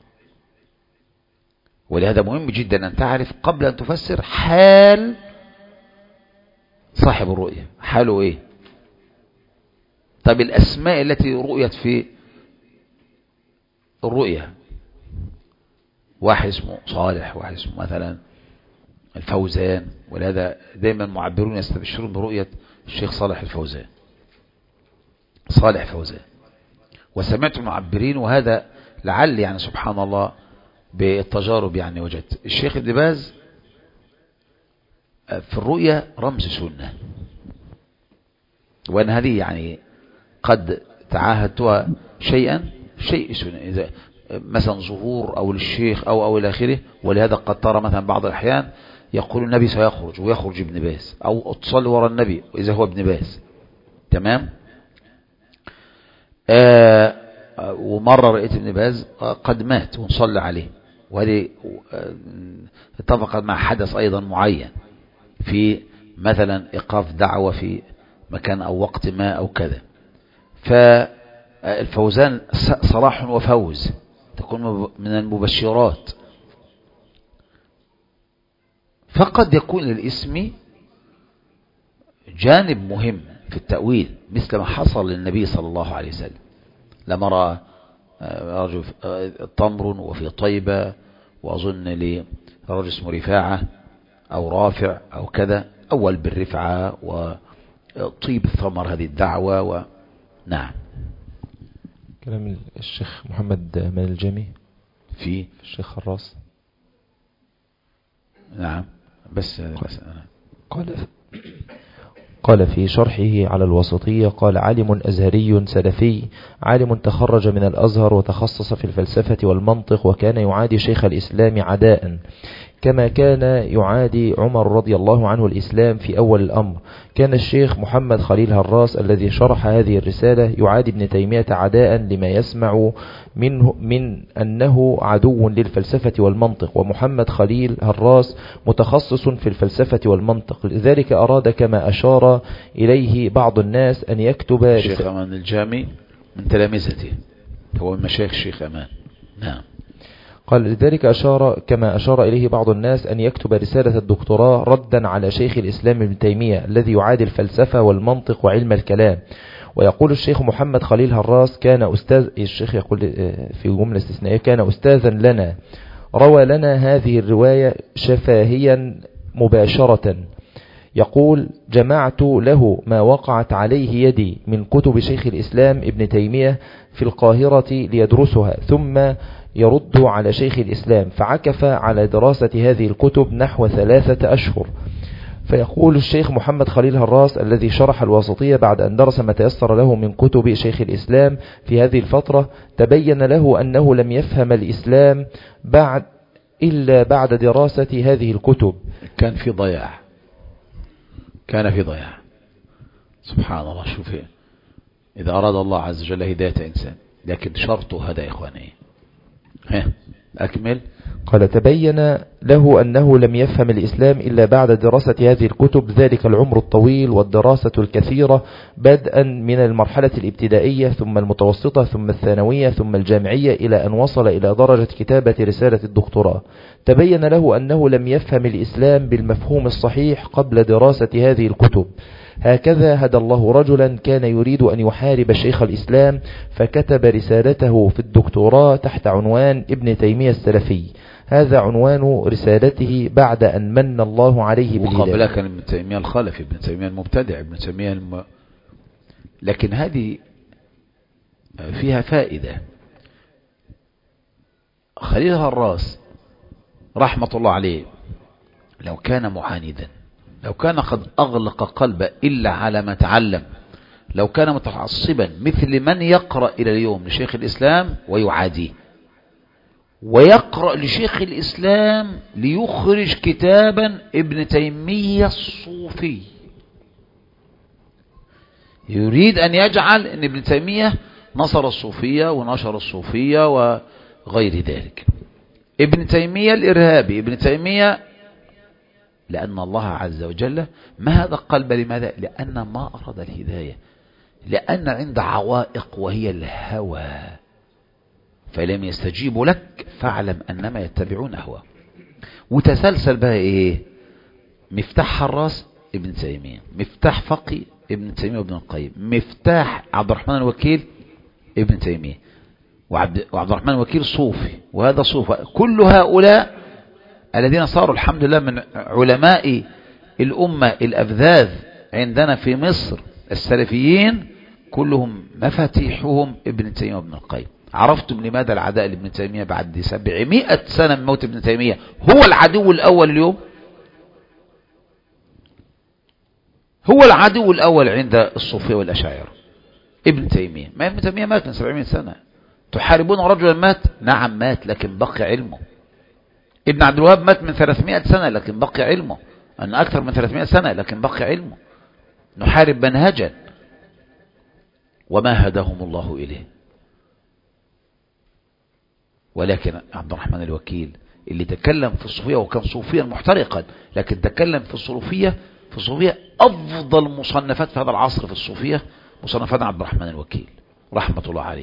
ولهذا مهم جدا أن تعرف قبل أن تفسر حال صاحب الرؤية، حاله إيه. طب الأسماء التي رؤيت في الرؤية، واحد اسمه صالح، واحد اسمه مثلا الفوزان، ولهذا دائما المعبرون يستبشرون برؤية الشيخ صالح الفوزان، صالح فوزان. وسمعت المعبرين، وهذا لعل يعني سبحان الله بالتجارب يعني وجدت الشيخ ابن باز في الرؤية رمز سنة، وأن هذه يعني قد تعاهدتها شيئا شيء سنة، إذا مثلا ظهور أو للشيخ أو أو إلى آخره. ولهذا قد ترى مثلا بعض الأحيان يقول النبي سيخرج ويخرج ابن باز، أو تصلي وراء النبي إذا هو ابن باز، تمام. آه ومرة رأيت ابن باز قد مات ونصلي عليه، وهذه اتفقت مع حدث أيضا معين في مثلا إيقاف دعوة في مكان أو وقت ما أو كذا. فالفوزان صلاح وفوز تكون من المبشرات. فقد يكون للاسم جانب مهم في التأويل، مثل ما حصل للنبي صلى الله عليه وسلم لما رأى رجل تمر وفي طيبة، وأظن لرجل اسمه رفاعة أو رافع أو كذا، أول بالرفعة وطيب الثمر هذه الدعوة و... نعم. كلام الشيخ محمد من الجمي في الشيخ الراس. نعم. بس, بس أنا قال قال في شرحه على الوسطية، قال عالم أزهري سلفي، عالم تخرج من الأزهر وتخصص في الفلسفة والمنطق، وكان يعادي شيخ الإسلام عداء كما كان يعادي عمر رضي الله عنه الإسلام في أول الأمر. كان الشيخ محمد خليل هراس الذي شرح هذه الرسالة يعادي ابن تيمية عداء لما يسمع منه من أنه عدو للفلسفة والمنطق، ومحمد خليل هراس متخصص في الفلسفة والمنطق، لذلك أراد كما أشار إليه بعض الناس أن يكتب الشيخ أمان الجامي من تلامذته، هو من مشايخ الشيخ أمان. نعم. قال لذلك أشار كما أشار إليه بعض الناس أن يكتب رسالة الدكتوراه ردا على شيخ الإسلام ابن تيمية الذي يعادي الفلسفة والمنطق وعلم الكلام. ويقول الشيخ محمد خليل هراس كان أستاذ، الشيخ يقول في جملة استثنائية، كان أستاذا لنا، روى لنا هذه الرواية شفاهيا مباشرة. يقول جمعت له ما وقعت عليه يدي من كتب شيخ الإسلام ابن تيمية في القاهرة ليدرسها، ثم يرد على شيخ الإسلام، فعكف على دراسة هذه الكتب نحو ثلاثة أشهر. فيقول الشيخ محمد خليل هراس الذي شرح الوسطية بعد أن درس ما تيسر له من كتب شيخ الإسلام في هذه الفترة، تبين له أنه لم يفهم الإسلام بعد إلا بعد دراسة هذه الكتب. كان في ضياع، كان في ضياع. سبحان الله. شوف إذا أراد الله عز وجل هداية إنسان، لكن شرطه هذا يا إخواني. ها أكمل. قال تبين له أنه لم يفهم الإسلام إلا بعد دراسة هذه الكتب، ذلك العمر الطويل والدراسة الكثيرة، بدءا من المرحلة الابتدائية ثم المتوسطة ثم الثانوية ثم الجامعية، إلى أن وصل إلى درجة كتابة رسالة الدكتوراه. تبين له أنه لم يفهم الإسلام بالمفهوم الصحيح قبل دراسة هذه الكتب. هكذا هدى الله رجلا كان يريد أن يحارب شيخ الإسلام، فكتب رسالته في الدكتوراه تحت عنوان ابن تيمية السلفي. هذا عنوان رسالته بعد أن من الله عليه بالهداية. وقبلها كان ابن تيمية الخلفي، ابن تيمية المبتدع، ابن تيمية الم... لكن هذه فيها فائدة. خليل هراس رحمة الله عليه لو كان معاندا، لو كان قد أغلق قلبه إلا على ما تعلم، لو كان متعصبا مثل من يقرأ إلى اليوم لشيخ الإسلام ويعاديه، ويقرأ لشيخ الإسلام ليخرج كتابا ابن تيمية الصوفي، يريد أن يجعل أن ابن تيمية نصر الصوفية ونشر الصوفية وغير ذلك. ابن تيمية الإرهابي، ابن تيمية، لأن الله عز وجل ما هذا القلب. لماذا؟ لأن ما أراد الهداية، لأن عند عوائق وهي الهوى، فلم يستجيبوا لك فاعلم أنما يتبعون هوى. وتسلسل بقى إيه؟ مفتاح حراس ابن تيمية، مفتاح فقي ابن تيمية وابن القيم، مفتاح عبد الرحمن الوكيل ابن تيمية، وعبد, وعبد الرحمن الوكيل صوفي، وهذا صوفي. كل هؤلاء الذين صاروا الحمد لله من علماء الأمة الأفذاذ عندنا في مصر السلفيين، كلهم مفاتيحهم ابن تيمية وابن القيم. عرفتم لماذا العداء لابن تيمية بعد سبعمائة سنة من موت ابن تيمية هو العدو الأول اليوم؟ هو العدو الأول عند الصوفية والأشاعرة ابن تيمية. ما ابن تيمية مات من سبعمائة سنة. تحاربون رجلا مات؟ نعم مات، لكن بقي علمه. ابن عبد الوهاب مات من ثلاثمائة سنة لكن بقي علمه، أن أكثر من ثلاثمائة سنة لكن بقي علمه. نحارب منهجا وما هداهم الله إليه. ولكن عبد الرحمن الوكيل اللي تكلم في الصوفية وكان صوفيا محترقا، لكن تكلم في الصوفية في الصوفية أفضل مصنفات في هذا العصر في الصوفية مصنفات عبد الرحمن الوكيل رحمة الله عليه.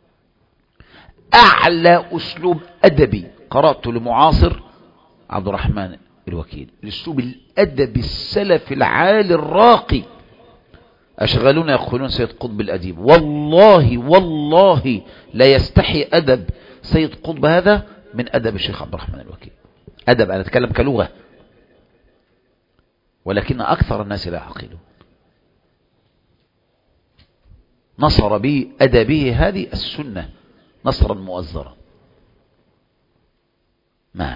أعلى أسلوب أدبي قرأته لمعاصر عبد الرحمن الوكيل، الأسلوب الأدبي السلفي العالي الراقي. أشغلون يقولون سيد قطب الأديب، والله والله لا يستحي أدب سيد قطب هذا من أدب الشيخ عبد الرحمن الوكيل. أدب، أنا أتكلم كلغة، ولكن أكثر الناس لا يعقلون. نصر به أدبه هذه السنة نصرا مؤزرا. نعم.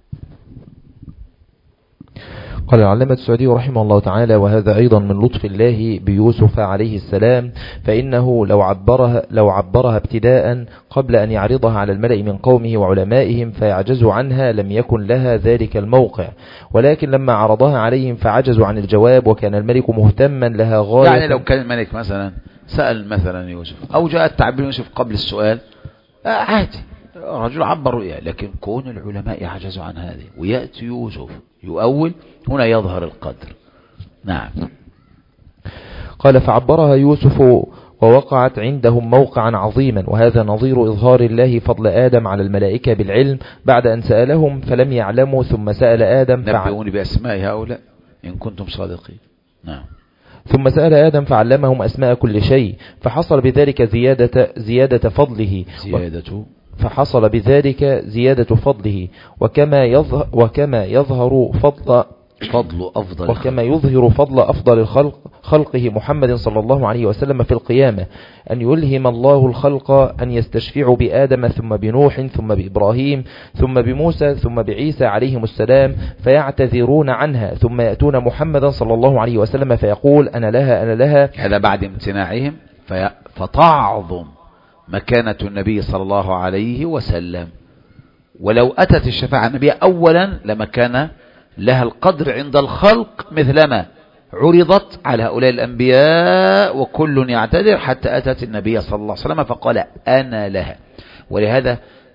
قال العلامة السعدي رحمه الله تعالى: وهذا أيضا من لطف الله بيوسف عليه السلام، فإنه لو عبرها, لو عبرها ابتداء قبل أن يعرضها على الملأ من قومه وعلمائهم فيعجزوا عنها لم يكن لها ذلك الموقع، ولكن لما عرضها عليهم فعجزوا عن الجواب، وكان الملك مهتما لها غاية. يعني لو كان الملك مثلا سأل مثلا يوسف أو جاء التعبير يوسف قبل السؤال عادي، رجل عبر رؤيا، لكن كون العلماء يعجزوا عن هذه ويأتي يوسف يؤول، هنا يظهر القدر. نعم. قال: فعبرها يوسف ووقعت عندهم موقعا عظيما، وهذا نظير إظهار الله فضل آدم على الملائكة بالعلم بعد أن سألهم فلم يعلموا، ثم سأل آدم نبئوني بأسماء هؤلاء إن كنتم صادقين. نعم. ثم سأل آدم فعلمهم أسماء كل شيء، فحصل بذلك زيادة, زيادة فضله زيادة فحصل بذلك زيادة فضله، وكما يظهر, وكما يظهر فضل فضل أفضل وكما يظهر فضل أفضل الخلق خلقه محمد صلى الله عليه وسلم في القيامة، أن يلهم الله الخلق أن يستشفعوا بآدم ثم بنوح ثم بإبراهيم ثم بموسى ثم بعيسى عليهم السلام، فيعتذرون عنها، ثم يأتون محمدا صلى الله عليه وسلم فيقول أنا لها أنا لها. هذا بعد امتناعهم فتعظم مكانة النبي صلى الله عليه وسلم. ولو أتت الشفاعة النبي أولا لما كان لها القدر عند الخلق مثلما عرضت على هؤلاء الأنبياء وكل يعتذر، حتى أتت النبي صلى الله عليه وسلم فقال أنا لها. ولهذا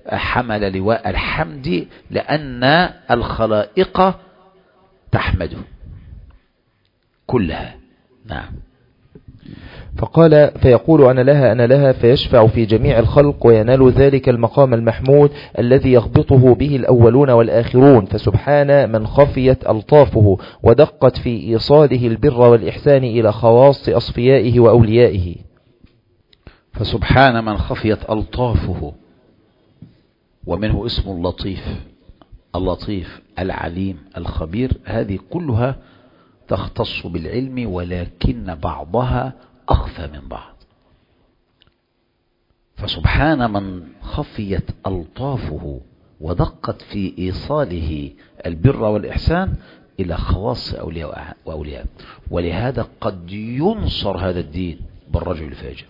حمل لواء الحمد لأن الخلائق تحمده كلها. نعم. فقال فيقول أنا لها أنا لها فيشفع في جميع الخلق وينال ذلك المقام المحمود الذي يغبطه به الأولون والآخرون. فسبحان من خفيت ألطافه ودقت في إيصاله البر والإحسان إلى خواص أصفيائه وأوليائه. فسبحان من خفيت ألطافه، ومنه اسم اللطيف، اللطيف العليم الخبير، هذه كلها تختص بالعلم ولكن بعضها أخفى من بعض. فسبحان من خفيت ألطافه ودقت في إيصاله البر والإحسان إلى خواص أولياء وأولياء. ولهذا قد ينصر هذا الدين بالرجل الفاجر،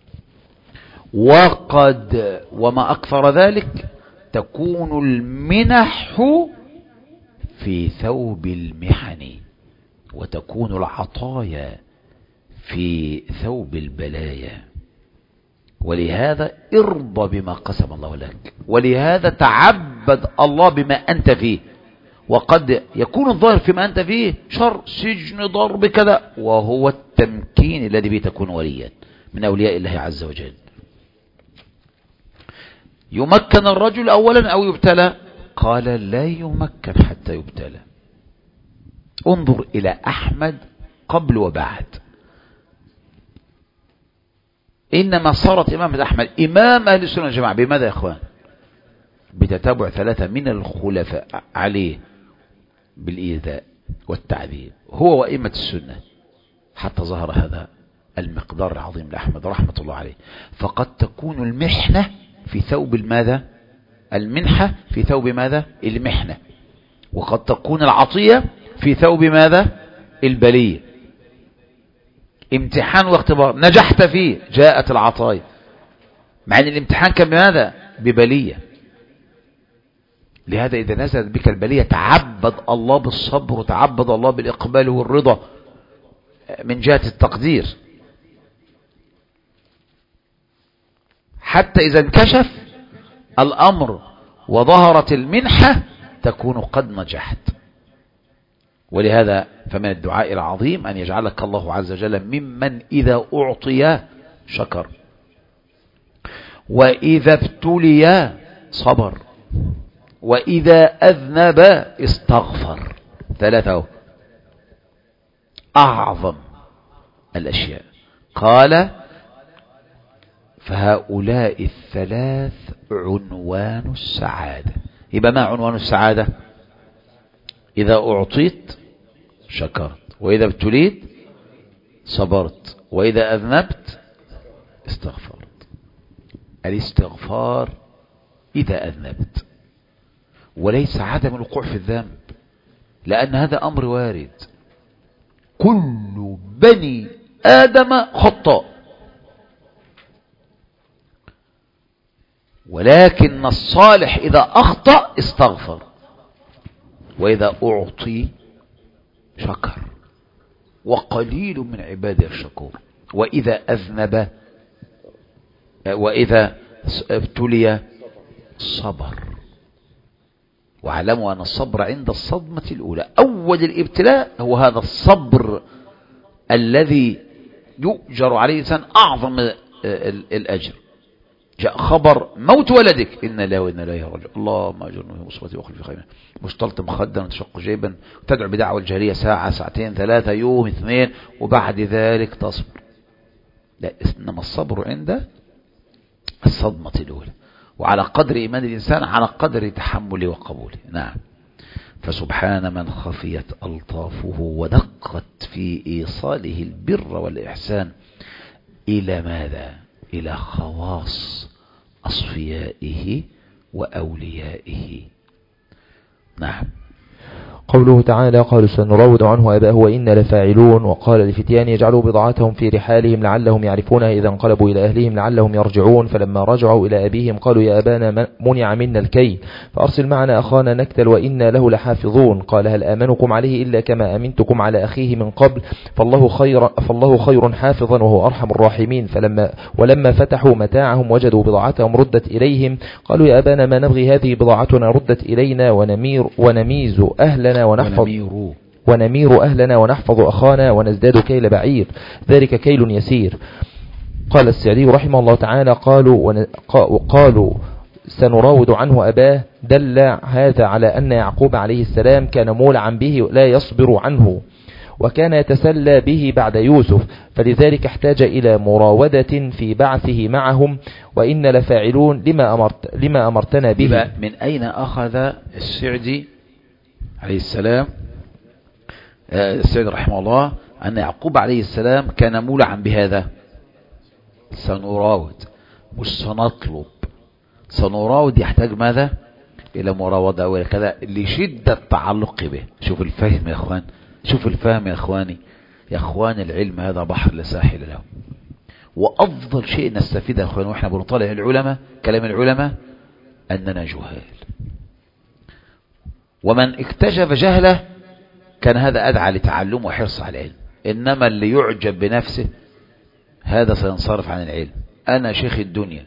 وقد وما أكثر ذلك تكون المنح في ثوب المحن، وتكون العطايا في ثوب البلايا. ولهذا ارضى بما قسم الله لك، ولهذا تعبد الله بما أنت فيه. وقد يكون الظاهر فيما أنت فيه شر، سجن، ضرب، كذا، وهو التمكين الذي به تكون وليا من أولياء الله عز وجل. يمكن الرجل أولا أو يبتلى؟ قال لا يمكن حتى يبتلى. انظر إلى أحمد قبل وبعد. إنما صارت إمامة أحمد إمام أهل السنة والجماعة بماذا يا أخوان؟ بتتابع ثلاثة من الخلفاء عليه بالإيذاء والتعذيب، هو وإمة السنة، حتى ظهر هذا المقدار العظيم لأحمد رحمة الله عليه. فقد تكون المحنة في ثوب الماذا؟ المنحة في ثوب ماذا؟ المحنة. وقد تكون العطية في ثوب ماذا؟ البلية. امتحان واختبار نجحت فيه جاءت العطايا، مع ان الامتحان كان بماذا؟ ببلية. لهذا إذا نزلت بك البلية تعبد الله بالصبر، وتعبد الله بالإقبال والرضا من جهة التقدير، حتى إذا انكشف الأمر وظهرت المنحة تكون قد نجحت. ولهذا فمن الدعاء العظيم أن يجعلك الله عز وجل ممن إذا أعطي شكر، وإذا ابتلي صبر، وإذا أذنب استغفر. ثلاثة أعظم الأشياء. قال فهؤلاء الثلاث عنوان السعادة. يبقى ما عنوان السعادة؟ إذا أعطيت شكرت، وإذا ابتليت صبرت، وإذا أذنبت استغفرت. الاستغفار إذا أذنبت، وليس عدم الوقوع في الذنب، لأن هذا أمر وارد. كل بني آدم خطاء، ولكن الصالح إذا أخطأ استغفر، وإذا أعطي شكر، وقليل من عباده الشكور. وإذا أذنب وإذا ابتلي صبر. واعلموا أن الصبر عند الصدمة الأولى، أول الابتلاء هو هذا الصبر الذي يؤجر عليه الإنسان أعظم الأجر. جاء خبر موت ولدك، إن لا وإن لا يرجع، اللهم أجرني في مصيبتي وأخلف في خيري. مش طلت مخدا وتشق جيبا وتدعو بدعوة الجاهلية ساعة ساعتين ثلاثة يوم اثنين وبعد ذلك تصبر. لا، إنما الصبر عند الصدمة الأولى، وعلى قدر إيمان الإنسان على قدر تحمله وقبوله. نعم. فسبحان من خفيت ألطافه ودقت في إيصاله البر والإحسان إلى ماذا؟ إلى خواص أصفيائه وأوليائه. نعم. قوله تعالى قالوا سنراود عنه أباه وإنا لفاعلون. وقال لفتيان يجعلوا بضاعتهم في رحالهم لعلهم يعرفونها إذا انقلبوا إلى أهلهم لعلهم يرجعون. فلما رجعوا إلى أبيهم قالوا يا أبانا منع منا الكيل فأرسل معنا أخانا نكتل وإنا له لحافظون. قال هل آمنكم عليه إلا كما أمنتكم على أخيه من قبل فالله خير, فالله خير حافظا وهو أرحم الراحمين. فلما ولما فتحوا متاعهم وجدوا بضاعتهم ردت إليهم قالوا يا أبانا ما نبغي هذه بضاعتنا ردت إلينا ونمير ونميز أهلنا ونحفظ ونمير, ونمير أهلنا ونحفظ أخانا ونزداد كيل بعير ذلك كيل يسير. قال السعدي رحمه الله تعالى قالوا وقالوا سنراود عنه أباه دل هذا على أن يعقوب عليه السلام كان مولعا به لا يصبر عنه وكان يتسلى به بعد يوسف فلذلك احتاج إلى مراودة في بعثه معهم وإن لفاعلون لما, أمرت لما أمرتنا به. من أين أخذ السعدي عليه السلام السعدي رحمه الله أن يعقوب عليه السلام كان مولعا بهذا؟ سنراود مش سنطلب. سنراود يحتاج ماذا؟ إلى مراودة وإلى كذا لشدة تعلق به. شوف الفهم يا أخوان، شوف الفهم يا أخواني. يا أخوان العلم هذا بحر لا ساحل له، وأفضل شيء نستفيده يا أخوان وإحنا بنطالع العلماء كلام العلماء أننا جهال، ومن اكتشف جهله كان هذا أدعى لتعلم وحرص على العلم. إنما اللي يعجب بنفسه هذا سينصرف عن العلم. أنا شيخ الدنيا.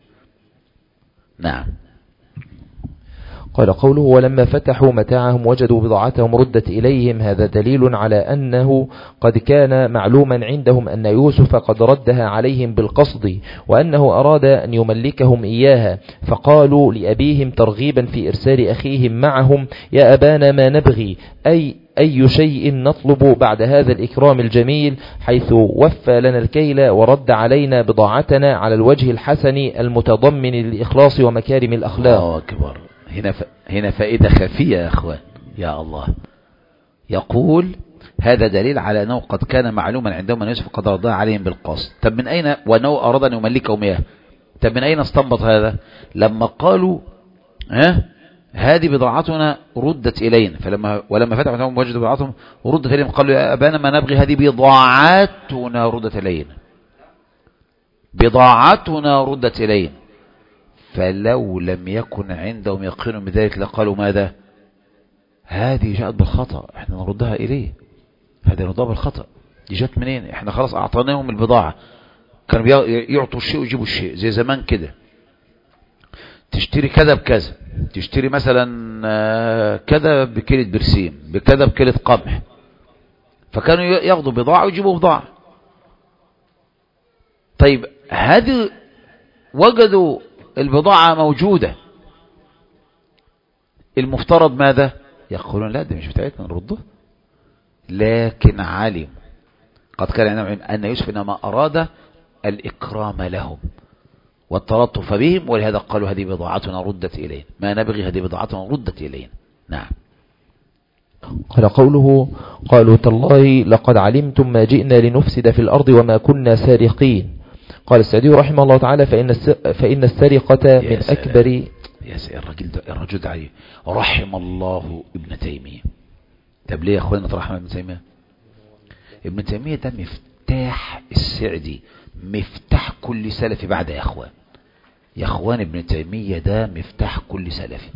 نعم. قال قوله ولما فتحوا متاعهم وجدوا بضاعتهم ردت إليهم هذا دليل على أنه قد كان معلوما عندهم أن يوسف قد ردها عليهم بالقصد وأنه أراد أن يملكهم إياها. فقالوا لأبيهم ترغيبا في إرسال أخيهم معهم يا أبانا ما نبغي أي أي شيء نطلب بعد هذا الإكرام الجميل حيث وفى لنا الكيل ورد علينا بضاعتنا على الوجه الحسن المتضمن للإخلاص ومكارم الأخلاق. الله أكبر. هنا ف... هنا فائدة خفية يا أخوان. يا الله. يقول هذا دليل على أنه قد كان معلوما عندهم أن يوسف قد رضى عليهم بالقصد. طب من أين؟ وأنه أراد أن يملكهم إياه. طب من أين استنبط هذا؟ لما قالوا ها هذه بضاعتنا ردت إلينا فلما ولما فتحوا متاعهم وجدوا بضاعتهم ردت إليهم قالوا يا أبانا ما نبغي هذه بضاعتنا ردت إلينا. بضاعتنا ردت إلينا. فلو لم يكن عندهم يقين بذلك لقالوا ماذا؟ هذه جاءت بالخطأ احنا نردها إليه. هذه نردها بالخطأ. دي جاءت منين؟ احنا خلاص أعطيناهم البضاعة. كانوا يعطوا الشيء ويجيبوا الشيء زي زمان كده. تشتري كذا بكذا، تشتري مثلا كذا بكيلة برسيم بكذا بكيلة قمح، فكانوا ياخدوا بضاعة ويجيبوا بضاعة. طيب هذه وجدوا البضاعة موجودة، المفترض ماذا؟ يقولون لا دي مش بتاعتنا نردها. لكن علم قد كان عندهم علم أن يوسف إنما أراد الإكرام لهم والتلطف بهم، ولهذا قالوا هذه بضاعتنا ردت إلينا ما نبغي هذه بضاعتنا ردت إلينا. نعم. قال قوله قالوا تالله لقد علمتم ما جئنا لنفسد في الأرض وما كنا سارقين. قال السعدي رحمه الله تعالى فإن فإن السرقة من أكبر. يا سيدي الرجل الرجل ده عليه رحم الله ابن تيمية. طب ليه يا اخوانا رحمه ابن تيمية؟ ابن تيمية ده مفتاح السعدي، مفتاح كل سلفي بعد يا اخوان. يا اخوان ابن تيمية ده مفتاح كل سلفي.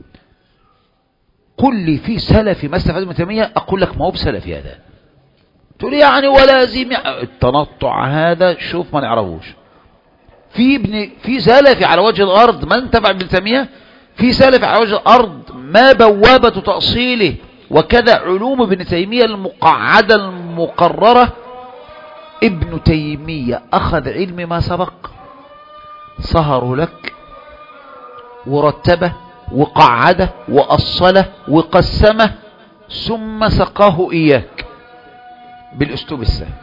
قل لي في سلفي ما استفاد ابن تيمية، اقول لك ما هو بسلفي هذا. تقول يعني ولازم التنطع هذا شوف ما نعرفوش. في ابن في سلفي على وجه الارض ما انتبع ابن تيمية، في سلفي على وجه الارض ما بوابة تأصيله وكذا علوم ابن تيمية المقعدة المقررة. ابن تيمية اخذ علم ما سبق صهر لك ورتبه وقعده وأصله وقسمه ثم سقاه إياك بالأسلوب السهل.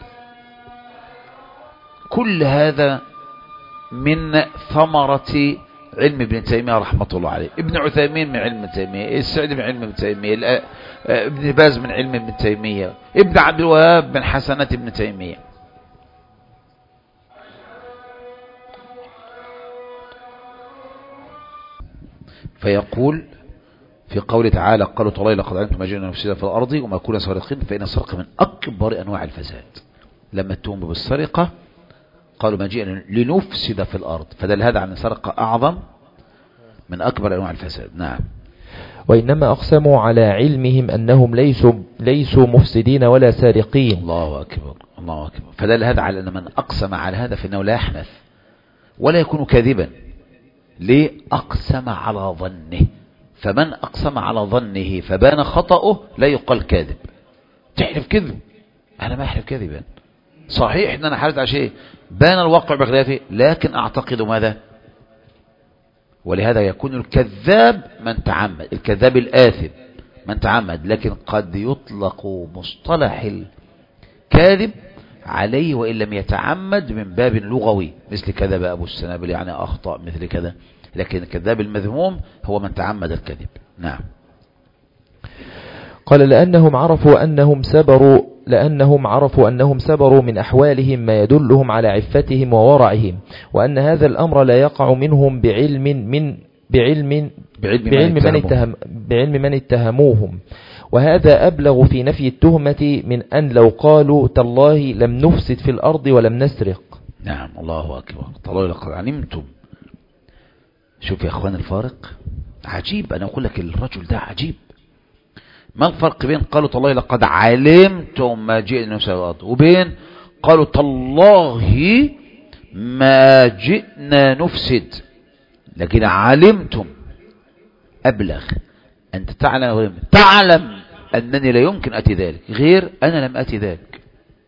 كل هذا من ثمرة علم ابن تيمية رحمة الله عليه. ابن عثيمين من علم ابن تيمية، السعدي من علم ابن تيمية، ابن باز من علم ابن تيمية، ابن عبد الوهاب من حسنات ابن تيمية. فيقول في قوله تعالى قالوا تالله لقد علمتم ما جئنا نفسدا في الأرض وما كنا سارقين فإن السرقة من أكبر أنواع الفساد. لما اتهموا بالسرقة قالوا ما جئنا لنفسد في الأرض، فدل هذا عن السرقة أعظم من أكبر أنواع الفساد. نعم. وإنما أقسموا على علمهم أنهم ليسوا ليسوا مفسدين ولا سارقين. الله أكبر الله أكبر. فدل هذا على أن من أقسم على هذا فإنه لا يحنث ولا يكون كاذبا. ليه؟ أقسم على ظنه، فمن أقسم على ظنه فبان خطأه لا يقال كاذب. تحلف كذب؟ أنا ما أحلف كذبا، صحيح أن أنا حلفت على شيء بان الواقع بخلافه، لكن أعتقد ماذا؟ ولهذا يكون الكذاب من تعمد، الكذاب الآثم من تعمد، لكن قد يطلق مصطلح الكاذب عليه وإن لم يتعمد من باب لغوي، مثل كذب أبو السنابل يعني أخطأ مثل كذا، لكن الكذاب المذموم هو من تعمد الكذب. نعم. قال لأنهم عرفوا أنهم سبروا لأنهم عرفوا أنهم سبروا من أحوالهم ما يدلهم على عفتهم وورعهم، وأن هذا الأمر لا يقع منهم بعلم من بعلم بعلم, بعلم من اتهم بعلم من اتهموهم، وهذا أبلغ في نفي التهمة من أن لو قالوا تالله لم نفسد في الأرض ولم نسرق. نعم. الله أكبر. تالله لقد علمتم. شوف يا أخوان الفارق عجيب. أنا أقول لك الرجل ده عجيب. ما الفرق بين قالوا تالله لقد علمتم ما جئنا نفسد في الأرض وبين قالوا تالله ما جئنا نفسد؟ لكن علمتم أبلغ. أنت تعلم تعلم أنني لا يمكن أتي ذلك، غير أنا لم أتي ذلك.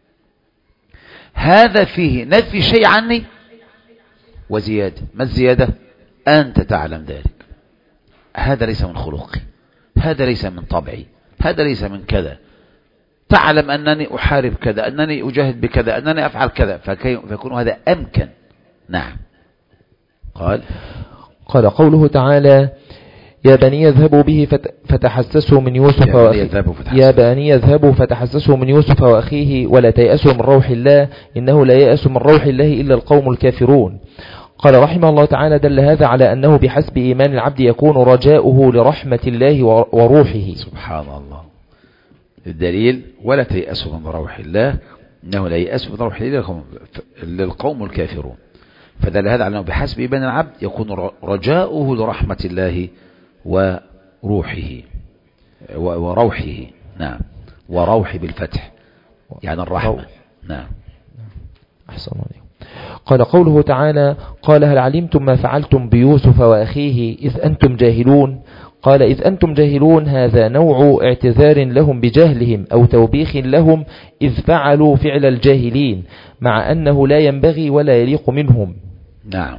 هذا فيه نفي شيء عني وزيادة. ما الزيادة؟ أنت تعلم ذلك. هذا ليس من خلقي، هذا ليس من طبعي، هذا ليس من كذا. تعلم أنني أحارب كذا، أنني أجاهد بكذا، أنني أفعل كذا، فيكون هذا أمكن. نعم. قال قال قوله تعالى يا بني اذهبوا به فتحسسوا من يوسف يا بني اذهبوا فتحسسوا, يا بني اذهبوا فتحسسوا من يوسف وأخيه ولا تيأسوا من روح الله إنه لا يأس من روح الله إلا القوم الكافرون. قال رحمه الله تعالى دل هذا على أنه بحسب إيمان العبد يكون رجاؤه لرحمة الله وروحه. سبحان الله. الدليل ولا تيأسوا من روح الله إنه لا يأس من روح الله إلا القوم الكافرون. فدل هذا على أنه بحسب إيمان العبد يكون رجاؤه لرحمة الله وروحه وروحه. نعم. وروح بالفتح يعني الرحمة. نعم. أحسن الله. قال قوله تعالى قال هل علمتم ما فعلتم بيوسف وأخيه إذ أنتم جاهلون؟ قال إذ أنتم جاهلون هذا نوع اعتذار لهم بجهلهم أو توبيخ لهم إذ فعلوا فعل الجاهلين، مع أنه لا ينبغي ولا يليق منهم. نعم.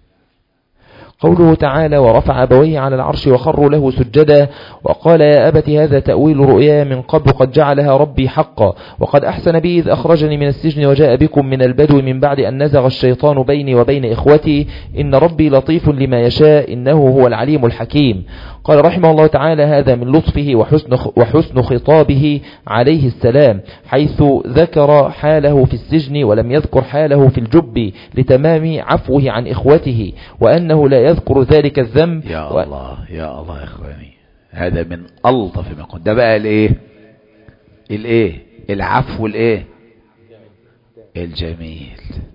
قوله تعالى ورفع أبويه على العرش وخروا له سجدا وقال يا أبت هذا تأويل رؤيا من قبل قد جعلها ربي حقا وقد أحسن بي إذ أخرجني من السجن وجاء بكم من البدو من بعد أن نزغ الشيطان بيني وبين إخوتي إن ربي لطيف لما يشاء إنه هو العليم الحكيم. قال رحمه الله تعالى هذا من لطفه وحسن, وحسن خطابه عليه السلام حيث ذكر حاله في السجن ولم يذكر حاله في الجب لتمام عفوه عن إخوته وأنه لا يذكر ذلك الذنب. يا و... الله يا الله يا إخواني هذا من ألطف ما قلت. ده بقى الإيه الإيه العفو الإيه الجميل.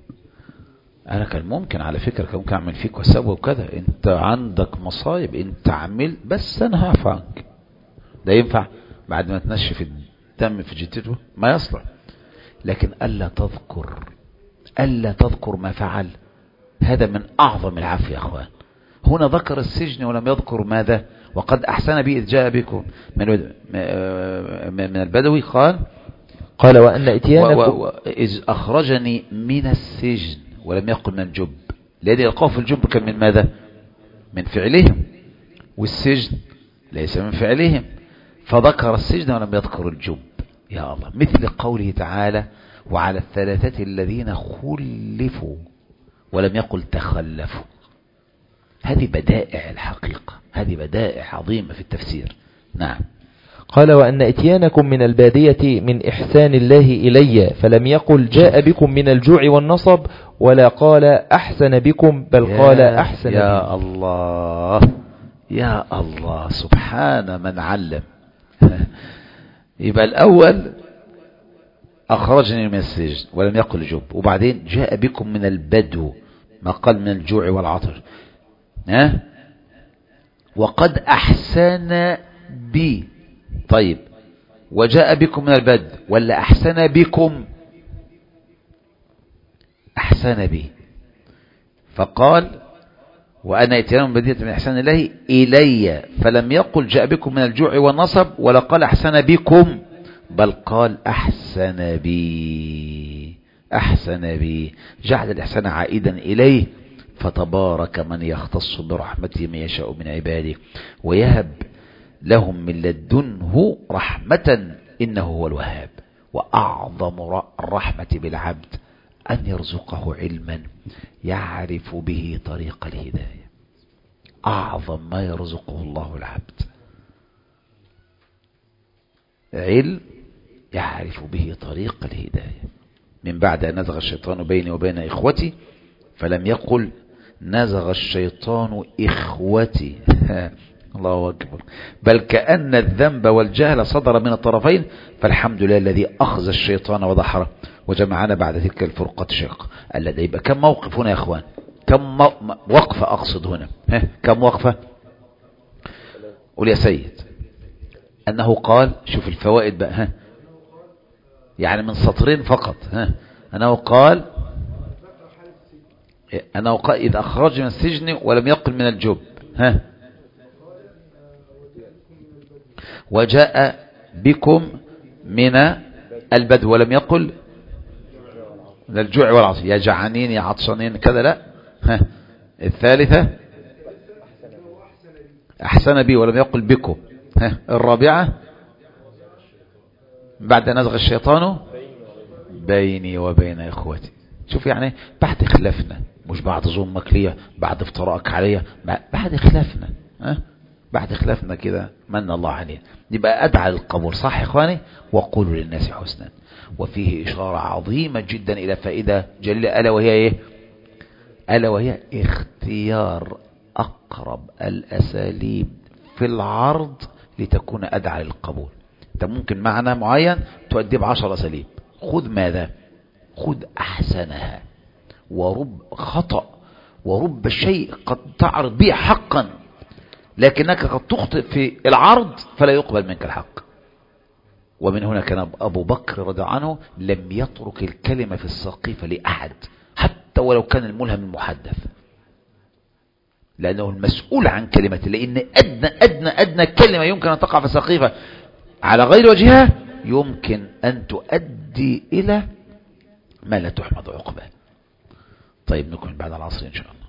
أنا كان ممكن على فكرة كان ممكن أعمل فيك وسوي وكذا، أنت عندك مصايب أنت عمل بس أنا هعفو عنك. ده ينفع بعد ما تنشف الدم في جدته؟ ما يصلح. لكن ألا تذكر ألا تذكر ما فعل هذا من أعظم العفو يا أخوان. هنا ذكر السجن ولم يذكر ماذا وقد أحسن بي إذ جاء بكم من من البدوي. قال قال وأن إتيانكم إذ أخرجني من السجن ولم يقل من الجب، لأن يلقاه في الجب كان من ماذا؟ من فعلهم، والسجن ليس من فعلهم، فذكر السجن ولم يذكر الجب. يا الله. مثل قوله تعالى وعلى الثلاثة الذين خلفوا ولم يقل تخلفوا. هذه بدائع الحقيقة، هذه بدائع عظيمة في التفسير. نعم. قال وأن إتيانكم من البادية من إحسان الله إلي فلم يقل جاء بكم من الجوع والنصب ولا قال أحسن بكم بل قال أحسن يا بكم. الله يا الله سبحان من علم. يبقى الأول أخرجني من السجن ولم يقل جب، وبعدين جاء بكم من البدو ما قال من الجوع والعطش، ها وقد أحسن بي. طيب وجاء بكم من البدو ولا أحسن بكم؟ أحسن بي. فقال وأنا اتيان بدية من إحسان الله إلي، فلم يقل جاء بكم من الجوع والنصب ولا قال أحسن بكم، بل قال أحسن بي. أحسن بي جعل الإحسان عائدا إليه. فتبارك من يختص برحمته من يشاء من عباده ويهب لهم من لدنه رحمة إنه هو الوهاب. وأعظم الرحمة بالعبد أن يرزقه علما يعرف به طريق الهداية. أعظم ما يرزقه الله العبد علم يعرف به طريق الهداية. من بعد أن نزغ الشيطان بيني وبين إخوتي فلم يقل نزغ الشيطان إخوتي. الله أكبر. بل كأن الذنب والجهل صدر من الطرفين، فالحمد لله الذي أخذ الشيطان وضحره وجمعنا بعد تلك الفرقة شاق. الذي يبقى كم موقف هنا يا أخوان؟ كم وقفة أقصد هنا؟ ها كم وقفة؟ قول يا سيد. أنه قال شوف الفوائد بقى، ها يعني من سطرين فقط. ها أنه قال أنه قال إذا أخرج من السجن ولم يقل من الجب، ها وجاء بكم من البدو ولم يقل من الجوع والعطش، يا جعانين يا عطشانين كذا، لا. ها الثالثة أحسن بي ولم يقل بكم. ها الرابعة بعد نزغ الشيطان بيني وبين إخوتي. شوف يعني بعد خلافنا، مش بعد ظلمك ليا، بعد افتراءك عليا، بعد خلافنا. ها بعد خلافنا كده من الله علينا. يبقى أدعى للقبول، صح يا إخواني؟ وقولوا للناس حسنا. وفيه إشارة عظيمة جدا إلى فائدة جليلة، ألا وهي إيه؟ ألا وهي اختيار أقرب الأساليب في العرض لتكون أدعى للقبول. أنت ممكن معنى معين تؤدي بعشر أساليب، خذ ماذا؟ خذ أحسنها. ورب خطأ ورب شيء قد تعرض به حقا لكنك قد تخطئ في العرض فلا يقبل منك الحق. ومن هنا كان أبو بكر رضي الله عنه لم يترك الكلمة في السقيفة لأحد حتى ولو كان الملهم المحدث، لأنه المسؤول عن كلمته. لأن أدنى أدنى أدنى كلمة يمكن أن تقع في السقيفة على غير وجهها يمكن أن تؤدي إلى ما لا تحمد عقبه. طيب نكمل بعد العصر إن شاء الله.